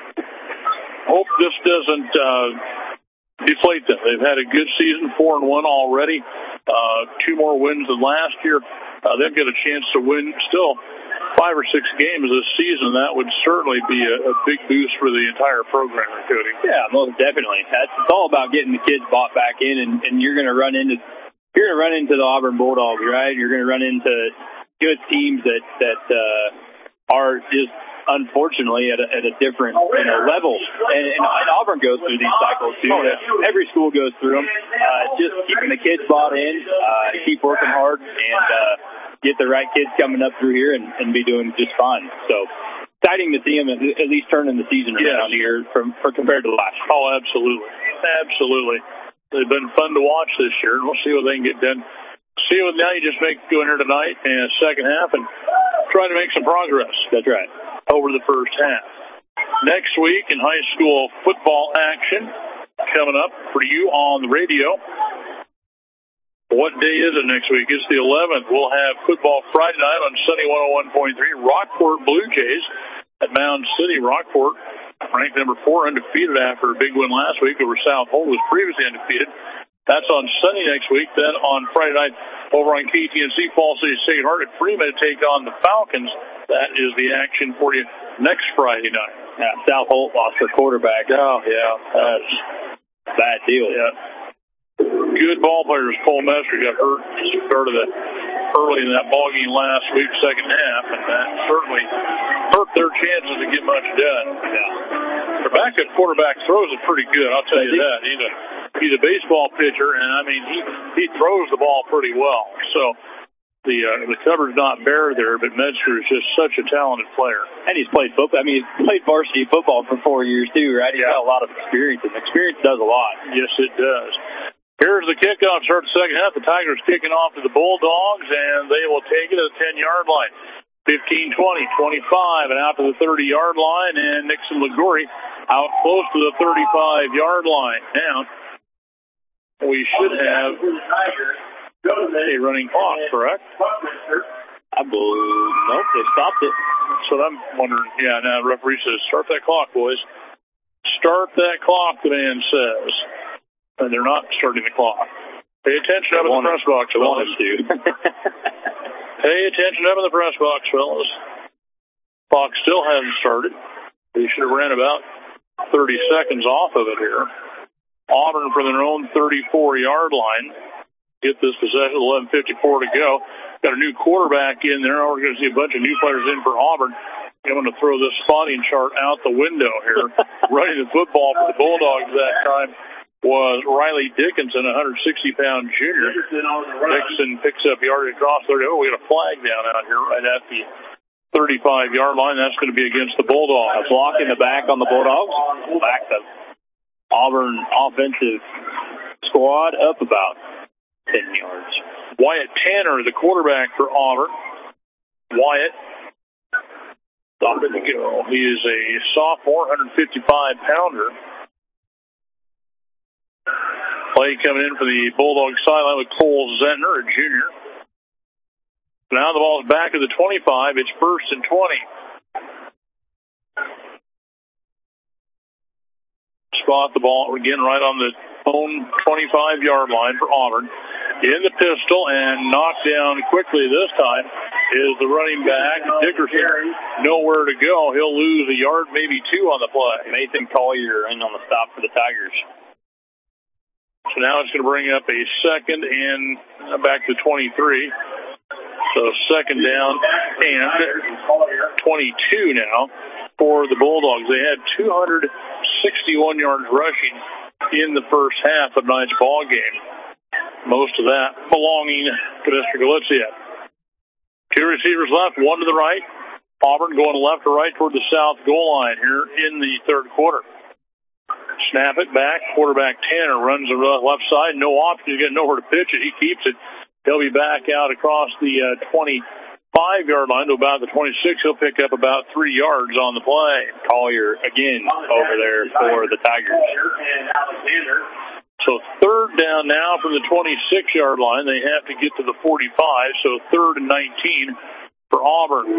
hope this doesn't uh, deflate them. They've had a good season, four and one already. Uh, two more wins than last year. Uh, they've got a chance to win still five or six games this season. That would certainly be a, a big boost for the entire program, Cody. Yeah, most definitely. That's, it's all about getting the kids bought back in, and, and you're going to run into you're going to run into the Auburn Bulldogs, right? You're going to run into good teams that that uh, are just unfortunately at a, at a different you know, level, and, and, and Auburn goes through these cycles too. Every school goes through them. Uh, just keeping the kids bought in, uh, keep working hard, and uh, get the right kids coming up through here and, and be doing just fine. So exciting to see them at, at least turning the season around yes. here from for compared to last year. Oh, absolutely, absolutely. They've been fun to watch this year, and we'll see what they can get done. See what now you just make go in here tonight and second half and try to make some progress. That's right. Over the first half. Next week in high school football action coming up for you on the radio. What day is it next week? It's the eleventh. We'll have football Friday night on Sunny one oh one point three. Rockport Blue Jays at Mound City. Rockport ranked number four, undefeated after a big win last week over South Holt, was previously undefeated. That's on Sunday next week. Then on Friday night over on K T N C, Falls City Sacred Heart at Freeman to take on the Falcons. That is the action for you next Friday night. Yeah, South Holt lost their quarterback. Oh, yeah. That's a bad deal. Yeah. Good ball players. Cole Messer got hurt started the, early in that ball game last week, second half, and that certainly hurt their chances to get much done. Yeah. Their backup quarterback throws it pretty good, I'll tell you that. He's a, he's a baseball pitcher, and, I mean, he, he throws the ball pretty well. So, The uh, the cover's not bare there, but Metzger is just such a talented player. And he's played football. I mean, he's played varsity football for four years, too, right? He's yeah. got a lot of experience, and experience does a lot. Yes, it does. Here's the kickoff. Start the second half. The Tigers kicking off to the Bulldogs, and they will take it to the ten-yard line. fifteen, twenty, twenty-five, and out to the thirty-yard line, and Nixon Liguori out close to the thirty-five-yard line. Now, we should have a running clock, correct? I believe, nope, they stopped it. That's what I'm wondering. Yeah, now the referee says, start that clock, boys. Start that clock, the man says. And they're not starting the clock. Pay attention up in the press box, fellas. Pay attention up in the press box, fellas. Clock still hasn't started. They should have ran about thirty seconds off of it here. Auburn from their own thirty-four-yard line. Get this possession, eleven fifty-four to go. Got a new quarterback in there. We're going to see a bunch of new players in for Auburn. I'm going to throw this spotting chart out the window here. Running the football for the Bulldogs that time was Riley Dickinson, one hundred sixty pound junior. Dixon picks up yardage across thirty. Oh, we got a flag down out here right at the thirty-five yard line. That's going to be against the Bulldogs. A block in the back on the Bulldogs. Back the Auburn offensive squad up about ten yards. Wyatt Tanner, the quarterback for Auburn. Wyatt. Stop it to go. He is a sophomore, one hundred fifty-five pounder. Play coming in for the Bulldogs sideline with Cole Zentner, a junior. Now the ball's back at the twenty-five. It's first and twenty. Spot the ball again right on the own twenty-five yard line for Auburn. In the pistol and knocked down quickly this time is the running back, Dickerson. Nowhere to go. He'll lose a yard, maybe two on the play. Nathan Collier in on the stop for the Tigers. So now it's going to bring up a second and back to twenty-three. So second down and twenty-two now for the Bulldogs. They had two hundred sixty-one yards rushing in the first half of tonight's ball game. Most of that belonging to Mister Galicia. Two receivers left, one to the right. Auburn going left to right toward the south goal line here in the third quarter. Snap it back. Quarterback Tanner runs the left side. No option. He's got nowhere to pitch it. He keeps it. He'll be back out across the uh, twenty-five yard line to about the twenty-six. He'll pick up about three yards on the play. Collier again over there for the Tigers. So third down now from the twenty-six yard line. They have to get to the forty-five, so third and nineteen for Auburn.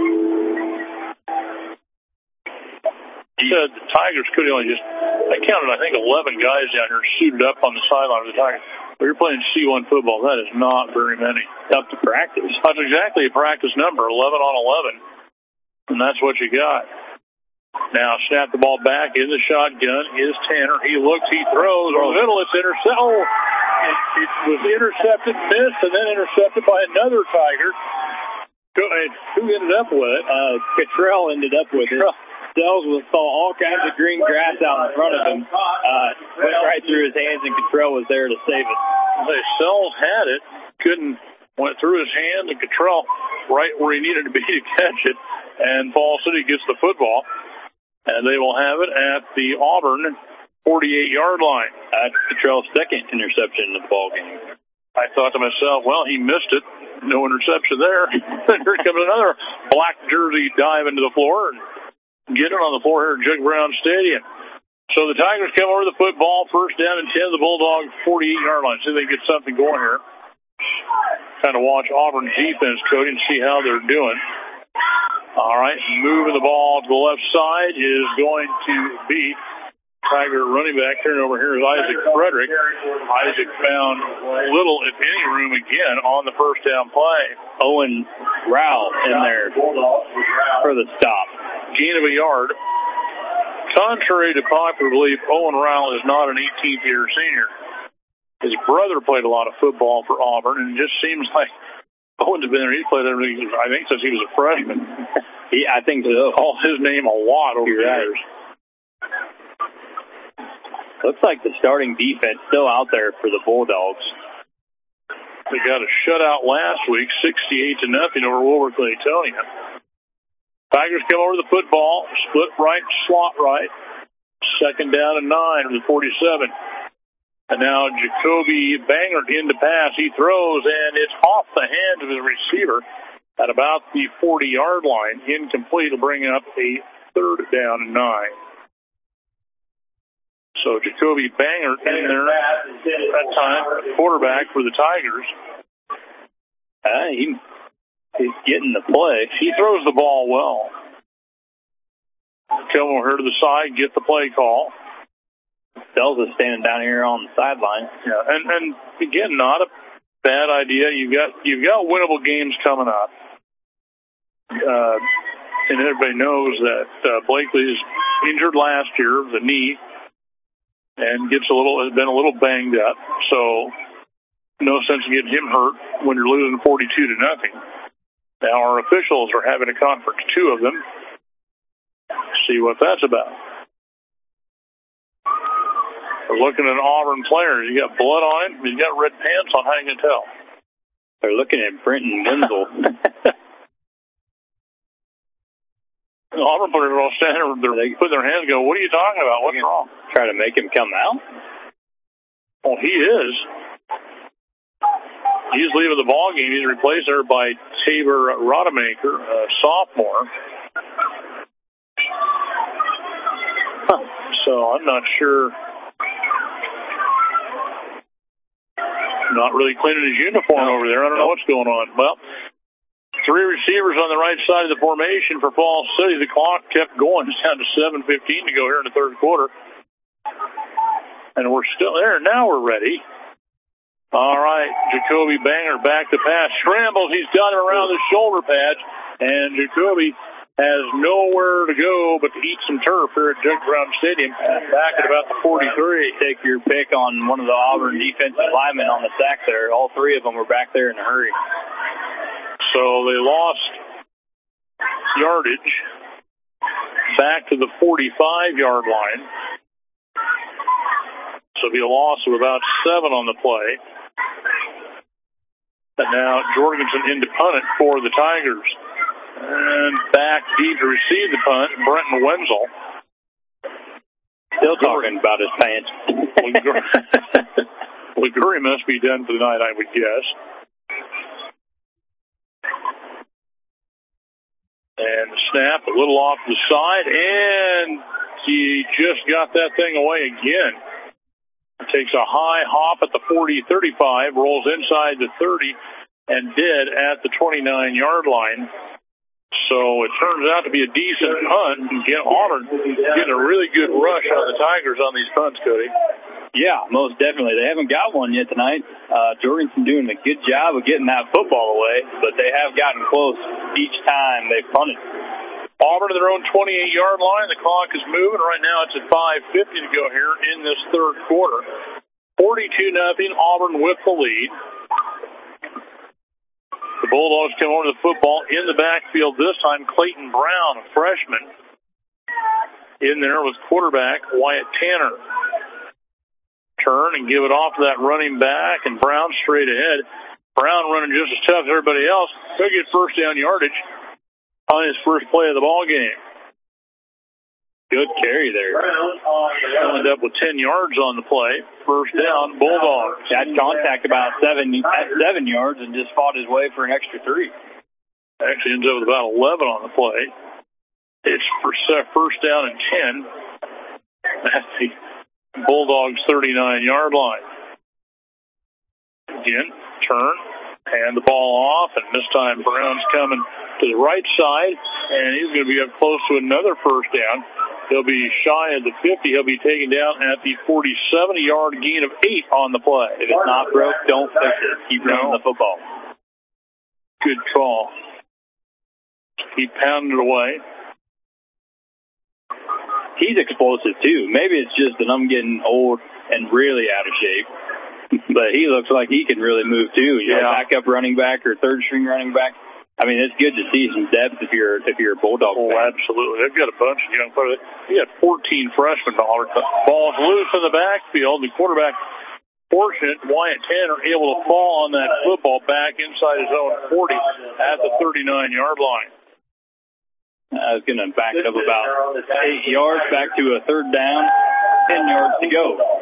He said the Tigers could only just, I counted, I think, eleven guys down here suited up on the sideline of the Tigers. But you're playing C one football. That is not very many. Tough to practice. That's exactly a practice number, eleven on eleven. And that's what you got. Now, snap the ball back in the shotgun is Tanner. He looks, he throws. Over the middle, it's intercepted. Oh, it, it was intercepted, missed, and then intercepted by another Tiger. Who ended up with it? Uh, Cottrell ended up with it. Sells saw all kinds of green grass out in front of him. Uh, went right through his hands, and Cottrell was there to save it. Sells had it, couldn't, went through his hand, and Cottrell right where he needed to be to catch it. And Fall City gets the football. And they will have it at the Auburn forty-eight yard line. That's Cottrell's second interception in the ball game. I thought to myself, well, he missed it. No interception there. Here comes another black jersey dive into the floor and get it on the floor here at Jug Brown Stadium. So the Tigers come over the football, first down and ten, the Bulldogs forty-eight yard line. See if they get something going here. Kind of watch Auburn's defense, Cody, and see how they're doing. All right, moving the ball to the left side is going to be Tiger running back. Turning over here is Isaac Frederick. Isaac found little, if any, room again on the first down play. Owen Rowell in there for the stop. Gain of a yard. Contrary to popular belief, Owen Rowell is not an eighteenth year senior. His brother played a lot of football for Auburn, and it just seems like Owen's been there. He's played everything, I think, since he was a freshman. he, I think so. Called his name a lot over the years. Looks like the starting defense still out there for the Bulldogs. They got a shutout last week, sixty-eight to nothing over Wilbur Claytonia. Tigers come over the football, split right, slot right. Second down and nine from the forty-seven. And now Jacoby Bangert in to pass. He throws, and it's off the hands of his receiver at about the forty yard line. Incomplete to bring up a third down and nine. So Jacoby Bangert in there at that time, quarterback for the Tigers. Uh, he, he's getting the play. He throws the ball well. Come over here to the side, get the play call. Sells is standing down here on the sideline. Yeah, and, and again, not a bad idea. You've got you've got winnable games coming up, uh, and everybody knows that uh, Blakely is injured last year, the knee, and gets a little has been a little banged up. So, no sense in getting him hurt when you're losing forty-two to nothing. Now our officials are having a conference, two of them. see what that's about. We're looking at Auburn players. You got blood on him. He's got red pants on. How you can tell? They're looking at Brenton Wenzel. The Auburn players are all standing there. They're putting their hands and go, what are you talking about? What's wrong? Try to make him come out? Well, he is. He's leaving the ball game. He's replaced there by Tabor Rodemaker, a sophomore. Huh. So I'm not sure. Not really cleaning his uniform over there. I don't know what's going on. Well, three receivers on the right side of the formation for Falls City. The clock kept going. It's down to seven fifteen to go here in the third quarter. And we're still there. Now we're ready. All right, Jacoby Banger back to pass. Scrambles. He's got him around the shoulder pads. And Jacoby has nowhere to go but to eat some turf here at Judge Brown Stadium. Back at about the forty-three. Take your pick on one of the Auburn defensive linemen on the sack there. All three of them were back there in a hurry. So they lost yardage back to the forty-five-yard line. So it'll be a loss of about seven on the play. And now Jorgensen in to punt it for the Tigers. And back deep to receive the punt, Brenton Wenzel. Still talking about his pants. Liguri must be done for the night, I would guess. And the snap a little off the side, and he just got that thing away again. Takes a high hop at the forty thirty-five, rolls inside the thirty, and dead at the twenty-nine-yard line. So it turns out to be a decent punt. And get Auburn getting a really good rush on the Tigers on these punts, Cody. Yeah, most definitely. They haven't got one yet tonight. Uh, Jorgensen doing a good job of getting that football away, but they have gotten close each time they've punted. Auburn to their own twenty-eight-yard line. The clock is moving. Right now it's at five fifty to go here in this third quarter. forty-two nothing, Auburn with the lead. The Bulldogs come over to the football in the backfield this time. Clayton Brown, a freshman, in there with quarterback Wyatt Tanner. Turn and give it off to that running back, and Brown straight ahead. Brown running just as tough as everybody else. He'll get first down yardage on his first play of the ball game. Good carry there. He'll end up with ten yards on the play. First down, Bulldogs. Had contact about seven, seven yards and just fought his way for an extra three. Actually ends up with about eleven on the play. It's for first down and ten at the Bulldogs' thirty-nine-yard line. Again, turn, hand the ball off, and this time Brown's coming to the right side, and he's going to be up close to another first down. He'll be shy of the fifty. He'll be taken down at the forty-seven-yard gain of eight on the play. If it's not broke, don't fix it. Keep running the football. Good call. Keep pounding it away. He's explosive, too. Maybe it's just that I'm getting old and really out of shape. But he looks like he can really move, too. You yeah. know, backup running back or third-string running back. I mean, it's good to see some depth if you're if you're a Bulldog oh, fan. Absolutely. They've got a bunch of young players. They got fourteen freshmen. Ball's loose in the backfield. The quarterback, fortunate, Wyatt Tanner, able to fall on that football back inside his own forty at the thirty-nine-yard line. I was going to back it up about eight yards back to a third down, ten yards to go.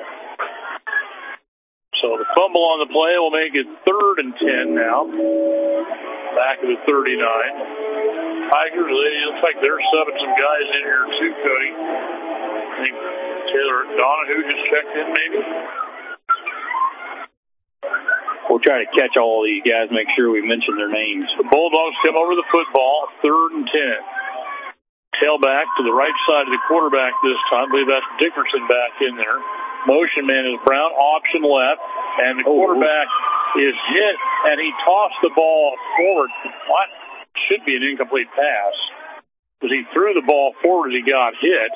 So the fumble on the play will make it third and ten now. Back of the thirty-nine. Tigers, it looks like they're subbing some guys in here too, Cody. I think Taylor Donahue just checked in, maybe. We'll try to catch all of these guys, make sure we mention their names. The Bulldogs come over the football, third and ten. Tailback to the right side of the quarterback this time. I believe that's Dickerson back in there. Motion man is Brown, option left, and the quarterback is hit, and he tossed the ball forward. What should be an incomplete pass, because he threw the ball forward as he got hit.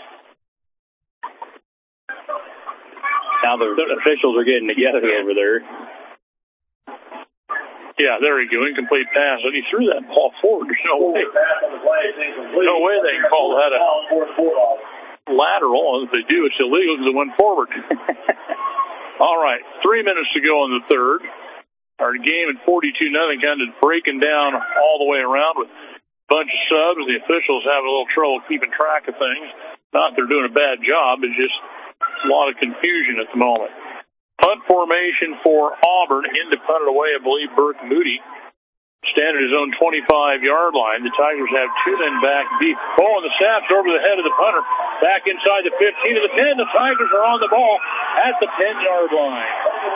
Now the officials are getting together over there. Yeah, there you go. Incomplete pass. And he threw that ball forward. There's no way. No way they can call that a lateral. If they do, it's illegal because it went forward. All right, three minutes to go in the third. Our game at forty-two nothing, kind of breaking down all the way around with a bunch of subs. The officials have a little trouble keeping track of things. Not that they're doing a bad job. It's just a lot of confusion at the moment. Punt formation for Auburn. Into punted away, I believe, Burke Moody. Stand at his own twenty-five-yard line. The Tigers have two men back deep. Oh, and the snap's over the head of the punter. Back inside the fifteen to the ten. The Tigers are on the ball at the ten-yard line.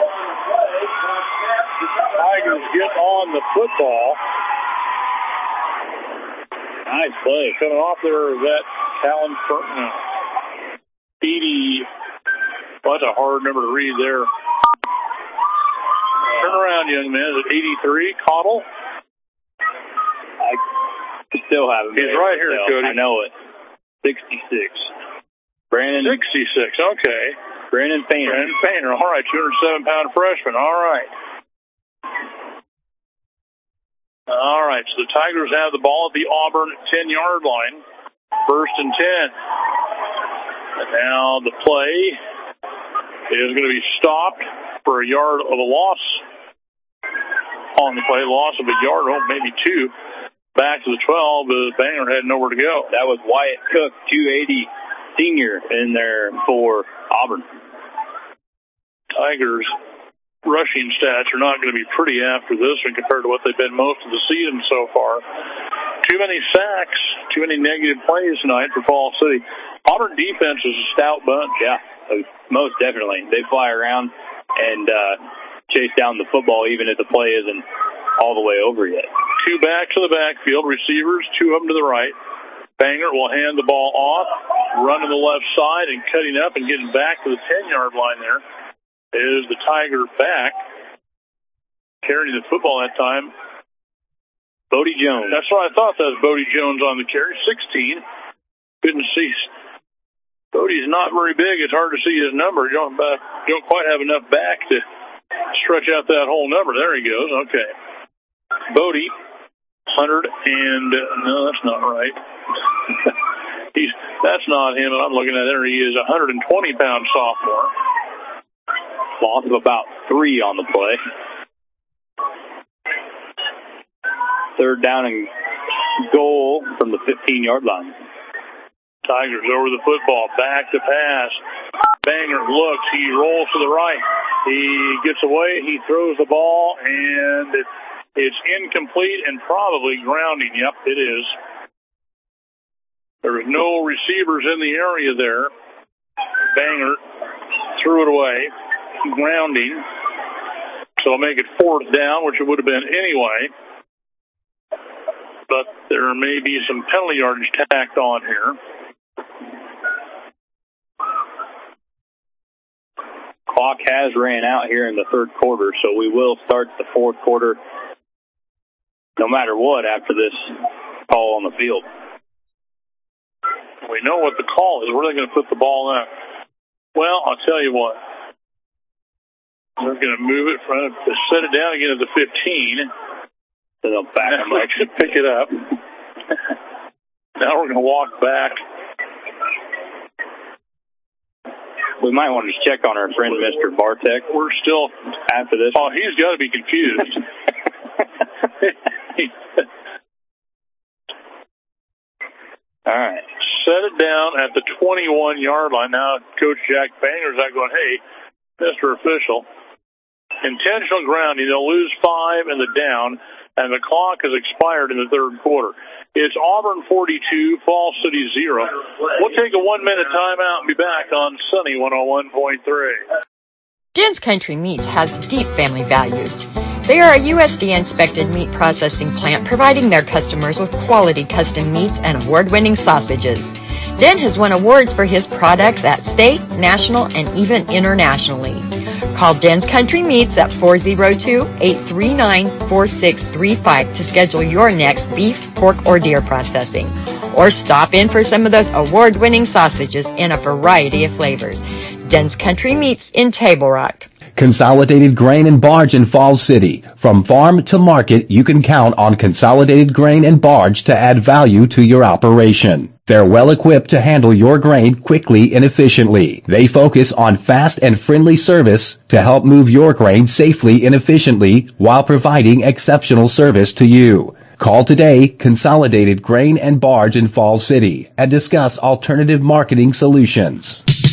The Tigers get on the football. Nice play. Coming off there, that Callan Furton. eighty. Well, that's a hard number to read there. Turn around, young man. Is it eighty-three? Cottle? I still have him. He's right here, still. Cody. I know it. sixty-six. Brandon. sixty-six, okay. Brandon Painter. Brandon Painter. All right, two hundred seven pound freshman. All right. All right, so the Tigers have the ball at the Auburn ten-yard line. First and ten. And now the play is going to be stopped for a yard of a loss on the play. Loss of a yard, oh, maybe two. Back to the twelve. The Banger had nowhere to go. That was Wyatt Cook, two eighty senior in there for Auburn. Tigers rushing stats are not going to be pretty after this one compared to what they've been most of the season so far. Too many sacks, too many negative plays tonight for Fall City. Auburn defense is a stout bunch. Yeah, most definitely. They fly around and uh, chase down the football even if the play isn't all the way over yet. Two backs to the backfield, receivers, two of them to the right. Banger will hand the ball off, run to the left side, and cutting up and getting back to the ten-yard line there is the Tiger back. Carrying the football that time, Bodie Jones. That's what I thought. That was Bodie Jones on the carry. sixteen. Couldn't see. Bodie's not very big. It's hard to see his number. You don't, uh, you don't quite have enough back to stretch out that whole number. There he goes. Okay. Bodie, one hundred and, uh, no, that's not right. He's That's not him that I'm looking at there. He is a one hundred twenty pound sophomore. Loss of about three on the play. Third down and goal from the fifteen-yard line. Tigers over the football, back to pass. Banger looks, he rolls to the right. He gets away, he throws the ball, and it, it's incomplete and probably grounding. Yep, it is. There was no receivers in the area there. Banger threw it away, grounding. So it'll make it fourth down, which it would have been anyway. But there may be some penalty yardage tacked on here. Clock has ran out here in the third quarter, so we will start the fourth quarter no matter what after this call on the field. We know what the call is. Where are they going to put the ball at? Well, I'll tell you what. They're going to move it from, set it down again at the fifteen. Then they'll back them up. Pick it up. Now we're going to walk back. We might want to check on our friend, Mister Bartek. We're still after this. Oh, he's got to be confused. All right. Set it down at the twenty-one-yard line. Now, Coach Jack Banger's out going, hey, Mister Official, intentional grounding. They'll lose five in the down, and the clock has expired in the third quarter. It's Auburn forty-two, Fall City zero. We'll take a one-minute timeout and be back on Sunny one oh one point three. Den's Country Meats has deep family values. They are a U S D A-inspected meat processing plant providing their customers with quality custom meats and award-winning sausages. Den has won awards for his products at state, national, and even internationally. Call Den's Country Meats at four oh two, eight three nine, four six three five to schedule your next beef, pork, or deer processing. Or stop in for some of those award-winning sausages in a variety of flavors. Den's Country Meats in Table Rock. Consolidated Grain and Barge in Falls City. From farm to market, you can count on Consolidated Grain and Barge to add value to your operation. They're well equipped to handle your grain quickly and efficiently. They focus on fast and friendly service to help move your grain safely and efficiently while providing exceptional service to you. Call today, Consolidated Grain and Barge in Falls City, and discuss alternative marketing solutions.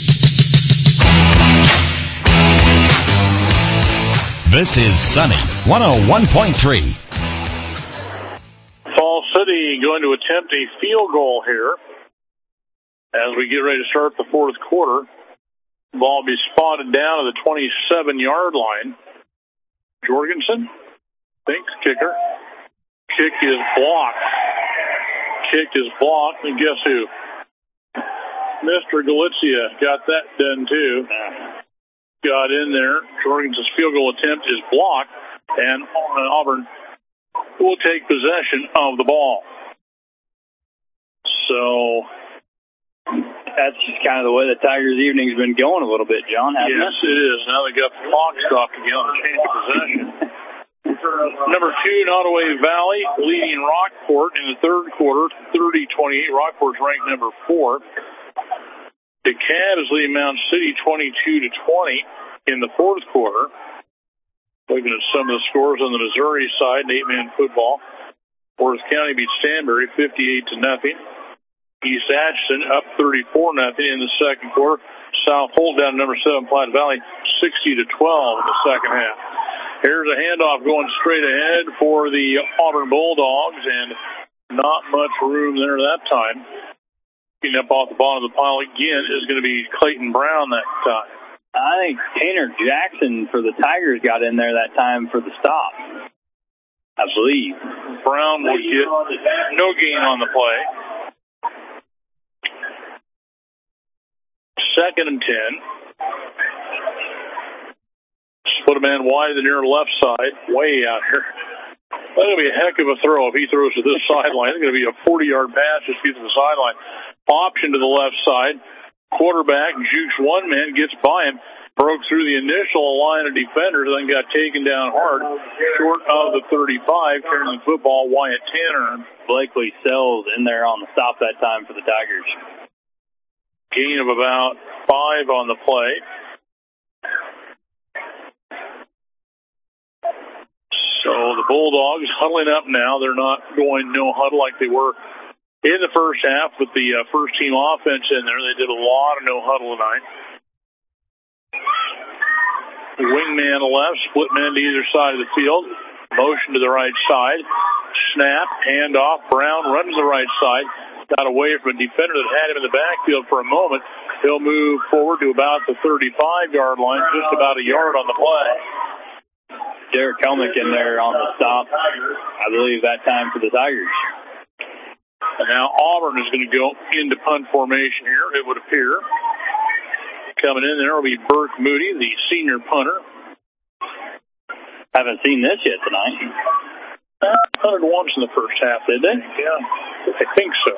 This is Sunny one oh one point three. Falls City going to attempt a field goal here as we get ready to start the fourth quarter. The ball will be spotted down to the twenty-seven-yard line. Jorgensen thinks kicker. Kick is blocked. Kick is blocked, and guess who? Mister Galizia got that done too. Got in there. Jorgensen's field goal attempt is blocked, and Auburn will take possession of the ball. So that's just kind of the way the Tigers' evening's been going a little bit, John, hasn't yes, it? it is. Now they got the clock stopped again on the change of possession. Number two, Nottoway Valley leading Rockport in the third quarter, thirty twenty-eight. Rockport's ranked number four. DeKalb is leading Mound City twenty-two to twenty in the fourth quarter. Looking at some of the scores on the Missouri side, eight-man football. Forest County beats Stanberry fifty-eight to nothing. East Atchison up thirty-four nothing in the second quarter. South Holt down to number seven, Platte Valley, sixty to twelve in the second half. Here's a handoff going straight ahead for the Auburn Bulldogs, and not much room there that time. Getting up off the bottom of the pile again is going to be Clayton Brown that time. I think Tanner Jackson for the Tigers got in there that time for the stop, I believe. Brown will get no gain on the play. Second and ten. Split a man wide to the near left side, way out here. That's going to be a heck of a throw if he throws to this sideline. It's going to be a forty-yard pass just to the sideline. Option to the left side. Quarterback jukes one man, gets by him, broke through the initial line of defenders, then got taken down hard, short of the thirty-five, carrying the football, Wyatt Tanner. Blakely Sells in there on the stop that time for the Tigers. Gain of about five on the play. So the Bulldogs huddling up now. They're not going no huddle like they were in the first half with the uh, first team offense in there. They did a lot of no huddle tonight. The wingman left, split men to either side of the field. Motion to the right side. Snap, handoff. Brown runs to the right side. Got away from a defender that had him in the backfield for a moment. He'll move forward to about the thirty-five-yard line, just about a yard on the play. Derek Helmick in there on the stop, I believe, that time for the Tigers. And now Auburn is going to go into punt formation here, it would appear. Coming in there will be Burke Moody, the senior punter. Haven't seen this yet tonight. Uh, punted once in the first half, did they? Yeah, I think so.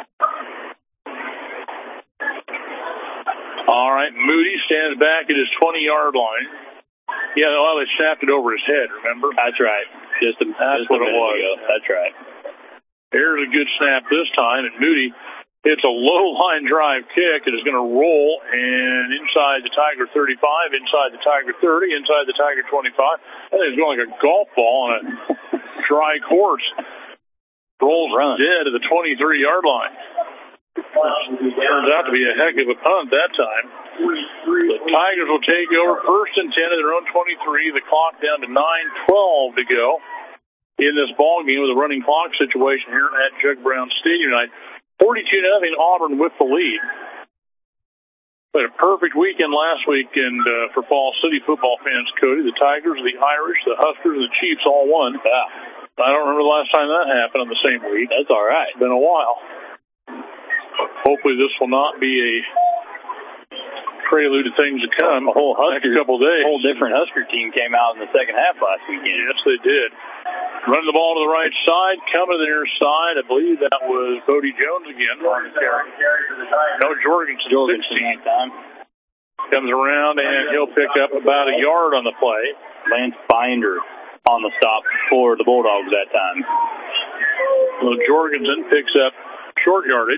All right, Moody stands back at his twenty-yard line. Yeah, well, they snapped it over his head, remember? That's right. Just a, That's just what a it was. Ago. That's right. Here's a good snap this time, and Moody hits a low-line drive kick. It is going to roll, and inside the Tiger thirty-five, inside the Tiger thirty, inside the Tiger twenty-five. I think it's going like a golf ball on a dry course. Rolls Run. dead at the twenty-three-yard line. Turns out to be a heck of a punt that time. The Tigers will take over first and ten at their own twenty-three. The clock down to nine twelve to go in this ball game with a running clock situation here at Jug Brown Stadium tonight. forty-two nothing Auburn with the lead. We had a perfect weekend last weekend uh, for Falls City football fans, Cody. The Tigers, the Irish, the Huskers, and the Chiefs all won. Yeah. I don't remember the last time that happened on the same week. That's all right. It's been a while. Hopefully this will not be a prelude to things to come. A whole Husker, next couple days. A whole different Husker team came out in the second half last weekend. Yes, they did. Running the ball to the right side, coming to the near side. I believe that was Bodie Jones again on the carry. No, Jorgensen. Jorgensen that time. comes around, and he'll pick up about a yard on the play. Lance Binder on the stop for the Bulldogs that time. Well, Jorgensen picks up short yardage.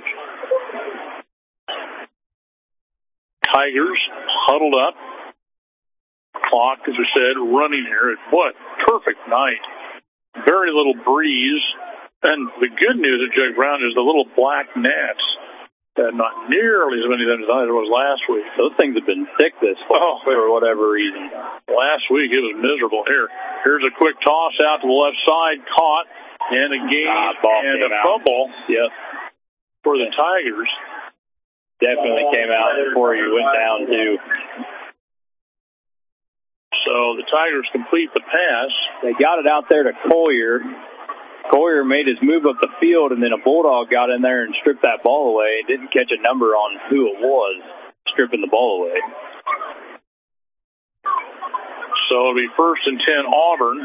Tigers huddled up. Clock, as we said, running here. What perfect night. Very little breeze. And the good news at Judge Brown is the little black gnats. Uh, not nearly as many of them as there was last week. Those things have been thick this fall oh, for whatever reason. Last week it was miserable. Here, here's a quick toss out to the left side, caught, and a gain ah, ball and a out. fumble. Yep. For the Tigers. Definitely came out before he went down too. So the Tigers complete the pass. They got it out there to Collier. Collier made his move up the field, and then a Bulldog got in there and stripped that ball away. Didn't catch a number on who it was stripping the ball away. So it'll be first and ten Auburn.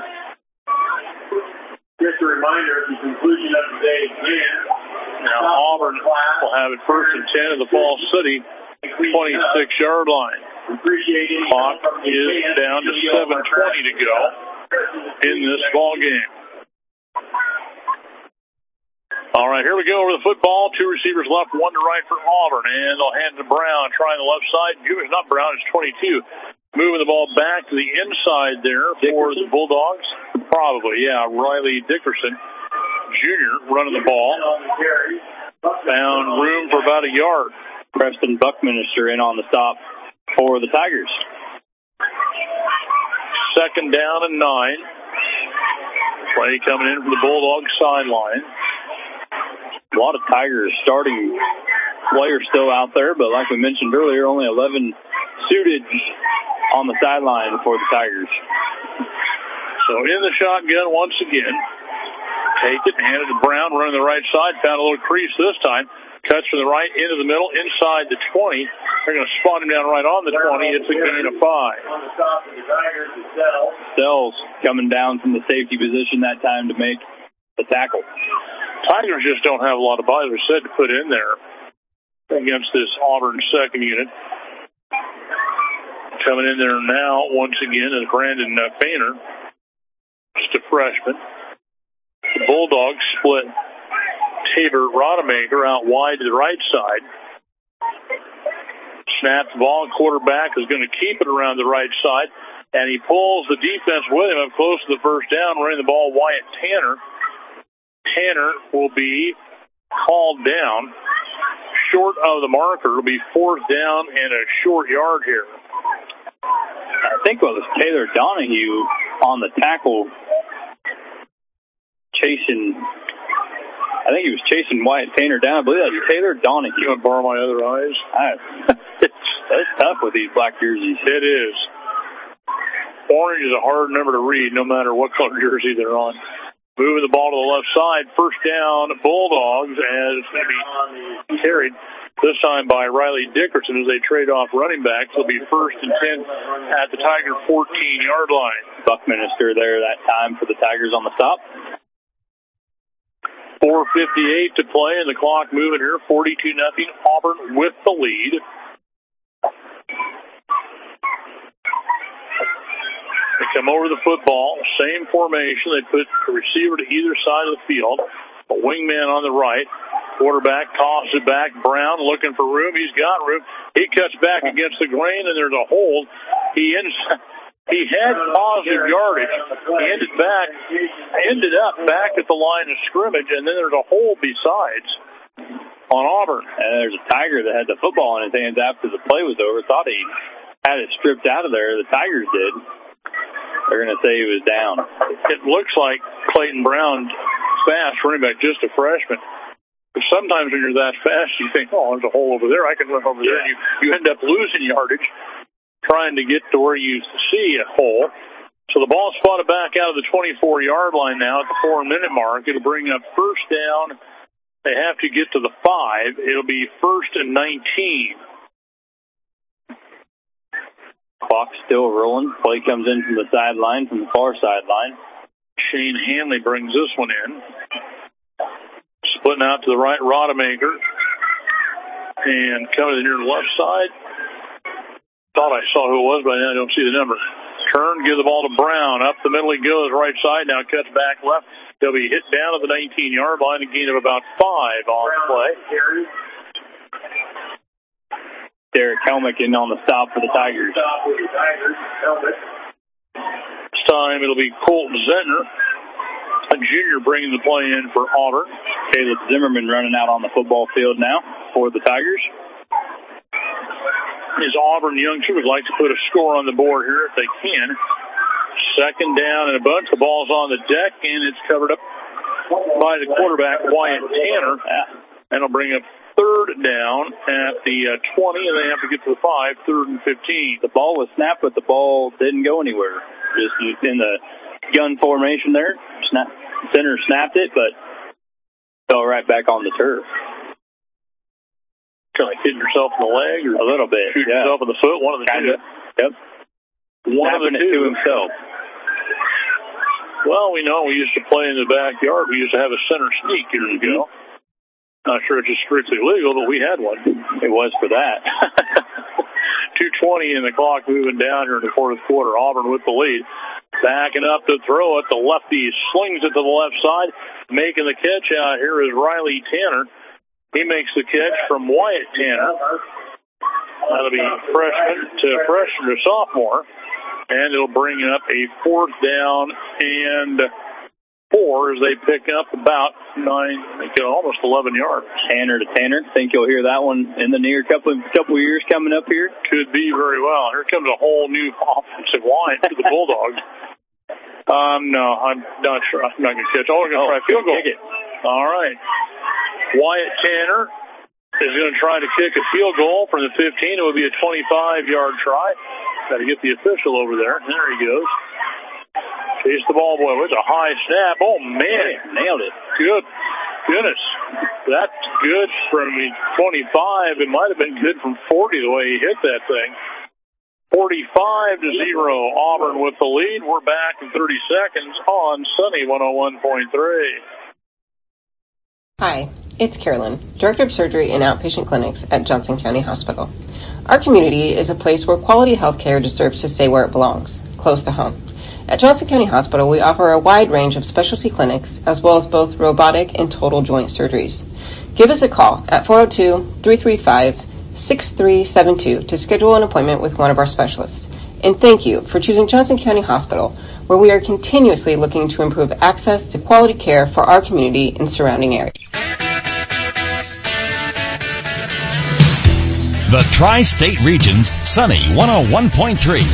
Just a reminder at the conclusion of today's game. Now Auburn will have it first and ten at the Fall City twenty-six yard line. Clock is down to seven twenty to go in this ball game. All right, here we go over the football. Two receivers left, one to right for Auburn, and they'll hand it to Brown, trying the left side. It's not Brown, it's twenty-two. Moving the ball back to the inside there for the Bulldogs. Probably, yeah. Riley Dickerson, Junior, running the ball. Found room for about a yard. Preston Buckminster in on the stop for the Tigers. Second down and nine. Play coming in from the Bulldogs sideline. A lot of Tigers starting players still out there, but like we mentioned earlier, only eleven suited on the sideline for the Tigers. So in the shotgun once again. Take it, hand it to Brown, running the right side. Found a little crease this time. Cuts from the right into the middle, inside the twenty. They're going to spot him down right on the twenty. It's a gain of five. Sells coming down from the safety position that time to make the tackle. Tigers just don't have a lot of bodies, we said, to put in there against this Auburn second unit. Coming in there now, once again, is Brandon uh, Fainer, just a freshman. The Bulldogs split Tabor Rodemaker out wide to the right side. Snap the ball, quarterback is going to keep it around the right side, and he pulls the defense with him up close to the first down, running the ball Wyatt Tanner. Tanner will be called down short of the marker. It'll be fourth down and a short yard here. I think it was Taylor Donahue on the tackle chasing, I think he was chasing Wyatt Tanner down. I believe that's Taylor Donahue. You want to borrow my other eyes? I, it's, it's tough with these black jerseys. It is. Orange is a hard number to read no matter what color jersey they're on. Moving the ball to the left side. First down, Bulldogs, as it's going to be carried this time by Riley Dickerson as they trade off running backs. It'll be first and ten at the Tiger fourteen-yard line. Buckminster there that time for the Tigers on the stop. four fifty-eight to play, and the clock moving here. forty-two nothing. Auburn with the lead. They come over the football, same formation. They put a receiver to either side of the field, a wingman on the right. Quarterback tosses it back. Brown looking for room. He's got room. He cuts back against the grain, and there's a hold. He ends, he had positive yardage. He ended back, ended up back at the line of scrimmage, and then there's a hold besides on Auburn. And there's a Tiger that had the football in his hands after the play was over. Thought he had it stripped out of there. The Tigers did. They're going to say he was down. It looks like Clayton Brown, fast running back, just a freshman. But sometimes when you're that fast, you think, oh, there's a hole over there. I can run over there. And you, you end up losing yardage trying to get to where you see a hole. So the ball spotted back out of the twenty-four-yard line now at the four-minute mark. It'll bring up first down. They have to get to the five. It'll be first and nineteen. Clock still rolling. Play comes in from the sideline, from the far sideline. Shane Hanley brings this one in. Splitting out to the right, Rodemaker. And coming in here to the left side. thought I saw who it was, but I don't see the number. Turn, give the ball to Brown. Up the middle he goes, right side. Now cuts back left. He'll be hit down at the nineteen-yard line, a gain of about five on the play. Derek Helmick in on the stop for the Tigers. This time it'll be Colton Zentner, a junior, bringing the play in for Auburn. Caleb Zimmerman running out on the football field now for the Tigers. His Auburn youngster would like to put a score on the board here if they can. Second down and a bunch. The ball's on the deck, and it's covered up by the quarterback, Wyatt Tanner. And it'll bring up third down at the uh, twenty, and they have to get to the five, third and fifteen. The ball was snapped, but the ball didn't go anywhere. Just in the gun formation there. Snap, center snapped it, but fell right back on the turf. Kind of like hitting yourself in the leg, or a little bit. Shooting Yeah. yourself in the foot, one of the Kinda. two. Yep. One of the Snapping two. it to himself. Well, we know we used to play in the backyard. We used to have a center sneak years ago. Not sure it's just strictly legal, but we had one. It was for that. two twenty in the clock, moving down here in the fourth quarter. Auburn with the lead. Backing up to throw it. The lefty slings it to the left side. Making the catch out here is Riley Tanner. He makes the catch from Wyatt Tanner. That'll be freshman to freshman to sophomore. And it'll bring up a fourth down and four as they pick up about nine, I think almost eleven yards. Tanner to Tanner. Think you'll hear that one in the near couple couple years coming up here? Could be very well. Here comes a whole new offensive line to the Bulldogs. Um, no, I'm not sure. I'm not going to catch. Oh, we're going to try a field goal. Kick it. All right. Wyatt Tanner is going to try to kick a field goal from the fifteen. It would be a twenty-five-yard try. Got to get the official over there. There he goes. Chase the ball, boy. It's a high snap. Oh, man. Nailed it. Good. Goodness. That's good from twenty-five. It might have been good from forty the way he hit that thing. forty-five to zero. Auburn with the lead. We're back in thirty seconds on Sunny one oh one point three. Hi, it's Carolyn, Director of Surgery and Outpatient Clinics at Johnson County Hospital. Our community is a place where quality health care deserves to stay where it belongs, close to home. At Johnson County Hospital, we offer a wide range of specialty clinics, as well as both robotic and total joint surgeries. Give us a call at four oh two, three three five, six three seven two to schedule an appointment with one of our specialists. And thank you for choosing Johnson County Hospital, where we are continuously looking to improve access to quality care for our community and surrounding areas. The Tri-State Region's Sunny one oh one point three.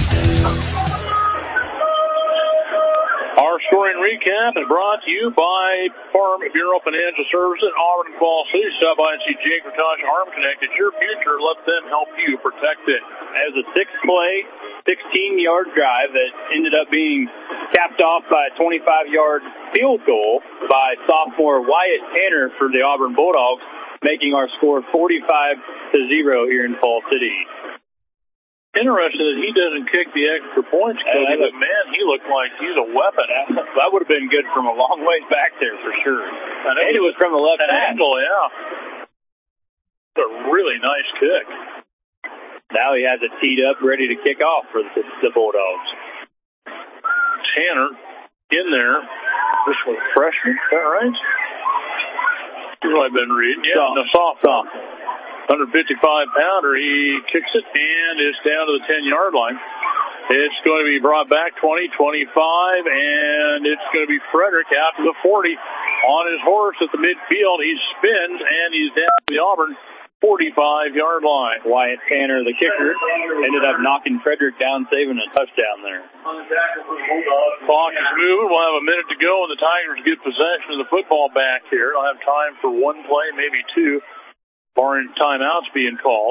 Our scoring recap is brought to you by Farm Bureau Financial Services, Auburn and Fall City. Stop by and see Jake Ratosh Arm Connect. It's your future. Let them help you protect it. As a six-play, sixteen-yard drive that ended up being capped off by a twenty-five-yard field goal by sophomore Wyatt Tanner for the Auburn Bulldogs, making our score forty-five to zero here in Fall City. Interesting that he doesn't kick the extra points, Cody, but man, he looked like he's a weapon. That would have been good from a long ways back there for sure. I know and it was from the left an side. angle, yeah. It's a really nice kick. Now he has it teed up, ready to kick off for the, the Bulldogs. Tanner in there. This was a freshman, is that right? Here's what I've been reading. Yeah, no, sophomore. one fifty-five pounder. He kicks it, and it's down to the ten-yard line. It's going to be brought back twenty, twenty-five, and it's going to be Frederick out to the forty. On his horse at the midfield, he spins, and he's down to the Auburn forty-five-yard line. Wyatt Tanner, the kicker, ended up knocking Frederick down, saving a touchdown there. Clock is moving. We'll have a minute to go, and the Tigers get possession of the football back here. They'll have time for one play, maybe two, barring timeouts being called.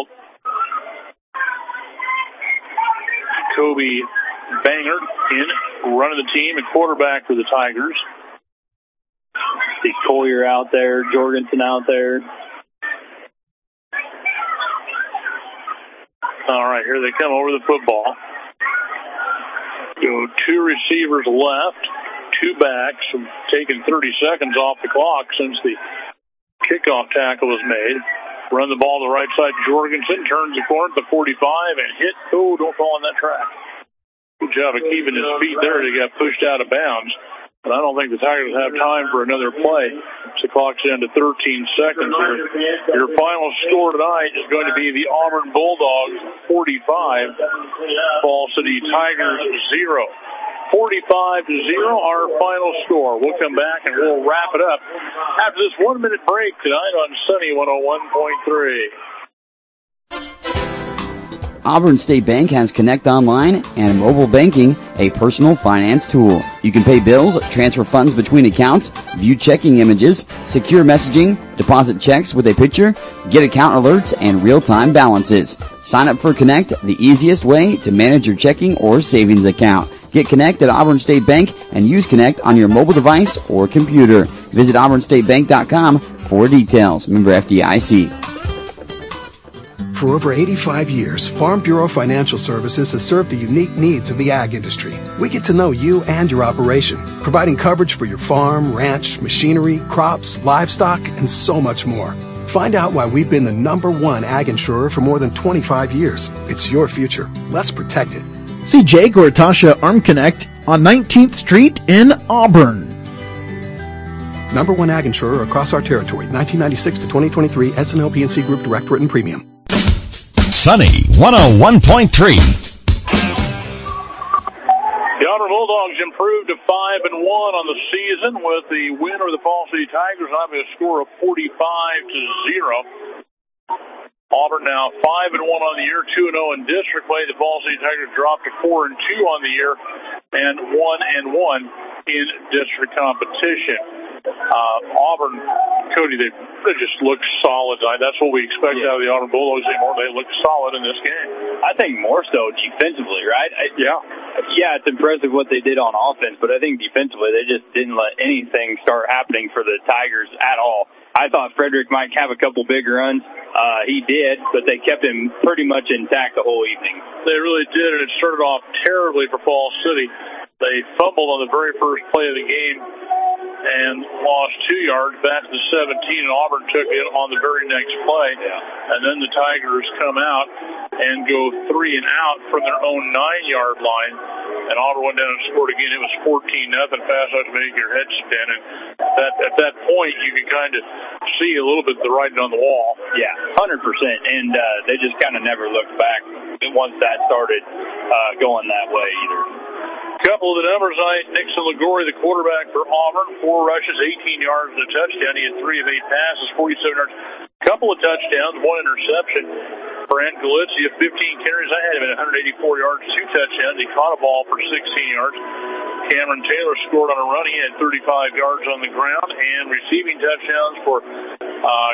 Kobe Banger in, running the team, and quarterback for the Tigers. See Collier out there, Jorgensen out there. All right, here they come over the football. So two receivers left, two backs, taking thirty seconds off the clock since the kickoff tackle was made. Run the ball to the right side. Jorgensen turns the corner at the forty-five and hit. Oh, don't fall on that track. Good job of keeping his feet there. He got pushed out of bounds. But I don't think the Tigers have time for another play. So the clock's down to thirteen seconds here. Your final score tonight is going to be the Auburn Bulldogs forty-five, Fall City Tigers zero. forty-five to zero, our final score. We'll come back and we'll wrap it up after this one-minute break tonight on Sunny one oh one point three. Auburn State Bank has Connect Online and mobile banking, a personal finance tool. You can pay bills, transfer funds between accounts, view checking images, secure messaging, deposit checks with a picture, get account alerts, and real-time balances. Sign up for Connect, the easiest way to manage your checking or savings account. Get Connect at Auburn State Bank and use Connect on your mobile device or computer. Visit auburn state bank dot com for details. Member F D I C. For over eighty-five years, Farm Bureau Financial Services has served the unique needs of the ag industry. We get to know you and your operation, providing coverage for your farm, ranch, machinery, crops, livestock, and so much more. Find out why we've been the number one ag insurer for more than twenty-five years. It's your future. Let's protect it. See Jake or Tasha Arm Connect on nineteenth Street in Auburn. Number one ag insurer across our territory, nineteen ninety-six to twenty twenty-three, S and L P N C Group Direct Written Premium. Sunny one oh one point three. The Auburn Bulldogs improved to five and one on the season with the win over the Fall City Tigers, having a score of forty-five to zero. Auburn now five and one on the year, two and zero in district play. The Fall City Tigers dropped to four and two on the year, and one and one in district competition. Uh, Auburn, Cody, they, they just look solid. That's what we expect yeah. out of the Auburn Bulldogs anymore. They look solid in this game. I think more so defensively, right? I, yeah. Yeah, it's impressive what they did on offense, but I think defensively they just didn't let anything start happening for the Tigers at all. I thought Frederick might have a couple big runs. Uh, he did, but they kept him pretty much intact the whole evening. They really did, and it started off terribly for Fall City. They fumbled on the very first play of the game and lost two yards back to the seventeen, and Auburn took it on the very next play. Yeah. And then the Tigers come out and go three and out from their own nine-yard line, and Auburn went down and scored again. It was fourteen nothing, pass out to make your head spin. And that, at that point, you could kind of see a little bit of the writing on the wall. Yeah, one hundred percent. And uh, they just kind of never looked back once that started uh, going that way either. Couple of the numbers tonight. Nixon Liguori, the quarterback for Auburn, four rushes, eighteen yards and a touchdown. He had three of eight passes, forty-seven yards. Couple of touchdowns, one interception. Brant Galitzia, fifteen carries. I had him at one hundred eighty-four yards, two touchdowns. He caught a ball for sixteen yards. Cameron Taylor scored on a run. He had thirty-five yards on the ground, and receiving touchdowns for uh,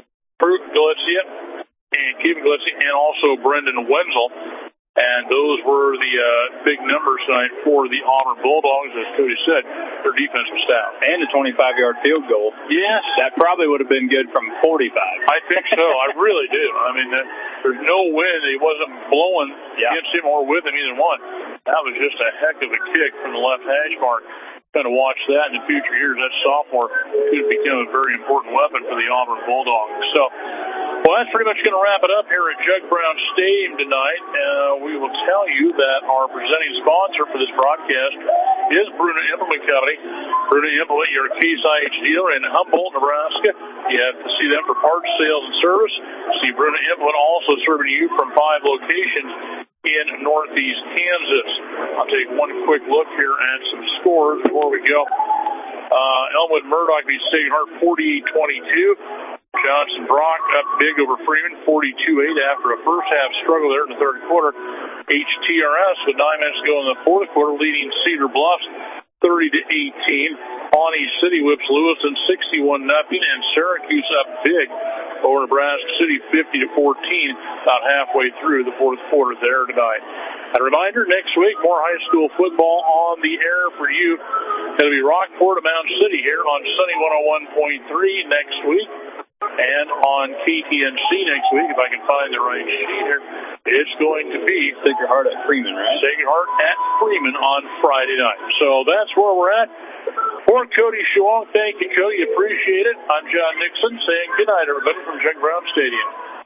Galitzia and Kevin Galitzia, and also Brendan Wenzel. And those were the uh, big numbers tonight for the Auburn Bulldogs, as Cody said, their defensive staff. And a twenty-five-yard field goal. Yes. That probably would have been good from forty-five. I think so. I really do. I mean, uh, there's no wind. He wasn't blowing yeah. against him or with him, either one. That was just a heck of a kick from the left hash mark. Going to watch that in the future years. That sophomore could become a very important weapon for the Auburn Bulldogs. So, well, that's pretty much going to wrap it up here at Jug Brown Stadium tonight. Uh, we will tell you that our presenting sponsor for this broadcast is Bruno Implement Company. Bruno Implement, your Case I H dealer in Humboldt, Nebraska. You have to see them for parts, sales, and service. See Bruno Implement also serving you from five locations in Northeast Kansas. I'll take one quick look here at some scores before we go. Uh, Elmwood Murdoch beats State Hart forty-eight twenty-two. Johnson Brock up big over Freeman forty-two eight after a first half struggle there in the third quarter. H T R S with nine minutes to go in the fourth quarter leading Cedar Bluffs thirty to eighteen. Pawnee City whips Lewiston sixty-one nothing, and Syracuse up big over Nebraska City fifty to fourteen about halfway through the fourth quarter there tonight. A reminder, next week, more high school football on the air for you. It'll be Rockport and Mound City here on Sunny one oh one point three next week. And on K T N C next week, if I can find the right sheet here, it's going to be Sacred Heart at Freeman, right? Sacred Heart at Freeman on Friday night. So that's where we're at. For Cody Schwong, thank you, Cody. Appreciate it. I'm John Nixon saying good night, everybody, from Chuck Brown Stadium.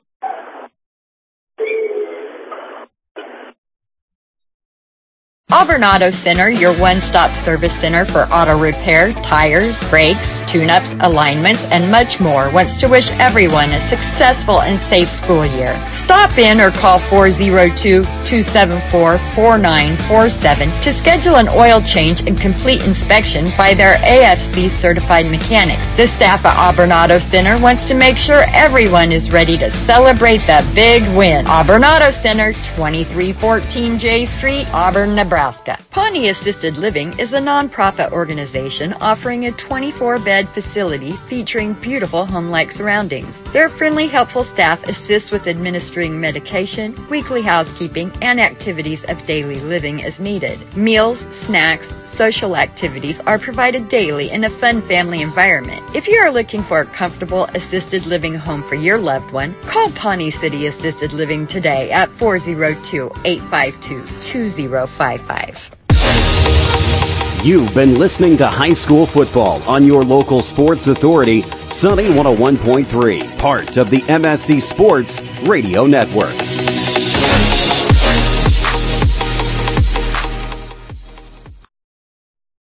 Auburn Auto Center, your one-stop service center for auto repair, tires, brakes, tune-ups, alignments, and much more, wants to wish everyone a successful and safe school year. Stop in or call four oh two, two seven four, four nine four seven to schedule an oil change and complete inspection by their A F C-certified mechanics. The staff at Auburn Auto Center wants to make sure everyone is ready to celebrate the big win. Auburn Auto Center, twenty-three fourteen J Street, Auburn, Nebraska. Pawnee Assisted Living is a nonprofit organization offering a twenty-four bed facility featuring beautiful home-like surroundings. Their friendly, helpful staff assists with administering medication, weekly housekeeping, and activities of daily living as needed. Meals, snacks, social activities are provided daily in a fun family environment. If you are looking for a comfortable assisted living home for your loved one, call Pawnee City Assisted Living today at four oh two, eight five two, two oh five five. You've been listening to high school football on your local sports authority, Sunny one oh one point three, part of the M S C Sports Radio Network.